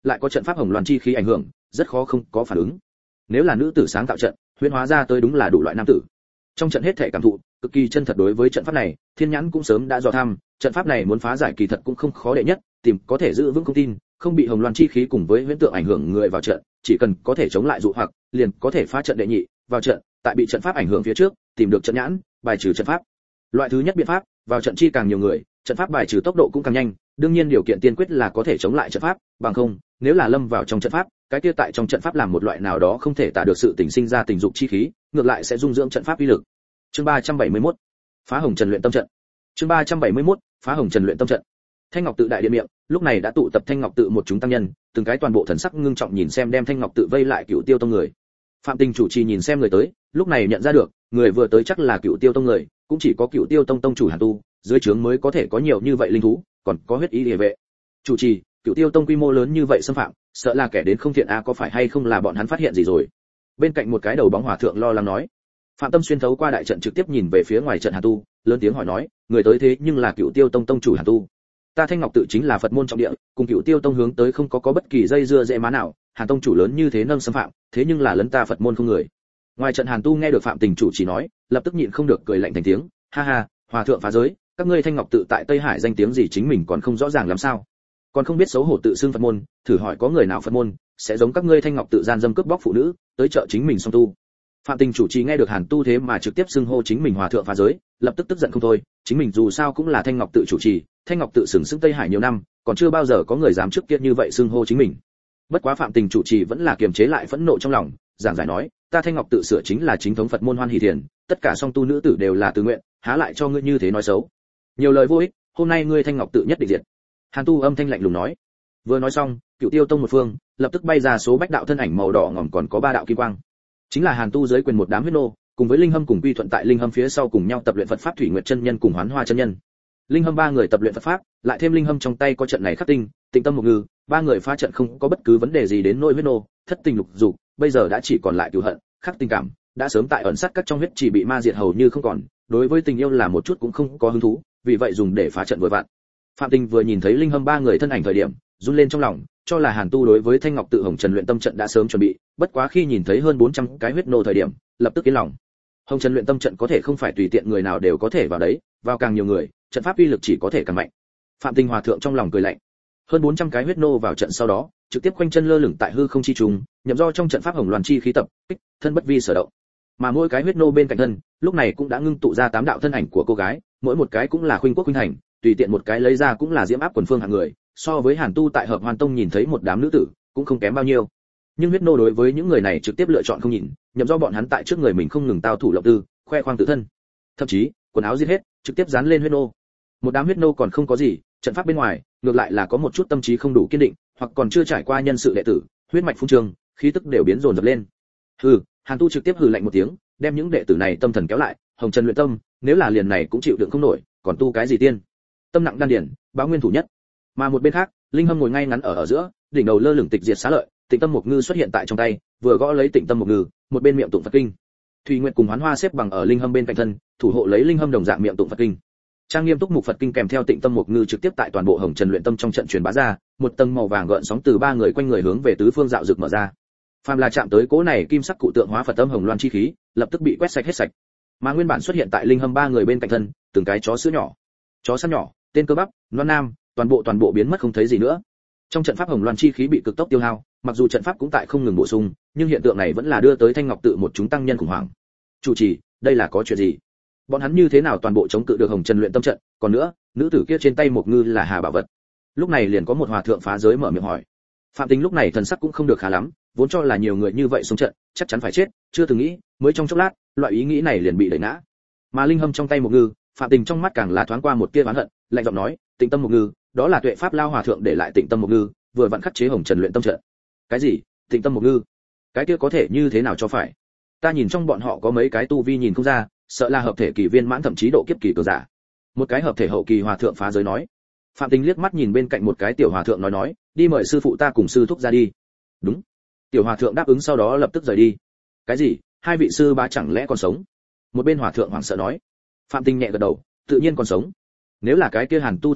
lại có trận pháp hồng loan chi khí ảnh hưởng, rất khó không có phản ứng. Nếu là nữ tử sáng tạo trận, huyễn hóa ra tới đúng là đủ loại nam tử. Trong trận hết thể cảm thụ cực kỳ chân thật. Đối với trận pháp này, Thiên Nhãn cũng sớm đã dò thăm, trận pháp này muốn phá giải kỳ thật cũng không khó đệ nhất, tìm có thể giữ vững không tin, không bị hồng loan chi khí cùng với huyễn tượng ảnh hưởng người vào trận, chỉ cần có thể chống lại dụ hoặc, liền có thể phá trận đệ nhị, vào trận, tại bị trận pháp ảnh hưởng phía trước, tìm được trận nhãn, bài trừ trận pháp. Loại thứ nhất biện pháp, vào trận chi càng nhiều người, trận pháp bài trừ tốc độ cũng càng nhanh, đương nhiên điều kiện tiên quyết là có thể chống lại trận pháp, bằng không, nếu là lâm vào trong trận pháp, cái kia tại trong trận pháp làm một loại nào đó không thể tả được sự tình sinh ra tình dục chi khí, ngược lại sẽ dung dưỡng trận pháp uy lực. Chương 371. Phá Hồng Trần luyện tâm trận. Chương 371. Phá Hồng Trần luyện tâm trận. Thanh Ngọc tự đại điện miệng, lúc này đã tụ tập Thanh Ngọc tự một chúng tăng nhân, từng cái toàn bộ thần sắc ngưng trọng nhìn xem đem Thanh Ngọc tự vây lại Cửu Tiêu tông người. Phạm Tình chủ trì nhìn xem người tới, lúc này nhận ra được, người vừa tới chắc là Cửu Tiêu tông người, cũng chỉ có Cửu Tiêu tông tông chủ Hàn Tu, dưới trướng mới có thể có nhiều như vậy linh thú, còn có huyết ý liề vệ. Chủ trì, Cửu Tiêu tông quy mô lớn như vậy xâm phạm, sợ là kẻ đến không thiện a, có phải hay không là bọn hắn phát hiện gì rồi? Bên cạnh một cái đầu bóng hòa thượng lo lắng nói. Phạm Tâm xuyên thấu qua đại trận trực tiếp nhìn về phía ngoài trận Hàn Tu, lớn tiếng hỏi nói, người tới thế nhưng là Cửu Tiêu tông tông chủ Hàn Tu. Ta Thanh Ngọc tự chính là Phật môn trọng địa, cùng Cửu Tiêu tông hướng tới không có bất kỳ dây dưa dễ má nào, Hàn tông chủ lớn như thế nâng xâm phạm, thế nhưng là lấn ta Phật môn không người. Ngoài trận Hàn Tu nghe được Phạm Tình chủ chỉ nói, lập tức nhịn không được cười lạnh thành tiếng, ha ha, hòa thượng phá giới, các ngươi Thanh Ngọc tự tại Tây Hải danh tiếng gì chính mình còn không rõ ràng làm sao? Còn không biết xấu hổ tự xưng Phật môn, thử hỏi có người nào Phật môn sẽ giống các ngươi Thanh Ngọc tự gian dâm cướp bóc phụ nữ, tới chợ chính mình song tu. Phạm Tình chủ trì nghe được Hàn Tu thế mà trực tiếp xưng hô chính mình hòa thượng phá giới, lập tức tức giận không thôi, chính mình dù sao cũng là Thanh Ngọc tự chủ trì, Thanh Ngọc tự sừng sững Tây Hải nhiều năm, còn chưa bao giờ có người dám trước kia như vậy xưng hô chính mình. Bất quá Phạm Tình chủ trì vẫn là kiềm chế lại phẫn nộ trong lòng, giảng giải nói, ta Thanh Ngọc tự sửa chính là chính thống Phật môn Hoan Hỷ Thiền, tất cả song tu nữ tử đều là tự nguyện, há lại cho ngươi như thế nói xấu. Nhiều lời vô ích, hôm nay ngươi Thanh Ngọc tự nhất định diệt. Hàn Tu âm thanh lạnh lùng nói. Vừa nói xong, Cửu Tiêu tông một phương, lập tức bay ra số bách đạo thân ảnh màu đỏ ngòm còn có 3 đạo kim quang. Chính là Hàn Tu dưới quyền một đám huyết nô, cùng với Linh Hâm cùng Quy Thuận tại Linh Hâm phía sau cùng nhau tập luyện Phật pháp Thủy Nguyệt chân nhân cùng Hoán Hoa chân nhân. Linh Hâm 3 người tập luyện Phật pháp, lại thêm Linh Hâm trong tay có trận này khắc tinh, Tịnh Tâm một ngư, 3 người phá trận không có bất cứ vấn đề gì đến nỗi huyết nô, thất tình lục dục, bây giờ đã chỉ còn lại cừu hận, khắc tình cảm, đã sớm tại ẩn sát các trong huyết chỉ bị ma diệt hầu như không còn, đối với tình yêu là một chút cũng không có hứng thú, vì vậy dùng để phá trận vừa vặn. Phạm Tình vừa nhìn thấy Linh Hâm 3 người thân ảnh thời điểm, run lên trong lòng, cho là Hàn Tu đối với Thanh Ngọc tự Hồng Trần luyện tâm trận đã sớm chuẩn bị, bất quá khi nhìn thấy hơn 400 cái huyết nô thời điểm, lập tức yên lòng. Hồng Trần luyện tâm trận có thể không phải tùy tiện người nào đều có thể vào đấy, vào càng nhiều người, trận pháp uy lực chỉ có thể càng mạnh. Phạm Tình hòa thượng trong lòng cười lạnh. Hơn 400 cái huyết nô vào trận sau đó, trực tiếp quanh chân lơ lửng tại hư không chi trùng, nhậm do trong trận pháp Hồng Loan chi khí tập kích, thân bất vi sở động. Mà mỗi cái huyết nô bên cạnh thân, lúc này cũng đã ngưng tụ ra 8 đạo thân ảnh của cô gái, mỗi một cái cũng là khuynh quốc khuynh thành, tùy tiện một cái lấy ra cũng là diễm áp quần phương hạng người, so với Hàn Tu tại Hợp Hoan Tông nhìn thấy một đám nữ tử, cũng không kém bao nhiêu. Nhưng huyết nô đối với những người này trực tiếp lựa chọn không nhìn, nhậm do bọn hắn tại trước người mình không ngừng tao thủ lộng tư, khoe khoang tự thân. Thậm chí, quần áo giết hết, trực tiếp dán lên huyết nô. Một đám huyết nô còn không có gì, trận pháp bên ngoài, ngược lại là có một chút tâm trí không đủ kiên định, hoặc còn chưa trải qua nhân sự đệ tử, huyết mạch phung trường, khí tức đều biến dồn dập lên. Hừ, Hàn Tu trực tiếp hừ lạnh một tiếng, đem những đệ tử này tâm thần kéo lại, Hồng Trần luyện tâm, nếu là liền này cũng chịu đựng không nổi, còn tu cái gì tiên? Tâm nặng đan điển, báo nguyên thủ nhất. Mà một bên khác, Linh Hâm ngồi ngay ngắn ở giữa, đỉnh đầu lơ lửng tịch diệt xá lợi, Tịnh Tâm một ngư xuất hiện tại trong tay, vừa gõ lấy Tịnh Tâm một ngư, một bên miệng tụng Phật kinh. Thủy Nguyệt cùng Hoán Hoa xếp bằng ở Linh Hâm bên cạnh thân, thủ hộ lấy Linh Hâm đồng dạng miệng tụng Phật kinh. Trang nghiêm túc mục Phật kinh kèm theo Tịnh Tâm một ngư trực tiếp tại toàn bộ Hồng Trần luyện tâm trong trận truyền bá ra, một tầng màu vàng gợn sóng từ 3 người quanh người hướng về tứ phương dạo dực mở ra. Phàm là chạm tới cỗ này kim sắc cụ tượng hóa Phật âm hồng loan chi khí, lập tức bị quét sạch hết sạch. Mà nguyên bản xuất hiện tại Linh Hâm 3 người bên cạnh thân, từng cái chó sữa nhỏ, chó săn nhỏ, tên cơ bắp, loan nam, toàn bộ biến mất không thấy gì nữa. Trong trận pháp hồng loan chi khí bị cực tốc tiêu hao, mặc dù trận pháp cũng tại không ngừng bổ sung, nhưng hiện tượng này vẫn là đưa tới Thanh Ngọc tự một chúng tăng nhân khủng hoảng. Chủ trì, đây là có chuyện gì? Bọn hắn như thế nào toàn bộ chống cự được Hồng Trần luyện tâm trận? Còn nữa, nữ tử kia trên tay một ngư là hà bảo vật. Lúc này liền có một hòa thượng phá giới mở miệng hỏi. Phạm Tình lúc này thần sắc cũng không được khá lắm, vốn cho là nhiều người như vậy xung trận, chắc chắn phải chết, chưa từng nghĩ, mới trong chốc lát, loại ý nghĩ này liền bị đẩy ngã. Mà Linh Hâm trong tay một ngư, Phạm Tình trong mắt càng là thoáng qua một tia oán hận, lạnh giọng nói, Tịnh Tâm một ngư, đó là Tuệ Pháp Lao hòa thượng để lại Tịnh Tâm một ngư, vừa vặn khắc chế Hồng Trần luyện tâm trận. Cái gì? Tịnh Tâm một ngư? Cái kia có thể như thế nào cho phải? Ta nhìn trong bọn họ có mấy cái tu vi nhìn không ra, sợ là hợp thể kỳ viên mãn thậm chí độ kiếp kỳ cường giả. Một cái hợp thể hậu kỳ hòa thượng phá giới nói. Phạm Tình liếc mắt nhìn bên cạnh một cái tiểu hòa thượng nói, đi mời sư phụ ta cùng sư thúc ra đi. Đúng. Tiểu hòa thượng đáp ứng sau đó lập tức rời đi. Cái gì? Hai vị sư bá chẳng lẽ còn sống? Một bên hòa thượng hoảng sợ nói. Phạm Tình nhẹ gật đầu, tự nhiên còn sống. Nếu là cái kia Hàn Tu thức thời,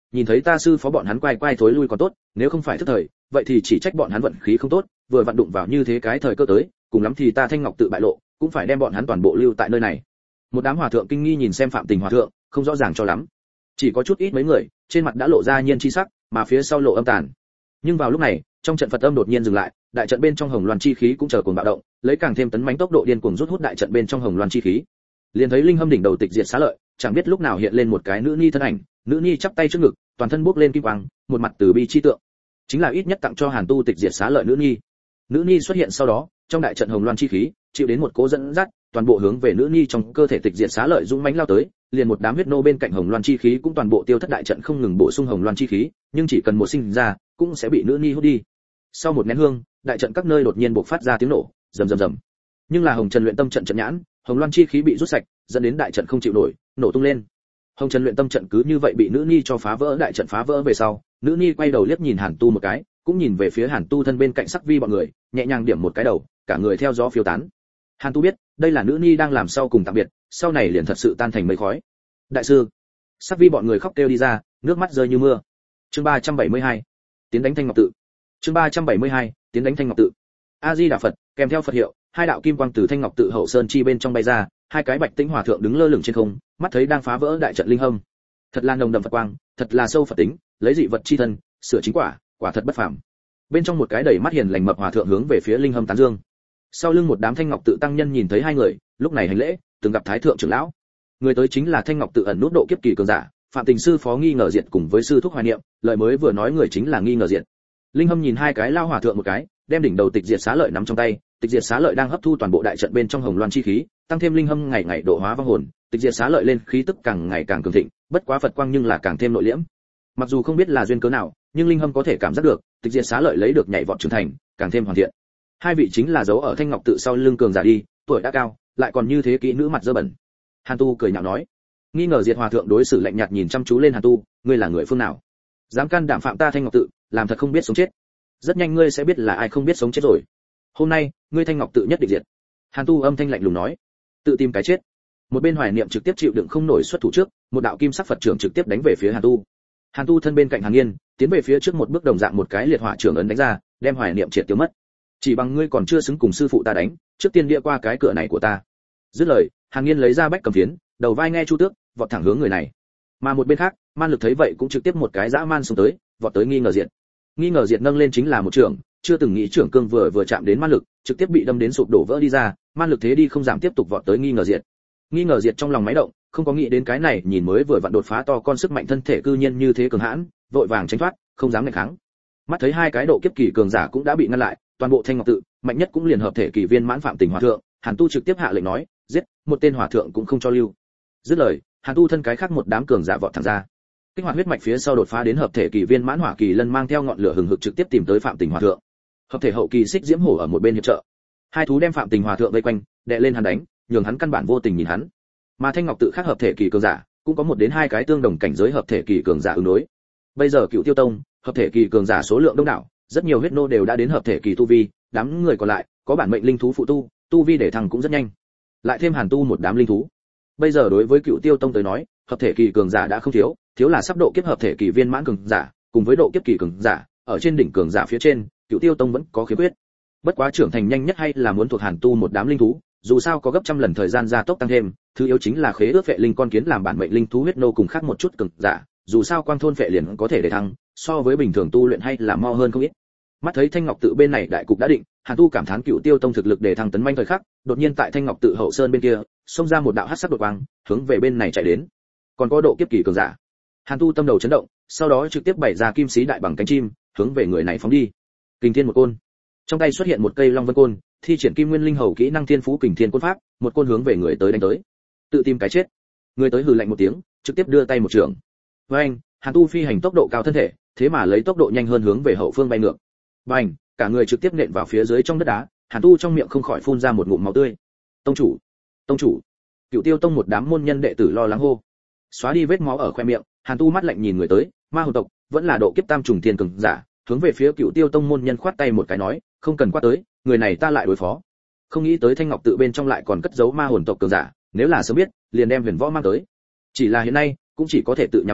nhìn thấy ta sư phó bọn hắn quay quay thối lui còn tốt, nếu không phải thức thời, vậy thì chỉ trách bọn hắn vận khí không tốt, vừa vặn đụng vào như thế cái thời cơ tới, cùng lắm thì ta Thanh Ngọc tự bại lộ, cũng phải đem bọn hắn toàn bộ lưu tại nơi này. Một đám hòa thượng kinh nghi nhìn xem Phạm Tình hòa thượng, không rõ ràng cho lắm. Chỉ có chút ít mấy người, trên mặt đã lộ ra nhiên chi sắc, mà phía sau lộ âm tàn. Nhưng vào lúc này, trong trận Phật âm đột nhiên dừng lại, đại trận bên trong hồng loan chi khí cũng chờ cuồng bạo động, lấy càng thêm tấn mãnh tốc độ điên cuồng rút hút đại trận bên trong hồng loan chi khí. Liền thấy linh hâm đỉnh đầu tịch diệt xá lợi, chẳng biết lúc nào hiện lên một cái nữ ni thân ảnh, nữ ni chắp tay trước ngực, toàn thân bốc lên kim quang, một mặt từ bi chi tượng. Chính là ít nhất tặng cho Hàn Tu tịch diệt xá lợi nữ ni. Nữ ni xuất hiện sau đó, trong đại trận hồng loan chi khí, chịu đến một cỗ dẫn dắt, toàn bộ hướng về nữ ni trong cơ thể tịch diệt xá lợi dũng mãnh lao tới, liền một đám huyết nô bên cạnh hồng loan chi khí cũng toàn bộ tiêu thất, đại trận không ngừng bổ sung hồng loan chi khí, nhưng chỉ cần một sinh ra, cũng sẽ bị nữ ni hút đi. Sau một nén hương, đại trận các nơi đột nhiên bộc phát ra tiếng nổ, rầm rầm rầm. Nhưng là Hồng Trần luyện tâm trận trận nhãn, hồng loan chi khí bị rút sạch, dẫn đến đại trận không chịu nổi, nổ tung lên. Hồng Trần luyện tâm trận cứ như vậy bị nữ ni cho phá vỡ, đại trận phá vỡ về sau, nữ ni quay đầu liếc nhìn Hàn Tu một cái, cũng nhìn về phía Hàn Tu thân bên cạnh Sắc Vi bọn người, nhẹ nhàng điểm một cái đầu, cả người theo gió phiêu tán. Hàn Tu biết, đây là nữ ni đang làm sau cùng tạm biệt, sau này liền thật sự tan thành mây khói. Đại sư, Sắc Vi bọn người khóc kêu đi ra, nước mắt rơi như mưa. Chương 372, tiến đánh Thanh Ngọc tự. Chương 372, tiến đánh Thanh Ngọc tự. A Di Đà Phật, kèm theo Phật hiệu, hai đạo kim quang từ Thanh Ngọc tự hậu sơn chi bên trong bay ra, hai cái bạch tĩnh hòa thượng đứng lơ lửng trên không, mắt thấy đang phá vỡ đại trận linh hâm. Thật là nồng đậm Phật quang, thật là sâu Phật tính, lấy dị vật chi thân, sửa chính quả, quả thật bất phàm. Bên trong một cái đầy mắt hiền lành mập hòa thượng hướng về phía linh hâm tán dương. Sau lưng một đám Thanh Ngọc tự tăng nhân nhìn thấy hai người, lúc này hành lễ, từng gặp thái thượng trưởng lão. Người tới chính là Thanh Ngọc tự ẩn nút độ kiếp kỳ cường giả, Phạm Tình sư phó Nghi Ngờ Diệt cùng với sư thúc Hoài Niệm, lời mới vừa nói người chính là Nghi Ngờ Diệt. Linh hâm nhìn hai cái lao hòa thượng một cái, đem đỉnh đầu tịch diệt xá lợi nắm trong tay, tịch diệt xá lợi đang hấp thu toàn bộ đại trận bên trong hồng loan chi khí, tăng thêm linh hâm ngày ngày độ hóa vong hồn, tịch diệt xá lợi lên khí tức càng ngày càng cường thịnh, bất quá Phật quang nhưng là càng thêm nội liễm. Mặc dù không biết là duyên cớ nào, nhưng linh hâm có thể cảm giác được, tịch diệt xá lợi lấy được nhảy vọt trưởng thành, càng thêm hoàn thiện. Hai vị chính là dấu ở Thanh Ngọc tự sau lưng cường giả đi, tuổi đã cao, lại còn như thế kỹ nữ mặt dơ bẩn. Hàn Tu cười nhạo nói. Nghi Ngờ Diệt hòa thượng đối xử lạnh nhạt nhìn chăm chú lên Hàn Tu, ngươi là người phương nào? Dám can đảm phạm ta Thanh Ngọc tự, làm thật không biết sống chết. Rất nhanh ngươi sẽ biết là ai không biết sống chết rồi. Hôm nay, ngươi Thanh Ngọc tự nhất định diệt. Hàn Tu âm thanh lạnh lùng nói. Tự tìm cái chết. Một bên Hoài Niệm trực tiếp chịu đựng không nổi xuất thủ trước, một đạo kim sắc Phật trưởng trực tiếp đánh về phía Hàn Tu. Hàn Tu thân bên cạnh Hàn Nghiên, tiến về phía trước một bước đồng dạng một cái liệt hỏa trưởng ấn đánh ra, đem Hoài Niệm triệt tiêu mất. Chỉ bằng ngươi còn chưa xứng cùng sư phụ ta đánh, trước tiên địa qua cái cửa này của ta. Dứt lời, Hàn Nghiên lấy ra bách cầm phiến, đầu vai nghe chu tước, vọt thẳng hướng người này. Mà một bên khác, Man Lực thấy vậy cũng trực tiếp một cái dã man xông tới, vọt tới Nghi Ngờ Diệt. Nghi Ngờ Diệt nâng lên chính là một trưởng, chưa từng nghĩ trưởng cương vừa chạm đến Man Lực, trực tiếp bị đâm đến sụp đổ vỡ đi ra, Man Lực thế đi không giảm tiếp tục vọt tới Nghi Ngờ Diệt. Nghi Ngờ Diệt trong lòng máy động, không có nghĩ đến cái này nhìn mới vừa vặn đột phá to con sức mạnh thân thể cư nhiên như thế cường hãn, vội vàng tránh thoát, không dám nghịch kháng. Mắt thấy hai cái độ kiếp kỳ cường giả cũng đã bị ngăn lại, toàn bộ Thanh Ngọc tự, mạnh nhất cũng liền hợp thể kỳ viên mãn Phạm Tình hòa thượng, Hàn Tu trực tiếp hạ lệnh nói, giết, một tên hòa thượng cũng không cho lưu. Dứt lời, Hàn Tu thân cái khác một đám cường giả vọt thẳng ra. Kích hoạt huyết mạch phía sau đột phá đến hợp thể kỳ viên mãn hỏa kỳ lân mang theo ngọn lửa hừng hực trực tiếp tìm tới Phạm Tình hòa thượng. Hợp thể hậu kỳ xích diễm hổ ở một bên hiệp trợ. Hai thú đem Phạm Tình hòa thượng vây quanh, đè lên hắn đánh, nhường hắn căn bản vô tình nhìn hắn. Mà Thanh Ngọc tự khác hợp thể kỳ cường giả, cũng có một đến hai cái tương đồng cảnh giới hợp thể kỳ cường giả ứng đối. Bây giờ Cựu Tiêu Tông, hợp thể kỳ cường giả số lượng đông đảo, rất nhiều huyết nô đều đã đến hợp thể kỳ tu vi, đám người còn lại, có bản mệnh linh thú phụ tu vi để thăng cũng rất nhanh. Lại thêm Hàn Tu một đám linh thú. Bây giờ đối với Cựu Tiêu Tông tới nói, hợp thể kỳ cường giả đã không thiếu là sắp độ kiếp hợp thể kỳ viên mãn cường giả, cùng với độ kiếp kỳ cường giả, ở trên đỉnh cường giả phía trên, Cựu Tiêu Tông vẫn có khiếm khuyết. Bất quá trưởng thành nhanh nhất hay là muốn thuộc Hàn Tu một đám linh thú, dù sao có gấp trăm lần thời gian gia tốc tăng thêm, thứ yếu chính là khế ước vệ linh con kiến làm bản mệnh linh thú huyết nô cùng khác một chút cường giả, dù sao quang thôn vệ liền có thể để thăng, so với bình thường tu luyện hay là mau hơn không ít. Mắt thấy Thanh Ngọc tự bên này đại cục đã định, Hàn Tu cảm thán Cựu Tiêu Tông thực lực để thăng tấn manh thời khắc, đột nhiên tại Thanh Ngọc tự hậu sơn bên kia, xông ra một đạo hắc sắc đột quang, hướng về bên này chạy đến. Còn có độ kiếp kỳ cường giả. Hàn Tu tâm đầu chấn động, sau đó trực tiếp bày ra kim sĩ đại bằng cánh chim, hướng về người này phóng đi. Kình Thiên một côn. Trong tay xuất hiện một cây Long Vân côn, thi triển Kim Nguyên Linh Hầu kỹ năng Thiên Phú Kình Thiên côn pháp, một côn hướng về người tới đánh tới. Tự tìm cái chết. Người tới hừ lạnh một tiếng, trực tiếp đưa tay một trường. Với anh, Hàn Tu phi hành tốc độ cao thân thể, thế mà lấy tốc độ nhanh hơn hướng về hậu phương bay ngược. Bành, cả người trực tiếp nện vào phía dưới trong đất đá, Hàn Tu trong miệng không khỏi phun ra một ngụm máu tươi. Tông chủ, Cựu Tiêu Tông một đám môn nhân đệ tử lo lắng hô. Xóa đi vết máu ở khoe miệng, Hàn Tu mắt lạnh nhìn người tới, ma hồn tộc, vẫn là độ kiếp tam trùng thiên cường giả, hướng về phía Cựu Tiêu Tông môn nhân khoát tay một cái nói, không cần quát tới, người này ta lại đối phó. Không nghĩ tới Thanh Ngọc tự bên trong lại còn cất giấu ma hồn tộc cường giả, nếu là sớm biết, liền đem Huyền Võ mang tới. Chỉ là hiện nay, cũng chỉ có thể tự nhắm mắt lại,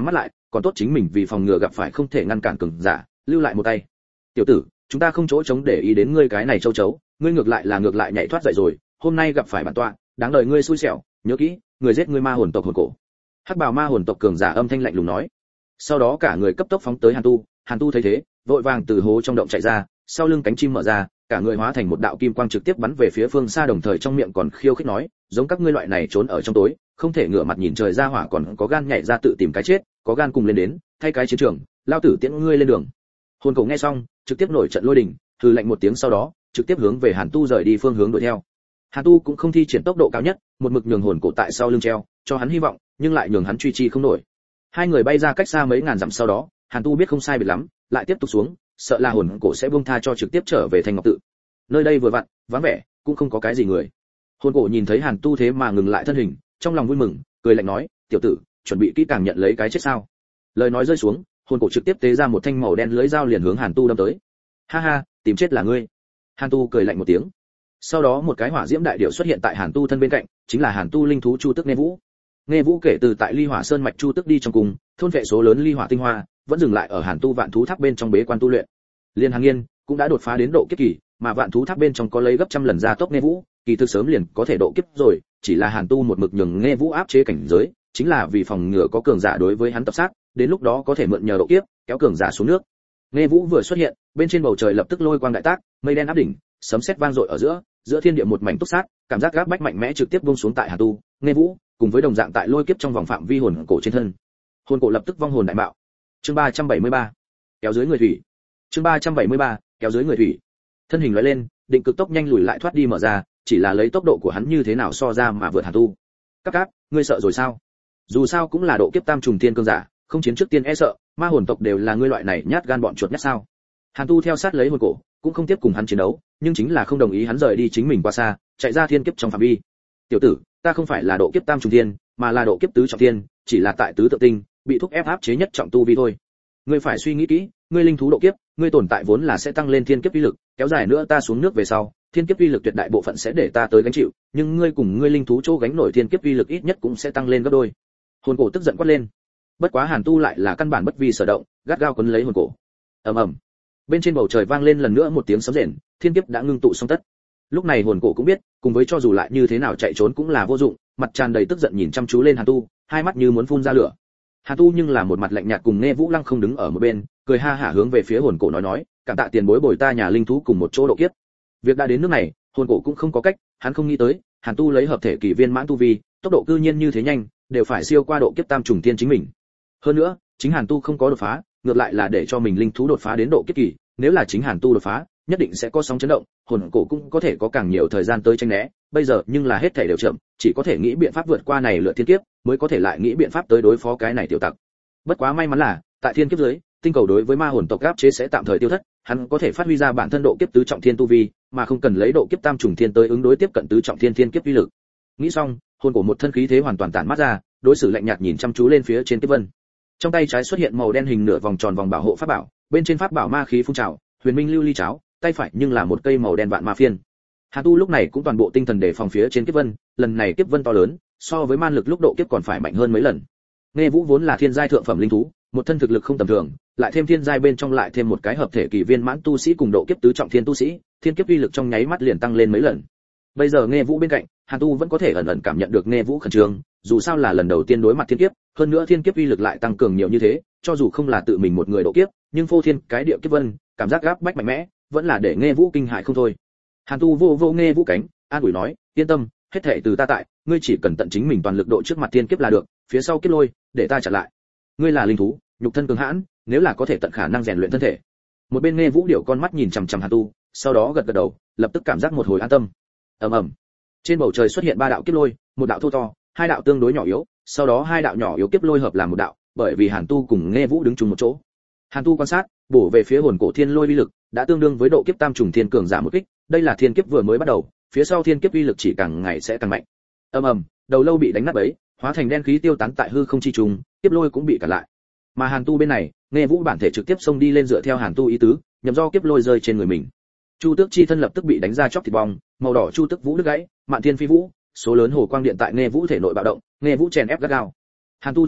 còn tốt chính mình vì phòng ngừa gặp phải không thể ngăn cản cường giả, lưu lại một tay. Tiểu tử, chúng ta không chỗ chống để ý đến ngươi cái này châu chấu, ngươi ngược lại nhảy thoát dậy rồi, hôm nay gặp phải bản tọa, đáng đời ngươi xui xẻo, nhớ kỹ, người giết ngươi ma hồn tộc hồn cổ. Hắc bào ma hồn tộc cường giả âm thanh lạnh lùng nói. Sau đó cả người cấp tốc phóng tới Hàn Tu thấy thế, vội vàng từ hố trong động chạy ra, sau lưng cánh chim mở ra, cả người hóa thành một đạo kim quang trực tiếp bắn về phía phương xa, đồng thời trong miệng còn khiêu khích nói, giống các ngươi loại này trốn ở trong tối, không thể ngửa mặt nhìn trời ra hỏa còn có gan nhảy ra tự tìm cái chết, có gan cùng lên đến, thay cái chiến trường, lao tử tiễn ngươi lên đường. Hồn cổ nghe xong, trực tiếp nổi trận lôi đình, hừ lạnh một tiếng sau đó, trực tiếp hướng về Hàn Tu rời đi phương hướng đuổi theo. Hàn Tu cũng không thi triển tốc độ cao nhất, một mực nhường hồn cổ tại sau lưng treo, cho hắn hy vọng, nhưng lại nhường hắn truy chi không nổi. Hai người bay ra cách xa mấy ngàn dặm sau đó, Hàn Tu biết không sai biệt lắm, lại tiếp tục xuống, sợ là hồn cổ sẽ buông tha cho trực tiếp trở về Thanh Ngọc Tự. Nơi đây vừa vặn, vắng vẻ, cũng không có cái gì người. Hồn cổ nhìn thấy Hàn Tu thế mà ngừng lại thân hình, trong lòng vui mừng, cười lạnh nói, tiểu tử, chuẩn bị kỹ càng nhận lấy cái chết sao? Lời nói rơi xuống, hồn cổ trực tiếp tế ra một thanh màu đen lưỡi dao liền hướng Hàn Tu đâm tới. Ha ha, tìm chết là ngươi. Hàn Tu cười lạnh một tiếng. Sau đó một cái hỏa diễm đại điểu xuất hiện tại Hàn Tu thân bên cạnh, chính là Hàn Tu linh thú Chu Tức Nghe Vũ. Nghe Vũ kể từ tại Ly Hỏa Sơn mạch Chu Tức đi trong cùng, thôn vệ số lớn ly hỏa tinh hoa, vẫn dừng lại ở Hàn Tu Vạn Thú Tháp bên trong bế quan tu luyện. Liên Hàn Nghiên cũng đã đột phá đến độ kiếp kỳ, mà Vạn Thú Tháp bên trong có lấy gấp trăm lần gia tốc Nghe Vũ, kỳ thực sớm liền có thể độ kiếp rồi, chỉ là Hàn Tu một mực nhường Nghe Vũ áp chế cảnh giới, chính là vì phòng ngừa có cường giả đối với hắn tập sát, đến lúc đó có thể mượn nhờ độ kiếp, kéo cường giả xuống nước. Nghe Vũ vừa xuất hiện, bên trên bầu trời lập tức lôi quang đại tác, mây đen áp đỉnh, sấm sét vang dội ở giữa thiên địa một mảnh túc sát, cảm giác gáp bách mạnh mẽ trực tiếp buông xuống tại Hàn Tu, Nghe Vũ, cùng với đồng dạng tại lôi kiếp trong vòng phạm vi hồn cổ trên thân. Hồn cổ lập tức vong hồn đại bạo. Chương 373, kéo dưới người thủy. Chương 373, kéo dưới người thủy. Thân hình lóe lên, định cực tốc nhanh lùi lại thoát đi mở ra, chỉ là lấy tốc độ của hắn như thế nào so ra mà vượt Hàn Tu. Cáp, ngươi sợ rồi sao? Dù sao cũng là độ kiếp tam trùng thiên cương giả, không chiến trước tiên e sợ, ma hồn tộc đều là ngươi loại này nhát gan bọn chuột nhát sao? Hàn Tu theo sát lấy hồn cổ, cũng không tiếp cùng hắn chiến đấu, nhưng chính là không đồng ý hắn rời đi chính mình qua xa, chạy ra thiên kiếp trong phạm vi. Tiểu tử, ta không phải là độ kiếp tam trùng thiên, mà là độ kiếp tứ trọng thiên, chỉ là tại tứ tự tinh, bị thúc ép áp chế nhất trọng tu vi thôi. Ngươi phải suy nghĩ kỹ, ngươi linh thú độ kiếp, ngươi tồn tại vốn là sẽ tăng lên thiên kiếp uy lực, kéo dài nữa ta xuống nước về sau, thiên kiếp uy lực tuyệt đại bộ phận sẽ để ta tới gánh chịu, nhưng ngươi cùng ngươi linh thú chỗ gánh nổi thiên kiếp uy lực ít nhất cũng sẽ tăng lên gấp đôi. Hồn cổ tức giận quát lên. Bất quá Hàn Tu lại là căn bản bất vi sở động, gắt gao quấn lấy hồn cổ. Ầm. Bên trên bầu trời vang lên lần nữa một tiếng sấm rền, thiên kiếp đã ngưng tụ xong tất. Lúc này hồn cổ cũng biết, cùng với cho dù lại như thế nào chạy trốn cũng là vô dụng, mặt tràn đầy tức giận nhìn chăm chú lên Hàn Tu, hai mắt như muốn phun ra lửa. Hàn Tu nhưng là một mặt lạnh nhạt cùng Nghe Vũ Lăng không đứng ở một bên, cười ha hả hướng về phía hồn cổ nói, cảm tạ tiền bối bồi ta nhà linh thú cùng một chỗ độ kiếp. Việc đã đến nước này, hồn cổ cũng không có cách, hắn không nghĩ tới, Hàn Tu lấy hợp thể kỳ viên mãn tu vi, tốc độ cư nhiên như thế nhanh, đều phải siêu qua độ kiếp tam trùng thiên chính mình. Hơn nữa, chính Hàn Tu không có đột phá, ngược lại là để cho mình linh thú đột phá đến độ kiếp kỳ, nếu là chính Hàn Tu đột phá, nhất định sẽ có sóng chấn động, hồn cổ cũng có thể có càng nhiều thời gian tới tránh né, bây giờ nhưng là hết thảy đều chậm, chỉ có thể nghĩ biện pháp vượt qua này lựa thiên kiếp, mới có thể lại nghĩ biện pháp tới đối phó cái này tiểu tặc. Bất quá may mắn là, tại thiên kiếp dưới, tinh cầu đối với ma hồn tộc áp chế sẽ tạm thời tiêu thất, hắn có thể phát huy ra bản thân độ kiếp tứ trọng thiên tu vi, mà không cần lấy độ kiếp tam trùng thiên tới ứng đối tiếp cận tứ trọng thiên thiên kiếp uy lực. Nghĩ xong, hồn cổ một thân khí thế hoàn toàn tản mát ra, đối xử lạnh nhạt nhìn chăm chú lên phía trên kiếp vân. Trong tay trái xuất hiện màu đen hình nửa vòng tròn vòng bảo hộ pháp bảo, bên trên pháp bảo ma khí phun trào, huyền minh lưu ly cháo, tay phải nhưng là một cây màu đen vạn ma phiên. Hàn Tu lúc này cũng toàn bộ tinh thần để phòng phía trên kiếp vân, lần này kiếp vân to lớn, so với man lực lúc độ kiếp còn phải mạnh hơn mấy lần. Nghe Vũ vốn là thiên giai thượng phẩm linh thú, một thân thực lực không tầm thường, lại thêm thiên giai bên trong lại thêm một cái hợp thể kỳ viên mãn tu sĩ cùng độ kiếp tứ trọng thiên tu sĩ, thiên kiếp uy lực trong nháy mắt liền tăng lên mấy lần. Bây giờ Nghe Vũ bên cạnh, Hàn Tu vẫn có thể ẩn ẩn cảm nhận được Nghe Vũ khẩn trương, dù sao là lần đầu tiên đối mặt thiên kiếp, hơn nữa thiên kiếp uy lực lại tăng cường nhiều như thế, cho dù không là tự mình một người độ kiếp, nhưng phô thiên cái địa kiếp vân, cảm giác gáp bách mạnh mẽ, vẫn là để Nghe Vũ kinh hãi không thôi. Hàn Tu vô Nghe Vũ cánh, an ủi nói, yên tâm, hết thảy từ ta tại, ngươi chỉ cần tận chính mình toàn lực độ trước mặt thiên kiếp là được, phía sau kiếp lôi, để ta chặn lại. Ngươi là linh thú, nhục thân cường hãn, nếu là có thể tận khả năng rèn luyện thân thể. Một bên Nghe Vũ điểu con mắt nhìn chằm chằm Hàn Tu, sau đó gật gật đầu, lập tức cảm giác một hồi an tâm. Ầm. Trên bầu trời xuất hiện ba đạo kiếp lôi, một đạo thô to, hai đạo tương đối nhỏ yếu, sau đó hai đạo nhỏ yếu kiếp lôi hợp làm một đạo, bởi vì Hàn Tu cùng Nghe Vũ đứng chung một chỗ. Hàn Tu quan sát, bổ về phía hồn cổ thiên lôi uy lực, đã tương đương với độ kiếp tam trùng thiên cường giả một kích, đây là thiên kiếp vừa mới bắt đầu, phía sau thiên kiếp uy lực chỉ càng ngày sẽ càng mạnh. Ầm, đầu lâu bị đánh nát bấy, hóa thành đen khí tiêu tán tại hư không chi trùng, kiếp lôi cũng bị cản lại. Mà Hàn Tu bên này, Nghe Vũ bản thể trực tiếp xông đi lên dựa theo Hàn Tu ý tứ, nhằm do kiếp lôi rơi trên người mình. Chu Tước chi thân lập tức bị đánh ra chóc thịt bong, màu đỏ chu tước vũ đứt gãy, mạn thiên phi vũ, số lớn hồ quang điện tại Nghe Vũ thể nội bạo động, Nghe Vũ chèn ép gắt gao. Hàn Tu thấy thế,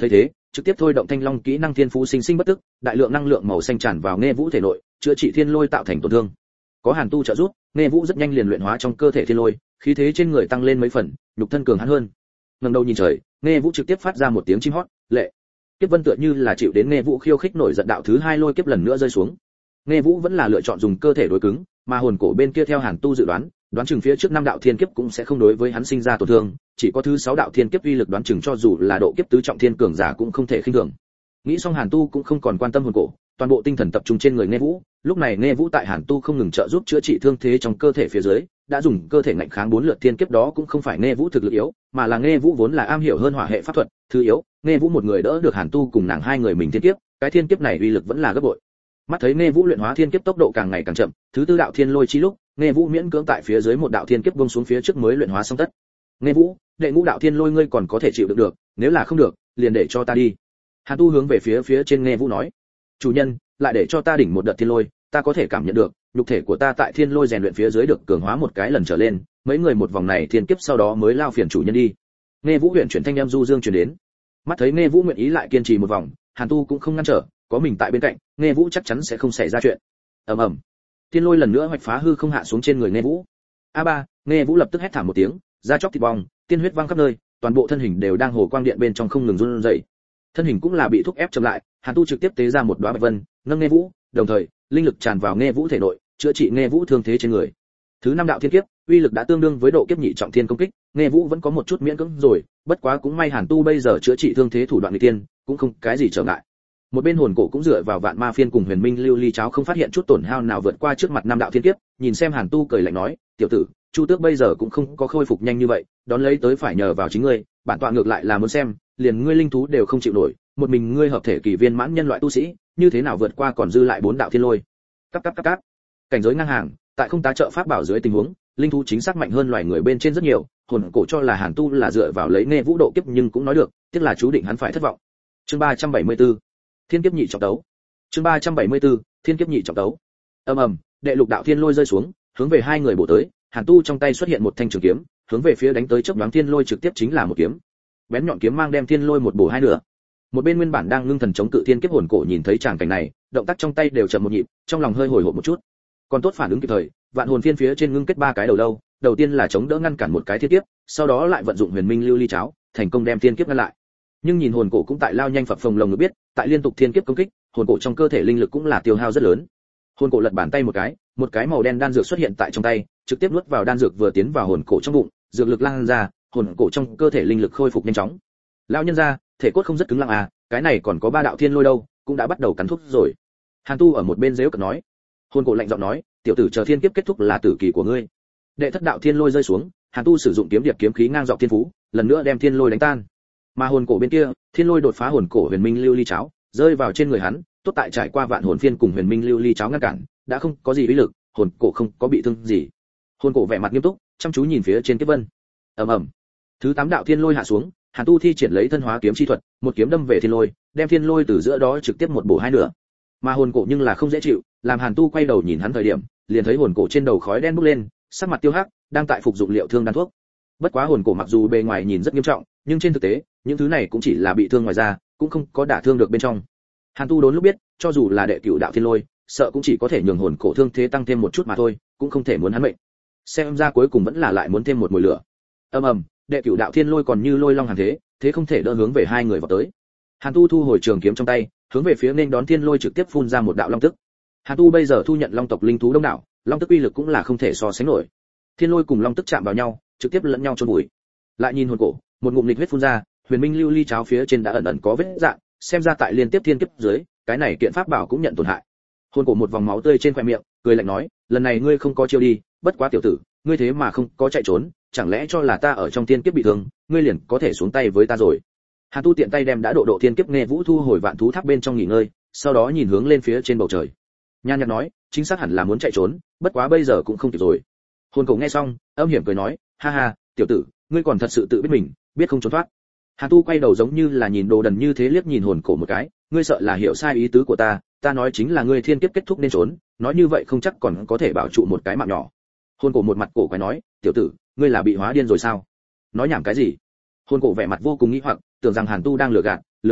trực tiếp thôi động thanh long kỹ năng thiên phú sinh sinh bất tức, đại lượng năng lượng màu xanh tràn vào Nghe Vũ thể nội, chữa trị thiên lôi tạo thành tổn thương. Có Hàn Tu trợ giúp, Nghe Vũ rất nhanh liền luyện hóa trong cơ thể thiên lôi, khí thế trên người tăng lên mấy phần, nhục thân cường hãn hơn. Ngẩng đầu nhìn trời, Nghe Vũ trực tiếp phát ra một tiếng chim hót, lệ. Kiếp vân tựa như là chịu đến Nghe Vũ khiêu khích nổi giận, đạo thứ 2 lôi kiếp lần nữa rơi xuống. Nghe Vũ vẫn là lựa chọn dùng cơ thể đối cứng, mà hồn cổ bên kia theo Hàn Tu dự đoán chừng phía trước 5 đạo thiên kiếp cũng sẽ không đối với hắn sinh ra tổn thương, chỉ có thứ 6 đạo thiên kiếp uy lực đoán chừng cho dù là độ kiếp tứ trọng thiên cường giả cũng không thể khinh thường. Nghĩ xong Hàn Tu cũng không còn quan tâm hồn cổ, toàn bộ tinh thần tập trung trên người Nghe Vũ, lúc này Nghe Vũ tại Hàn Tu không ngừng trợ giúp chữa trị thương thế trong cơ thể phía dưới, đã dùng cơ thể ngạnh kháng 4 lượt thiên kiếp, đó cũng không phải Nghe Vũ thực lực yếu, mà là Nghe Vũ vốn là am hiểu hơn hỏa hệ pháp thuật, thứ yếu, Nghe Vũ một người đỡ được Hàn Tu cùng nàng hai người mình thiên kiếp, cái thiên kiếp này uy lực vẫn là gấp bội. Mắt thấy Nghe Vũ luyện hóa thiên kiếp tốc độ càng ngày càng chậm, thứ 4 đạo thiên lôi chi lúc, Nghe Vũ miễn cưỡng tại phía dưới một đạo thiên kiếp buông xuống phía trước mới luyện hóa xong tất. Nghe Vũ, đệ ngũ đạo thiên lôi ngươi còn có thể chịu đựng được, nếu là không được, liền để cho ta đi. Hàn Tu hướng về phía trên Nghe Vũ nói, chủ nhân, lại để cho ta đỉnh một đợt thiên lôi, ta có thể cảm nhận được, nhục thể của ta tại thiên lôi rèn luyện phía dưới được cường hóa một cái lần trở lên, mấy người một vòng này thiên kiếp sau đó mới lao phiền chủ nhân đi. Nghe Vũ huyền chuyển thanh âm du dương truyền đến. Mắt thấy Nghe Vũ nguyện ý lại kiên trì một vòng, Hàn Tu cũng không ngăn trở, có mình tại bên cạnh, Nghe Vũ chắc chắn sẽ không xảy ra chuyện. Ầm ầm. Thiên lôi lần nữa hoạch phá hư không hạ xuống trên người Nghe Vũ. A3, Nghe Vũ lập tức hét thảm một tiếng, da chóc thịt bong, tiên huyết văng khắp nơi, toàn bộ thân hình đều đang hồ quang điện bên trong không ngừng run rẩy. Thân hình cũng là bị thúc ép chậm lại, Hàn Tu trực tiếp tế ra một đóa bạch vân, nâng Nghe Vũ, đồng thời, linh lực tràn vào Nghe Vũ thể nội, chữa trị Nghe Vũ thương thế trên người. Thứ 5 đạo thiên kiếp, uy lực đã tương đương với độ kiếp nhị trọng thiên công kích, Nghe Vũ vẫn có một chút miễn cưỡng rồi, bất quá cũng may Hàn Tu bây giờ chữa trị thương thế thủ đoạn nghịch tiên, cũng không cái gì trở ngại. Một bên hồn cổ cũng dựa vào vạn ma phiên cùng huyền minh lưu ly cháo không phát hiện chút tổn hao nào vượt qua trước mặt 5 đạo thiên kiếp, nhìn xem Hàn Tu cười lạnh nói, tiểu tử, Chu Tước bây giờ cũng không có khôi phục nhanh như vậy, đón lấy tới phải nhờ vào chính ngươi, bản tọa ngược lại là muốn xem, liền ngươi linh thú đều không chịu nổi, một mình ngươi hợp thể kỳ viên mãn nhân loại tu sĩ, như thế nào vượt qua còn dư lại 4 đạo thiên lôi. Cáp. Cảnh giới ngang hàng, tại không tá trợ pháp bảo dưới tình huống, linh thú chính xác mạnh hơn loài người bên trên rất nhiều, hồn cổ cho là Hàn Tu là dựa vào lấy Nghe Vũ độ kiếp nhưng cũng nói được, tiếc là chú định hắn phải thất vọng. Chương 374 Thiên kiếp nhị trọng đấu. Chương 374, Thiên kiếp nhị trọng đấu. Ầm, đệ lục đạo thiên lôi rơi xuống, hướng về hai người bổ tới, Hàn Tu trong tay xuất hiện một thanh trường kiếm, hướng về phía đánh tới chớp nhoáng thiên lôi trực tiếp chính là một kiếm. Bén nhọn kiếm mang đem thiên lôi một bổ hai nửa. Một bên nguyên bản đang ngưng thần chống cự thiên kiếp hồn cổ nhìn thấy tràng cảnh này, động tác trong tay đều chậm một nhịp, trong lòng hơi hồi hộp một chút. Còn tốt phản ứng kịp thời, vạn hồn phiên phía trên ngưng kết 3 cái đầu lâu, đầu tiên là chống đỡ ngăn cản một cái thiên kiếp, sau đó lại vận dụng huyền minh lưu ly cháo, thành công đem thiên kiếp ngăn lại. Nhưng nhìn hồn cổ cũng tại lao nhanh phập phồng lồng ngực biết, tại liên tục thiên kiếp công kích, hồn cổ trong cơ thể linh lực cũng là tiêu hao rất lớn. Hồn cổ lật bàn tay một cái màu đen đan dược xuất hiện tại trong tay, trực tiếp nuốt vào đan dược vừa tiến vào hồn cổ trong bụng, dược lực lan ra, hồn cổ trong cơ thể linh lực khôi phục nhanh chóng. Lão nhân gia, thể cốt không rất cứng lặng à, cái này còn có 3 đạo thiên lôi đâu, cũng đã bắt đầu cắn thuốc rồi. Hàn Tu ở một bên giễu cợt nói. Hồn cổ lạnh giọng nói, tiểu tử chờ thiên kiếp kết thúc là tử kỳ của ngươi. Đệ thất đạo thiên lôi rơi xuống, Hàn Tu sử dụng kiếm điệp kiếm khí ngang dọc thiên phú, lần nữa đem thiên lôi đánh tan. Mà hồn cổ bên kia, thiên lôi đột phá hồn cổ huyền minh lưu ly cháo, rơi vào trên người hắn, tốt tại trải qua vạn hồn phiên cùng huyền minh lưu ly cháo ngăn cản, đã không có gì uy lực, hồn cổ không có bị thương gì. Hồn cổ vẻ mặt nghiêm túc, chăm chú nhìn phía trên kiếp vân. Ầm. Thứ 8 đạo thiên lôi hạ xuống, Hàn Tu thi triển lấy thân hóa kiếm chi thuật, một kiếm đâm về thiên lôi, đem thiên lôi từ giữa đó trực tiếp một bổ hai nửa. Mà hồn cổ nhưng là không dễ chịu, làm Hàn Tu quay đầu nhìn hắn thời điểm, liền thấy hồn cổ trên đầu khói đen bốc lên, sắc mặt tiêu hắc, đang tại phục dụng liệu thương đan thuốc. Bất quá hồn cổ mặc dù bề ngoài nhìn rất nghiêm trọng, nhưng trên thực tế, những thứ này cũng chỉ là bị thương ngoài da, cũng không có đả thương được bên trong. Hàn Tu đốn lúc biết, cho dù là đệ cửu đạo thiên lôi, sợ cũng chỉ có thể nhường hồn cổ thương thế tăng thêm một chút mà thôi, cũng không thể muốn hắn mệnh. Xem ra cuối cùng vẫn là lại muốn thêm một mùi lửa. Ầm, đệ cửu đạo thiên lôi còn như lôi long hàng thế, thế không thể đỡ hướng về hai người vào tới. Hàn Tu thu hồi trường kiếm trong tay, hướng về phía nên đón thiên lôi trực tiếp phun ra một đạo long tức. Hàn Tu bây giờ thu nhận long tộc linh thú đông đảo, long tức uy lực cũng là không thể so sánh nổi. Thiên lôi cùng long tức chạm vào nhau, trực tiếp lẫn nhau chôn vùi. Lại nhìn hồn cổ, một ngụm lịch huyết phun ra, huyền minh lưu ly cháo phía trên đã ẩn ẩn có vết rạn, xem ra tại liên tiếp thiên kiếp dưới, cái này kiện pháp bảo cũng nhận tổn hại. Hồn cổ một vòng máu tươi trên khóe miệng, cười lạnh nói, lần này ngươi không có chiêu đi, bất quá tiểu tử, ngươi thế mà không có chạy trốn, chẳng lẽ cho là ta ở trong thiên kiếp bị thương, ngươi liền có thể xuống tay với ta rồi. Hàn Tu tiện tay đem đã độ thiên kiếp Nghe Vũ thu hồi vạn thú tháp bên trong nghỉ ngơi, sau đó nhìn hướng lên phía trên bầu trời. Nhan nhạt nói, chính xác hẳn là muốn chạy trốn, bất quá bây giờ cũng không kịp rồi. Hồn cổ nghe xong, âm hiểm cười nói, ha ha, tiểu tử, ngươi còn thật sự tự biết mình, biết không trốn thoát. Hàn Tu quay đầu giống như là nhìn đồ đần như thế liếc nhìn hồn cổ một cái, ngươi sợ là hiểu sai ý tứ của ta nói chính là ngươi thiên kiếp kết thúc nên trốn, nói như vậy không chắc còn có thể bảo trụ một cái mạng nhỏ. Hồn cổ một mặt cổ quái nói, tiểu tử, ngươi là bị hóa điên rồi sao? Nói nhảm cái gì? Hồn cổ vẻ mặt vô cùng nghi hoặc, tưởng rằng Hàn Tu đang lừa gạt, lừa hắn,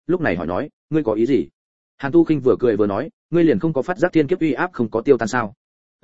lúc này hỏi nói, ngươi có ý gì? Hàn Tu Khinh vừa cười vừa nói, ngươi liền không có phát giác thiên kiếp uy áp không có tiêu tan sao?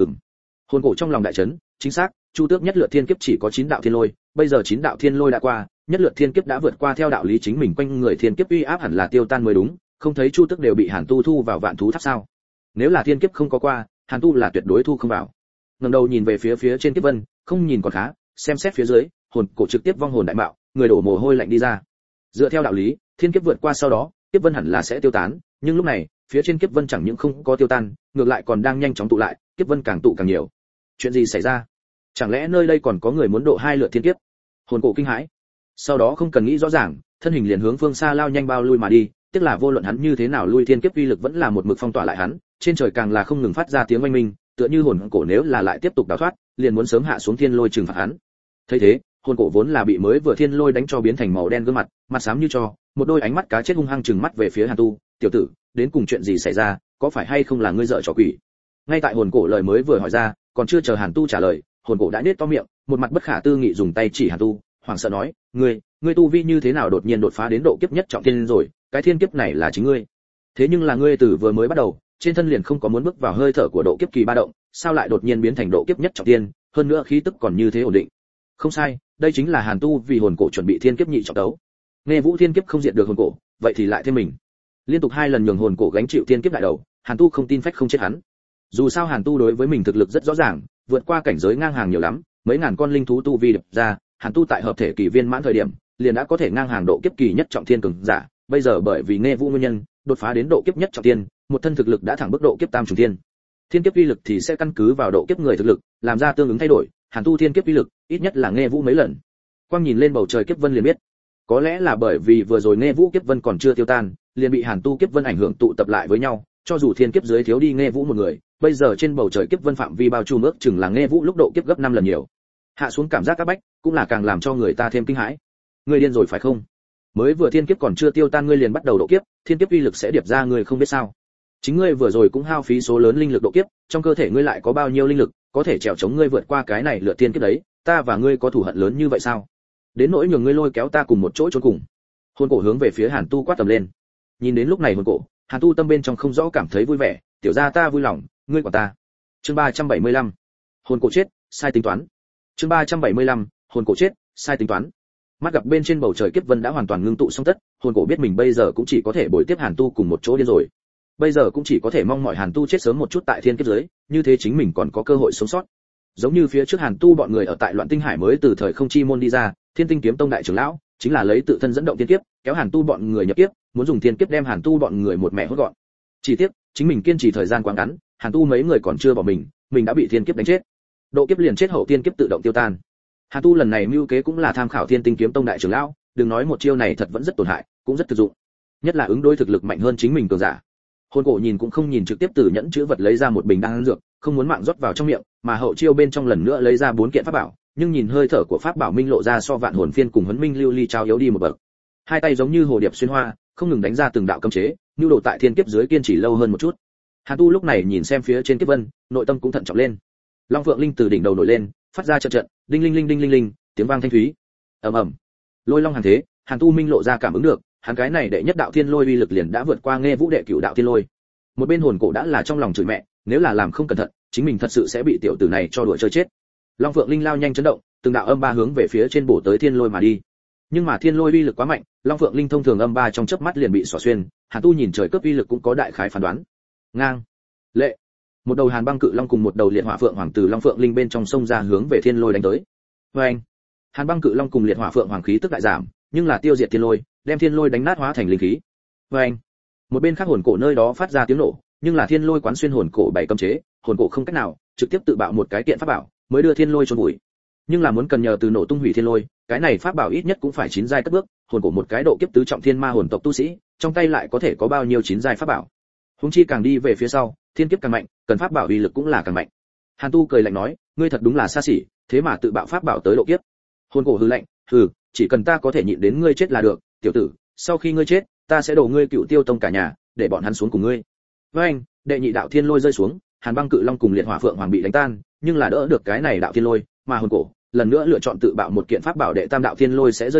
Hồn cổ trong lòng đại chấn, chính xác, Chu Tước nhất lượt thiên kiếp chỉ có 9 đạo thiên lôi, bây giờ 9 đạo thiên lôi đã qua, nhất lượt thiên kiếp đã vượt qua, theo đạo lý chính mình quanh người thiên kiếp uy áp hẳn là tiêu tan mới đúng, không thấy Chu Tước đều bị Hàn Tu thu vào vạn thú tháp sao? Nếu là thiên kiếp không có qua, Hàn Tu là tuyệt đối thu không vào. Ngẩng đầu nhìn về phía trên kiếp vân, không nhìn còn khá, xem xét phía dưới, hồn cổ trực tiếp vong hồn đại mạo, người đổ mồ hôi lạnh đi ra. Dựa theo đạo lý, thiên kiếp vượt qua sau đó, kiếp vân hẳn là sẽ tiêu tán, nhưng lúc này, phía trên kiếp vân chẳng những không có tiêu tan, ngược lại còn đang nhanh chóng tụ lại, kiếp vân càng tụ càng nhiều. Chuyện gì xảy ra? Chẳng lẽ nơi đây còn có người muốn độ 2 lượt thiên kiếp? Hồn cổ kinh hãi. Sau đó không cần nghĩ rõ ràng, thân hình liền hướng phương xa lao nhanh bao lui mà đi, tiếc là vô luận hắn như thế nào lui thiên kiếp uy lực vẫn là một mực phong tỏa lại hắn, trên trời càng là không ngừng phát ra tiếng oanh minh, tựa như hồn cổ nếu là lại tiếp tục đào thoát, liền muốn sớm hạ xuống thiên lôi trừng phạt hắn. Thấy thế, hồn cổ vốn là bị mới vừa thiên lôi đánh cho biến thành màu đen gương mặt, mặt xám như tro, một đôi ánh mắt cá chết hung hăng trừng mắt về phía Hàn Tu, "Tiểu tử, đến cùng chuyện gì xảy ra, có phải hay không là ngươi dở trò quỷ?" Ngay tại hồn cổ lời mới vừa hỏi ra, còn chưa chờ Hàn Tu trả lời, hồn cổ đã nhếch to miệng, một mặt bất khả tư nghị dùng tay chỉ Hàn Tu, hoảng sợ nói, "Ngươi tu vi như thế nào đột nhiên đột phá đến độ kiếp nhất trọng thiên rồi, cái thiên kiếp này là chính ngươi. Thế nhưng là ngươi từ vừa mới bắt đầu, trên thân liền không có muốn bước vào hơi thở của độ kiếp kỳ ba động, sao lại đột nhiên biến thành độ kiếp nhất trọng thiên, hơn nữa khí tức còn như thế ổn định." Không sai, đây chính là Hàn Tu vì hồn cổ chuẩn bị thiên kiếp nhị trọng đấu. Nghe Vũ thiên kiếp không diệt được hồn cổ, vậy thì lại thêm mình. Liên tục 2 lần nhường hồn cổ gánh chịu thiên kiếp đại đầu, Hàn Tu không tin phách không chết hắn. Dù sao Hàn Tu đối với mình thực lực rất rõ ràng, vượt qua cảnh giới ngang hàng nhiều lắm, mấy ngàn con linh thú tu vi đập ra, Hàn Tu tại hợp thể kỳ viên mãn thời điểm, liền đã có thể ngang hàng độ kiếp kỳ nhất trọng thiên cường giả, bây giờ bởi vì Nghe Vũ nguyên nhân, đột phá đến độ kiếp nhất trọng thiên, một thân thực lực đã thẳng bước độ kiếp tam trùng thiên. Thiên kiếp uy lực thì sẽ căn cứ vào độ kiếp người thực lực, làm ra tương ứng thay đổi, Hàn Tu thiên kiếp uy lực, ít nhất là Nghe Vũ mấy lần. Quang nhìn lên bầu trời kiếp vân liền biết, có lẽ là bởi vì vừa rồi Nghe Vũ kiếp vân còn chưa tiêu tan, liền bị Hàn Tu kiếp vân ảnh hưởng tụ tập lại với nhau, cho dù thiên kiếp dưới thiếu đi Nghe Vũ một người, bây giờ trên bầu trời kiếp vân phạm vi bao trùm ước chừng là Nghe Vũ lúc độ kiếp gấp 5 lần nhiều. Hạ xuống cảm giác các bách, cũng là càng làm cho người ta thêm kinh hãi. Ngươi điên rồi phải không? Mới vừa thiên kiếp còn chưa tiêu tan ngươi liền bắt đầu độ kiếp, thiên kiếp uy lực sẽ điệp ra ngươi không biết sao? Chính ngươi vừa rồi cũng hao phí số lớn linh lực độ kiếp, trong cơ thể ngươi lại có bao nhiêu linh lực, có thể trèo chống ngươi vượt qua cái này lựa thiên kiếp đấy, ta và ngươi có thù hận lớn như vậy sao? Đến nỗi nhường ngươi lôi kéo ta cùng một chỗ chôn cùng. Hồn cổ hướng về phía Hàn Tu quát tầm lên. Nhìn đến lúc này hồn cổ, Hàn Tu tâm bên trong không rõ cảm thấy vui vẻ, tiểu gia ta vui lòng, ngươi quản ta. Chương 375. Hồn cổ chết, sai tính toán. Chương 375. Hồn cổ chết, sai tính toán. Mắt gặp bên trên bầu trời kiếp vân đã hoàn toàn ngưng tụ xong tất, hồn cổ biết mình bây giờ cũng chỉ có thể bồi tiếp Hàn Tu cùng một chỗ điên rồi. Bây giờ cũng chỉ có thể mong mọi Hàn Tu chết sớm một chút tại thiên kiếp dưới, như thế chính mình còn có cơ hội sống sót. Giống như phía trước Hàn Tu bọn người ở tại Loạn Tinh Hải mới từ thời không chi môn đi ra, Thiên Tinh Kiếm Tông đại trưởng lão chính là lấy tự thân dẫn động thiên kiếp, kéo Hàn Tu bọn người nhập kiếp, muốn dùng thiên kiếp đem Hàn Tu bọn người một mẹ hốt gọn. Chỉ tiếc, chính mình kiên trì thời gian quá ngắn, Hàn Tu mấy người còn chưa bỏ mình đã bị thiên kiếp đánh chết. Độ kiếp liền chết hậu thiên kiếp tự động tiêu tan. Hàn Tu lần này mưu kế cũng là tham khảo Thiên Tinh Kiếm Tông đại trưởng lão, đừng nói một chiêu này thật vẫn rất tổn hại, cũng rất thực dụng. Nhất là ứng đối thực lực mạnh hơn chính mình cường giả. Hồn cổ nhìn cũng không nhìn trực tiếp từ nhẫn chứa vật lấy ra một bình đan dược, không muốn mạng rót vào trong miệng, mà hậu chiêu bên trong lần nữa lấy ra 4 kiện pháp bảo, nhưng nhìn hơi thở của pháp bảo minh lộ ra so vạn hồn phiên cùng huấn minh lưu ly trao yếu đi một bậc. Hai tay giống như hồ điệp xuyên hoa, không ngừng đánh ra từng đạo cấm chế, nhu đồ tại thiên kiếp dưới kiên trì lâu hơn một chút. Hàn Tu lúc này nhìn xem phía trên kiếp vân, nội tâm cũng thận trọng lên. Long Phượng Linh từ đỉnh đầu nổi lên, phát ra trận trận đinh linh linh đinh linh linh, tiếng vang thanh thúy. Ầm ầm. Lôi long hàng thế, Hàn Tu minh lộ ra cảm ứng được, hắn cái này đệ nhất đạo thiên lôi uy lực liền đã vượt qua Nghe Vũ đệ cửu đạo thiên lôi. Một bên hồn cổ đã là trong lòng chửi mẹ, nếu là làm không cẩn thận, chính mình thật sự sẽ bị tiểu tử này cho đùa chơi chết. Long Phượng Linh lao nhanh chấn động, từng đạo âm ba hướng về phía trên bổ tới thiên lôi mà đi. Nhưng mà thiên lôi uy lực quá mạnh, Long Phượng Linh thông thường âm ba trong chớp mắt liền bị xỏ xuyên, Hàn Tu nhìn trời cấp uy lực cũng có đại khái phán đoán. Ngang, lệ, một đầu Hàn Băng Cự Long cùng một đầu Liệt Hỏa Phượng Hoàng từ Long Phượng Linh bên trong sông ra hướng về thiên lôi đánh tới. Oeng, Hàn Băng Cự Long cùng Liệt Hỏa Phượng Hoàng khí tức đại giảm, nhưng là tiêu diệt thiên lôi, đem thiên lôi đánh nát hóa thành linh khí. Oeng, một bên khác hồn cổ nơi đó phát ra tiếng nổ, nhưng là thiên lôi quán xuyên hồn cổ bảy cấm chế, hồn cổ không cách nào trực tiếp tự bạo một cái kiện pháp bảo, mới đưa thiên lôi chôn vùi. Nhưng là muốn cần nhờ từ nổ tung hủy thiên lôi, cái này pháp bảo ít nhất cũng phải 9 giai cất bước, hồn cổ một cái độ kiếp tứ trọng thiên ma hồn tộc tu sĩ, trong tay lại có thể có bao nhiêu 9 giai pháp bảo. Huống chi càng đi về phía sau, thiên kiếp càng mạnh, cần pháp bảo uy lực cũng là càng mạnh. Hàn Tu cười lạnh nói, ngươi thật đúng là xa xỉ, thế mà tự bạo pháp bảo tới độ kiếp. Hồn cổ hừ lạnh, chỉ cần ta có thể nhịn đến ngươi chết là được, tiểu tử, sau khi ngươi chết, ta sẽ đổ ngươi Cựu Tiêu Tông cả nhà, để bọn hắn xuống cùng ngươi. Với anh, đệ nhị đạo thiên lôi rơi xuống, Hàn Băng Cự Long cùng Liệt Hỏa Phượng Hoàng bị đánh tan, nhưng là đỡ được cái này đạo thiên lôi, mà hồn cổ lần nữa lựa chọn tự bạo một kiện pháp bảo đệ tam đạo thiên lôi sẽ rơi xuống,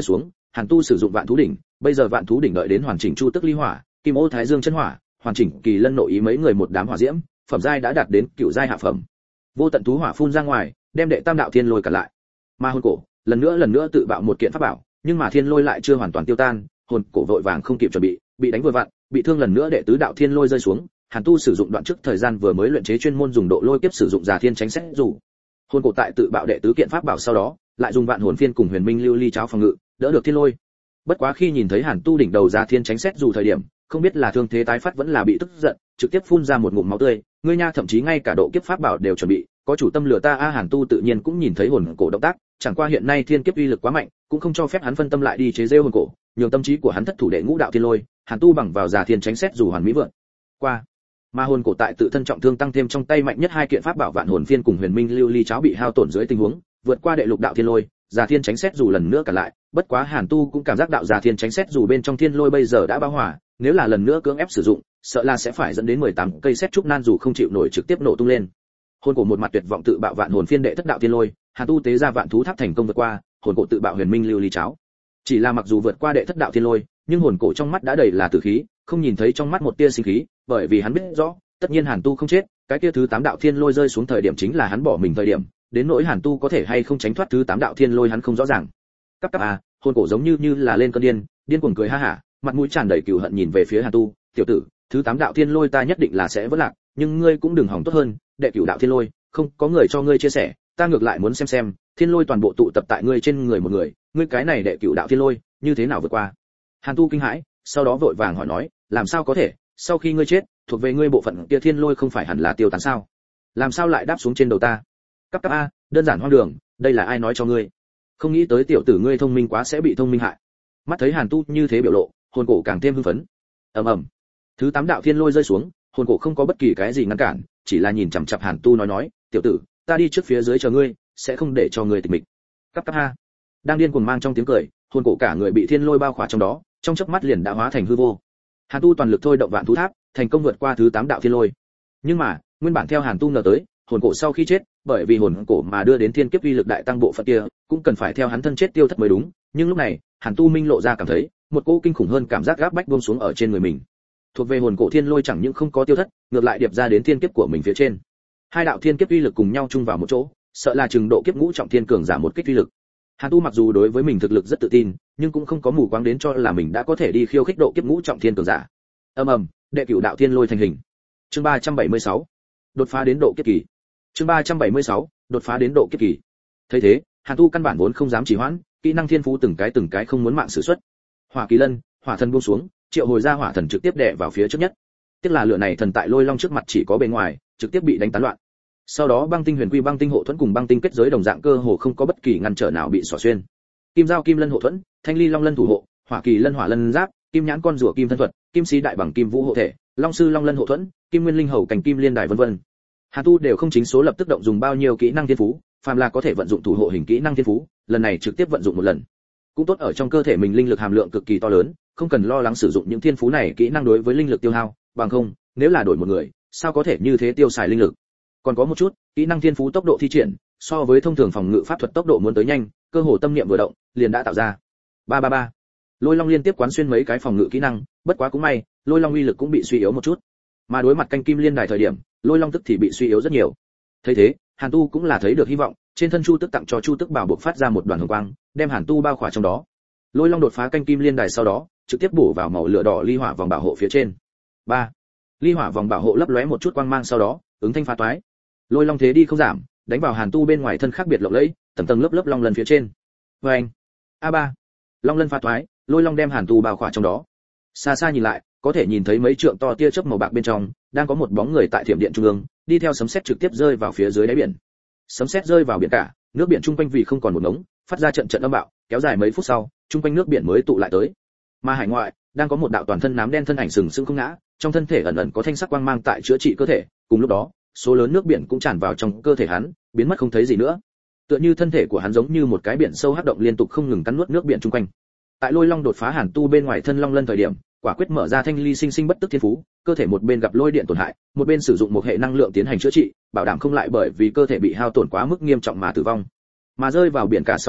Hàn Tu sử dụng Vạn Thú đỉnh, bây giờ Vạn Thú đỉnh đợi đến hoàn chỉnh Chu Tức Ly Hỏa, Kim Ô Thái Dương chân hỏa, hoàn chỉnh Kỳ Lân Nội Ý mấy người một đám hỏa diễm, phẩm giai đã đạt đến cựu giai hạ phẩm. Vô tận thú hỏa phun ra ngoài, đem đệ tam đạo thiên lôi cả lại. Mà hồn cổ, lần nữa tự bạo một kiện pháp bảo, nhưng mà thiên lôi lại chưa hoàn toàn tiêu tan, hồn cổ vội vàng không kịp chuẩn bị đánh vừa vặn, bị thương lần nữa đệ tứ đạo thiên lôi rơi xuống. Hàn Tu sử dụng đoạn trước thời gian vừa mới luyện chế chuyên môn dùng độ lôi kiếp sử dụng Già Thiên Tránh Xét Dù. Hồn cổ tại tự bạo đệ tứ kiện pháp bảo sau đó, lại dùng Vạn Hồn Phiên cùng Huyền Minh Lưu Ly cháo phòng ngự, đỡ được thiên lôi. Bất quá khi nhìn thấy Hàn Tu đỉnh đầu Già Thiên Tránh Xét Dù thời điểm, không biết là thương thế tái phát vẫn là bị tức giận, trực tiếp phun ra một ngụm máu tươi, ngươi nha, thậm chí ngay cả độ kiếp pháp bảo đều chuẩn bị, có chủ tâm lừa ta a. Hàn Tu tự nhiên cũng nhìn thấy hồn cổ động tác, chẳng qua hiện nay thiên kiếp uy lực quá mạnh, cũng không cho phép hắn phân tâm lại đi chế giễu hồn cổ, nhường tâm trí của hắn thất thủ đệ ngũ đạo thiên lôi. Hàn Tu bằng vào Già Thiên Tránh Xét Dù hoàn mỹ vượt qua. Mà hồn cổ tại tự thân trọng thương tăng thêm trong tay mạnh nhất hai kiện pháp bảo Vạn Hồn Phiên cùng Huyền Minh Lưu Ly cháo bị hao tổn dưới tình huống, vượt qua đệ lục đạo thiên lôi, Già Thiên Tránh Xét Dù lần nữa cả lại, bất quá Hàn Tu cũng cảm giác đạo Già Thiên Tránh Xét Dù bên trong thiên lôi bây giờ đã bão hỏa, nếu là lần nữa cưỡng ép sử dụng, sợ là sẽ phải dẫn đến 18 cây sét trúc nan dù không chịu nổi trực tiếp nổ tung lên. Hồn cổ một mặt tuyệt vọng tự bạo Vạn Hồn Phiên đệ thất đạo thiên lôi, Hàn Tu tế ra Vạn Thú Tháp thành công vượt qua, hồn cổ tự bạo Huyền Minh Lưu Ly cháo. Chỉ là mặc dù vượt qua đệ thất đạo thiên lôi, nhưng hồn cổ trong mắt đã đầy là tử khí, không nhìn thấy trong mắt một tia sinh khí, bởi vì hắn biết rõ, tất nhiên Hàn Tu không chết, cái kia thứ 8 đạo thiên lôi rơi xuống thời điểm chính là hắn bỏ mình thời điểm, đến nỗi Hàn Tu có thể hay không tránh thoát thứ 8 đạo thiên lôi hắn không rõ ràng. Cấp à, hồn cổ giống như là lên cơn điên cuồng cười ha hả, mặt mũi tràn đầy cừu hận nhìn về phía Hàn Tu, "Tiểu tử, thứ 8 đạo thiên lôi ta nhất định là sẽ vỡ lạc, nhưng ngươi cũng đừng hỏng tốt hơn, đệ cửu đạo thiên lôi, không có người cho ngươi chia sẻ, ta ngược lại muốn xem, thiên lôi toàn bộ tụ tập tại ngươi trên người một người, ngươi cái này đệ cửu đạo thiên lôi, như thế nào vượt qua?" Hàn Tu kinh hãi, sau đó vội vàng hỏi nói, "Làm sao có thể, sau khi ngươi chết, thuộc về ngươi bộ phận kia thiên lôi không phải hẳn là tiêu tán sao? Làm sao lại đáp xuống trên đầu ta?" Cấp a, đơn giản hoang đường, đây là ai nói cho ngươi? Không nghĩ tới tiểu tử ngươi thông minh quá sẽ bị thông minh hại. Mắt thấy Hàn Tu như thế biểu lộ, hồn cổ càng thêm hưng phấn. Ầm ầm. Thứ 8 đạo thiên lôi rơi xuống, hồn cổ không có bất kỳ cái gì ngăn cản, chỉ là nhìn chằm chằm Hàn Tu nói, "Tiểu tử, ta đi trước phía dưới chờ ngươi, sẽ không để cho ngươi tịch mịch." Cấp ha. Đang điên cuồng mang trong tiếng cười, hồn cổ cả người bị thiên lôi bao khỏa trong đó, trong chớp mắt liền đã hóa thành hư vô. Hàn Tu toàn lực thôi động Vạn Thú Tháp, thành công vượt qua thứ 8 đạo thiên lôi. Nhưng mà, nguyên bản theo Hàn Tu ngờ tới, hồn cổ sau khi chết, bởi vì hồn cổ mà đưa đến thiên kiếp uy lực đại tăng bộ phận kia, cũng cần phải theo hắn thân chết tiêu thất mới đúng, nhưng lúc này, Hàn Tu minh lộ ra cảm thấy, một cỗ kinh khủng hơn cảm giác gáp bách buông xuống ở trên người mình. Thuộc về hồn cổ thiên lôi chẳng những không có tiêu thất, ngược lại điệp ra đến thiên kiếp của mình phía trên. Hai đạo thiên kiếp uy lực cùng nhau chung vào một chỗ, sợ là chừng độ kiếp ngũ trọng thiên cường giả một kích uy lực. Hàn Tu mặc dù đối với mình thực lực rất tự tin, nhưng cũng không có mù quáng đến cho là mình đã có thể đi khiêu khích độ kiếp ngũ trọng thiên cường giả. Ầm ầm, đệ cửu đạo thiên lôi thành hình. Chương 376. Đột phá đến độ kiếp kỳ. Chương 376, đột phá đến độ kiếp kỳ. Thấy thế, Hàn Tu căn bản vốn không dám trì hoãn, kỹ năng thiên phú từng cái không muốn mạng sử xuất. Hỏa Kỳ Lân, hỏa thần buông xuống, triệu hồi ra hỏa thần trực tiếp đè vào phía trước nhất. Tiếc là lửa này thần tại Lôi Long trước mặt chỉ có bề ngoài, trực tiếp bị đánh tán loạn. Sau đó băng tinh huyền quy băng tinh hộ thuẫn cùng băng tinh kết giới đồng dạng cơ hồ không có bất kỳ ngăn trở nào bị xỏ xuyên. Kim giao kim lân hộ thuẫn, thanh ly long lân thủ hộ, hỏa kỳ lân hỏa lân giáp, kim nhãn con rùa kim thân thuật, kim sĩ đại bằng kim vũ hộ thể, long sư long lân hộ thuẫn, kim nguyên linh hầu cảnh kim liên đài vân vân. Hàn Tu đều không chính số lập tức động dùng bao nhiêu kỹ năng thiên phú, phàm là có thể vận dụng thủ hộ hình kỹ năng thiên phú, lần này trực tiếp vận dụng một lần. Cũng tốt ở trong cơ thể mình linh lực hàm lượng cực kỳ to lớn, không cần lo lắng sử dụng những thiên phú này kỹ năng đối với linh lực tiêu hao, bằng không, nếu là đổi một người, sao có thể như thế tiêu xài linh lực. Còn có một chút, kỹ năng thiên phú tốc độ thi triển, so với thông thường phòng ngự pháp thuật tốc độ muốn tới nhanh, cơ hồ tâm niệm vừa động, liền đã tạo ra. 333. Lôi Long liên tiếp quán xuyên mấy cái phòng ngự kỹ năng, bất quá cũng may, Lôi Long uy lực cũng bị suy yếu một chút. Mà đối mặt canh kim liên đài thời điểm, Lôi Long tức thì bị suy yếu rất nhiều. Thấy thế, Hàn Tu cũng là thấy được hy vọng, trên thân Chu Tức tặng cho Chu Tức bảo bộc phát ra một đoàn hồng quang, đem Hàn Tu bao khỏa trong đó. Lôi Long đột phá canh kim liên đài sau đó, trực tiếp bổ vào màu lửa đỏ ly hỏa vòng bảo hộ phía trên. 3. Ly hỏa vòng bảo hộ lấp lóe một chút quang mang sau đó, ứng thanh phá toái. Lôi Long thế đi không giảm, đánh vào Hàn Tu bên ngoài thân khác biệt lộng lẫy, tầng tầng lớp lớp long lân phía trên. Oeng. A3. Long lân phá toái, Lôi Long đem Hàn Tu bao khỏa trong đó. Xa xa nhìn lại, có thể nhìn thấy mấy trượng to tia chớp màu bạc bên trong, đang có một bóng người tại thiểm điện trung ương, đi theo sấm sét trực tiếp rơi vào phía dưới đáy biển. Sấm sét rơi vào biển cả, nước biển chung quanh vì không còn một ngống, phát ra trận trận âm bạo, kéo dài mấy phút sau, chung quanh nước biển mới tụ lại tới. Mà hải ngoại, đang có một đạo toàn thân nám đen thân ảnh sừng sững không ngã, trong thân thể ẩn ẩn có thanh sắc quang mang tại chữa trị cơ thể, cùng lúc đó, số lớn nước biển cũng tràn vào trong cơ thể hắn, biến mất không thấy gì nữa. Tựa như thân thể của hắn giống như một cái biển sâu hắc động liên tục không ngừng cắn nuốt nước biển chung quanh. Tại Lôi Long đột phá Hàn Tu bên ngoài thân long lân thời điểm, quả quyết mở ra thanh ly sinh sinh bất tức thiên phú, cơ thể một bên gặp lôi điện tổn hại, một bên sử dụng một hệ năng lượng tiến hành chữa trị, bảo đảm không lại bởi vì cơ thể bị hao tổn quá mức nghiêm trọng mà tử vong. Mà rơi vào biển cả sau đó,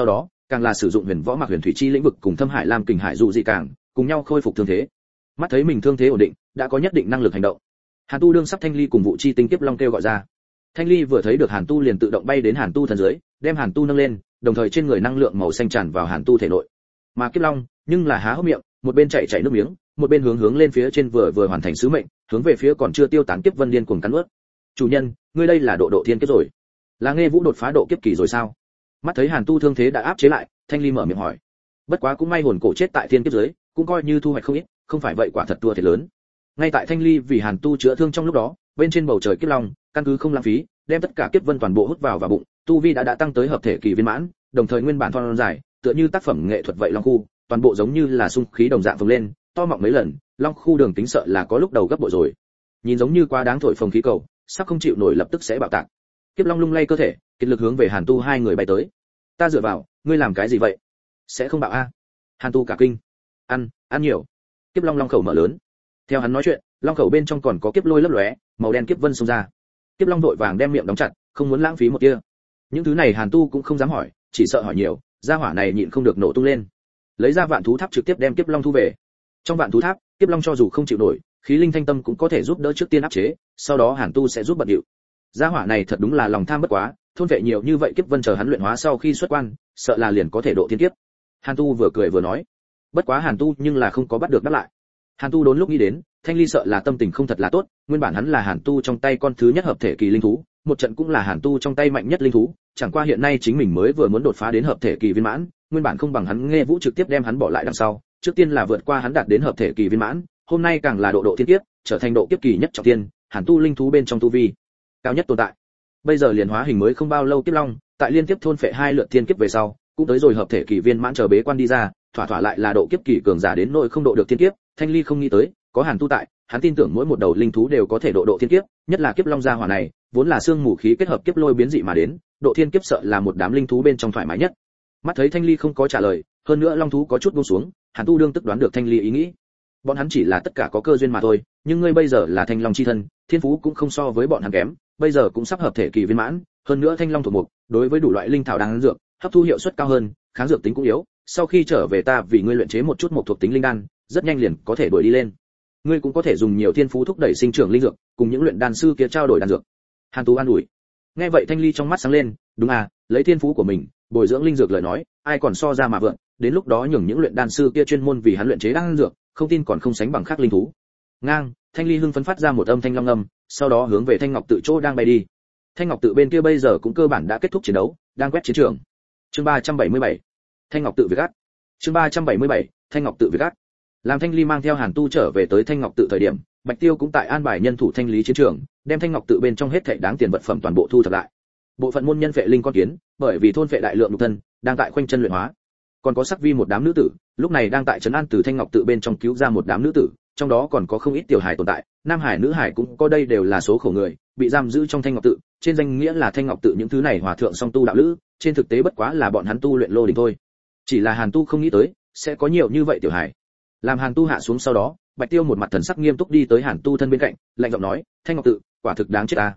càng là sử dụng huyền võ mặc huyền thủy chi lĩnh vực cùng thâm hải lam kình hải dụ dị càng cùng nhau khôi phục thương thế. Mắt thấy mình thương thế ổn định, đã có nhất định năng lực hành động, Hàn Tu đương sắp Thanh Ly cùng vụ chi tinh kiếp long kêu gọi ra. Thanh Ly vừa thấy được Hàn Tu liền tự động bay đến Hàn Tu thân dưới, đem Hàn Tu nâng lên, đồng thời trên người năng lượng màu xanh tràn vào Hàn Tu thể nội. Mà kiếp long nhưng là há hốc miệng, một bên chảy nước miếng, một bên hướng lên phía trên vừa hoàn thành sứ mệnh, hướng về phía còn chưa tiêu tán kiếp vân điên cuồng cắn nuốt. Chủ nhân, ngươi đây là độ thiên kiếp rồi, là nghe vũ đột phá độ kiếp kỳ rồi sao? Mắt thấy Hàn Tu thương thế đã áp chế lại, Thanh Ly mở miệng hỏi. Bất quá cũng may hồn cổ chết tại thiên kiếp dưới, cũng coi như thu hoạch không ít, không phải vậy quả thật thua thiệt lớn. Ngay tại Thanh Ly vì Hàn Tu chữa thương trong lúc đó, bên trên bầu trời kiếp long, căn cứ không lãng phí, đem tất cả kiếp vân toàn bộ hút vào bụng, tu vi đã tăng tới hợp thể kỳ viên mãn, đồng thời nguyên bản thon dài, tựa như tác phẩm nghệ thuật vậy long khu, toàn bộ giống như là xung khí đồng dạng phồng lên, to mọng mấy lần, long khu đường kính sợ là có lúc đầu gấp bội rồi. Nhìn giống như quá đáng thổi phồng khí cầu, sắp không chịu nổi lập tức sẽ bạo tạc. Kiếp long lung lay cơ thể, kết lực hướng về Hàn Tu hai người bay tới. Ta dựa vào, ngươi làm cái gì vậy? Sẽ không bạo a? Hàn Tu cả kinh. Ăn nhiều. Kiếp long khẩu mở lớn. Theo hắn nói chuyện, long khẩu bên trong còn có kiếp lôi lấp lóe, màu đen kiếp vân xông ra. Kiếp long vội vàng đem miệng đóng chặt, không muốn lãng phí một tia. Những thứ này Hàn Tu cũng không dám hỏi, chỉ sợ hỏi nhiều, gia hỏa này nhịn không được nổ tung lên. Lấy ra vạn thú tháp trực tiếp đem kiếp long thu về. Trong vạn thú tháp, kiếp long cho dù không chịu nổi, khí linh thanh tâm cũng có thể giúp đỡ trước tiên áp chế, sau đó Hàn Tu sẽ giúp bận điệu. Gia hỏa này thật đúng là lòng tham bất quá, thôn vệ nhiều như vậy kiếp vân chờ hắn luyện hóa sau khi xuất quan, sợ là liền có thể độ thiên kiếp. Hàn Tu vừa cười vừa nói. Bất quá Hàn Tu nhưng là không có bắt được đáp lại. Hàn Tu đốn lúc nghĩ đến, Thanh Ly sợ là tâm tình không thật là tốt, nguyên bản hắn là Hàn Tu trong tay con thứ nhất hợp thể kỳ linh thú, một trận cũng là Hàn Tu trong tay mạnh nhất linh thú, chẳng qua hiện nay chính mình mới vừa muốn đột phá đến hợp thể kỳ viên mãn, nguyên bản không bằng hắn nghe vũ trực tiếp đem hắn bỏ lại đằng sau, trước tiên là vượt qua hắn đạt đến hợp thể kỳ viên mãn, hôm nay càng là độ thiên kiếp, trở thành độ kiếp kỳ nhất trọng thiên, Hàn Tu linh thú bên trong tu vi cao nhất tồn tại. Bây giờ liền hóa hình mới không bao lâu kiếp long, tại liên tiếp thôn phệ hai lượt thiên kiếp về sau, cũng tới rồi hợp thể kỳ viên mãn chờ bế quan đi ra, thỏa lại là độ kiếp kỳ cường giả đến nỗi không độ được thiên kiếp, Thanh Ly không nghĩ tới, có Hàn Tu tại, hắn tin tưởng mỗi một đầu linh thú đều có thể độ thiên kiếp, nhất là kiếp long gia hỏa này, vốn là xương mù khí kết hợp kiếp lôi biến dị mà đến, độ thiên kiếp sợ là một đám linh thú bên trong thoải mái nhất. Mắt thấy Thanh Ly không có trả lời, hơn nữa long thú có chút buông xuống, Hàn Tu đương tức đoán được Thanh Ly ý nghĩ. Bọn hắn chỉ là tất cả có cơ duyên mà thôi, nhưng ngươi bây giờ là Thanh Long chi thân, thiên phú cũng không so với bọn hắn kém, bây giờ cũng sắp hợp thể kỳ viên mãn, hơn nữa Thanh Long thuộc mục, đối với đủ loại linh thảo đang dược, hấp thu hiệu suất cao hơn, kháng dược tính cũng yếu, sau khi trở về ta vì ngươi luyện chế một chút mộc thuộc tính linh đan, rất nhanh liền có thể đuổi đi lên. Ngươi cũng có thể dùng nhiều thiên phú thúc đẩy sinh trưởng linh dược, cùng những luyện đan sư kia trao đổi đan dược. Hàn Tu an ủi. Nghe vậy Thanh Ly trong mắt sáng lên, đúng à, lấy thiên phú của mình, bồi dưỡng linh dược lời nói, ai còn so ra mà vượn, đến lúc đó nhường những luyện đan sư kia chuyên môn vì hắn luyện chế đan dược, không tin còn không sánh bằng khác linh thú. Ngang, Thanh Ly hưng phấn phát ra một âm thanh long ngâm, sau đó hướng về Thanh Ngọc tự chỗ đang bay đi. Thanh Ngọc tự bên kia bây giờ cũng cơ bản đã kết thúc chiến đấu, đang quét chiến trường. Chương 377. Thanh Ngọc tự việc ác. Chương 377. Thanh Ngọc tự việc ác. Làm Thanh Ly mang theo Hàn Tu trở về tới Thanh Ngọc tự thời điểm, Bạch Tiêu cũng tại an bài nhân thủ thanh lý chiến trường, đem Thanh Ngọc tự bên trong hết thảy đáng tiền vật phẩm toàn bộ thu thập lại. Bộ phận môn nhân phệ linh con kiến, bởi vì thôn phệ đại lượng nhục thân, đang tại khoanh chân luyện hóa. Còn có Sắc Vi một đám nữ tử, lúc này đang tại trấn an từ Thanh Ngọc tự bên trong cứu ra một đám nữ tử, trong đó còn có không ít tiểu hài tồn tại, nam hải nữ hải cũng có, đây đều là số khổ người, bị giam giữ trong Thanh Ngọc tự, trên danh nghĩa là Thanh Ngọc tự những thứ này hòa thượng song tu đạo lữ, trên thực tế bất quá là bọn hắn tu luyện lô đình thôi. Chỉ là Hàn Tu không nghĩ tới, sẽ có nhiều như vậy tiểu hài. Làm Hàn Tu hạ xuống sau đó, Bạch Tiêu một mặt thần sắc nghiêm túc đi tới Hàn Tu thân bên cạnh, lạnh giọng nói, Thanh Ngọc tự, quả thực đáng chết ta.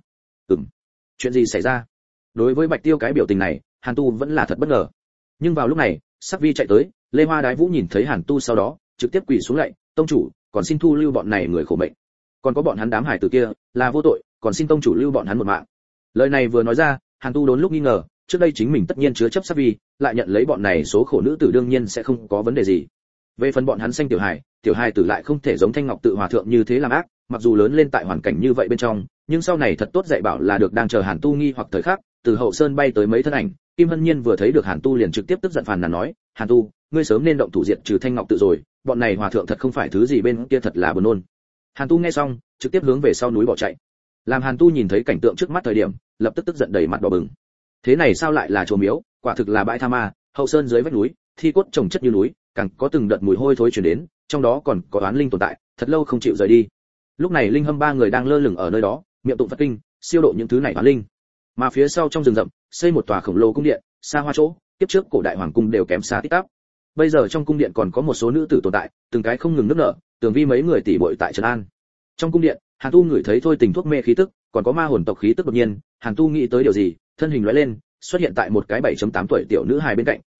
Chuyện gì xảy ra? Đối với Bạch Tiêu cái biểu tình này, Hàn Tu vẫn là thật bất ngờ. Nhưng vào lúc này, Sắc Vi chạy tới, Lê Hoa Đái Vũ nhìn thấy Hàn Tu sau đó, trực tiếp quỳ xuống lạy, tông chủ, còn xin thu lưu bọn này người khổ mệnh. Còn có bọn hắn đám hải tử kia, là vô tội, còn xin tông chủ lưu bọn hắn một mạng. Lời này vừa nói ra, Hàn Tu đốn lúc nghi ngờ, trước đây chính mình tất nhiên chứa chấp Sắc Vi, lại nhận lấy bọn này số khổ nữ tử đương nhiên sẽ không có vấn đề gì. Về phần bọn hắn sanh tiểu hài tử lại không thể giống Thanh Ngọc tự hòa thượng như thế làm ác, mặc dù lớn lên tại hoàn cảnh như vậy bên trong, nhưng sau này thật tốt dạy bảo là được. Đang chờ Hàn Tu nghi hoặc thời khắc, từ hậu sơn bay tới mấy thân ảnh, Kim Hân Nhiên vừa thấy được Hàn Tu liền trực tiếp tức giận phàn nàn nói, Hàn Tu, ngươi sớm nên động thủ diệt trừ Thanh Ngọc tự rồi, bọn này hòa thượng thật không phải thứ gì bên kia, thật là buồn nôn. Hàn Tu nghe xong, trực tiếp hướng về sau núi bỏ chạy. Làm Hàn Tu nhìn thấy cảnh tượng trước mắt thời điểm, lập tức tức giận đầy mặt đỏ bừng. Thế này sao lại là chùa miếu, quả thực là bãi tha ma, hậu sơn dưới vách núi, thi cốt chồng chất như núi, càng có từng đợt mùi hôi thối truyền đến, trong đó còn có oán linh tồn tại, thật lâu không chịu rời đi. Lúc này Linh Hâm ba người đang lơ lửng ở nơi đó, miệng tụng Phật kinh, siêu độ những thứ này oán linh. Mà phía sau trong rừng rậm, xây một tòa khổng lồ cung điện, xa hoa chỗ, tiếp trước cổ đại hoàng cung đều kém xa tít tắp. Bây giờ trong cung điện còn có một số nữ tử tồn tại, từng cái không ngừng nức nở, Tường Vi mấy người tỉ muội tại trấn an. Trong cung điện, Hàn Tu ngửi thấy thôi tình thuốc mê khí tức, còn có ma hồn tộc khí tức đột nhiên, Hàn Tu nghĩ tới điều gì, thân hình lóe lên, xuất hiện tại một cái 7.8 tuổi tiểu nữ hài bên cạnh,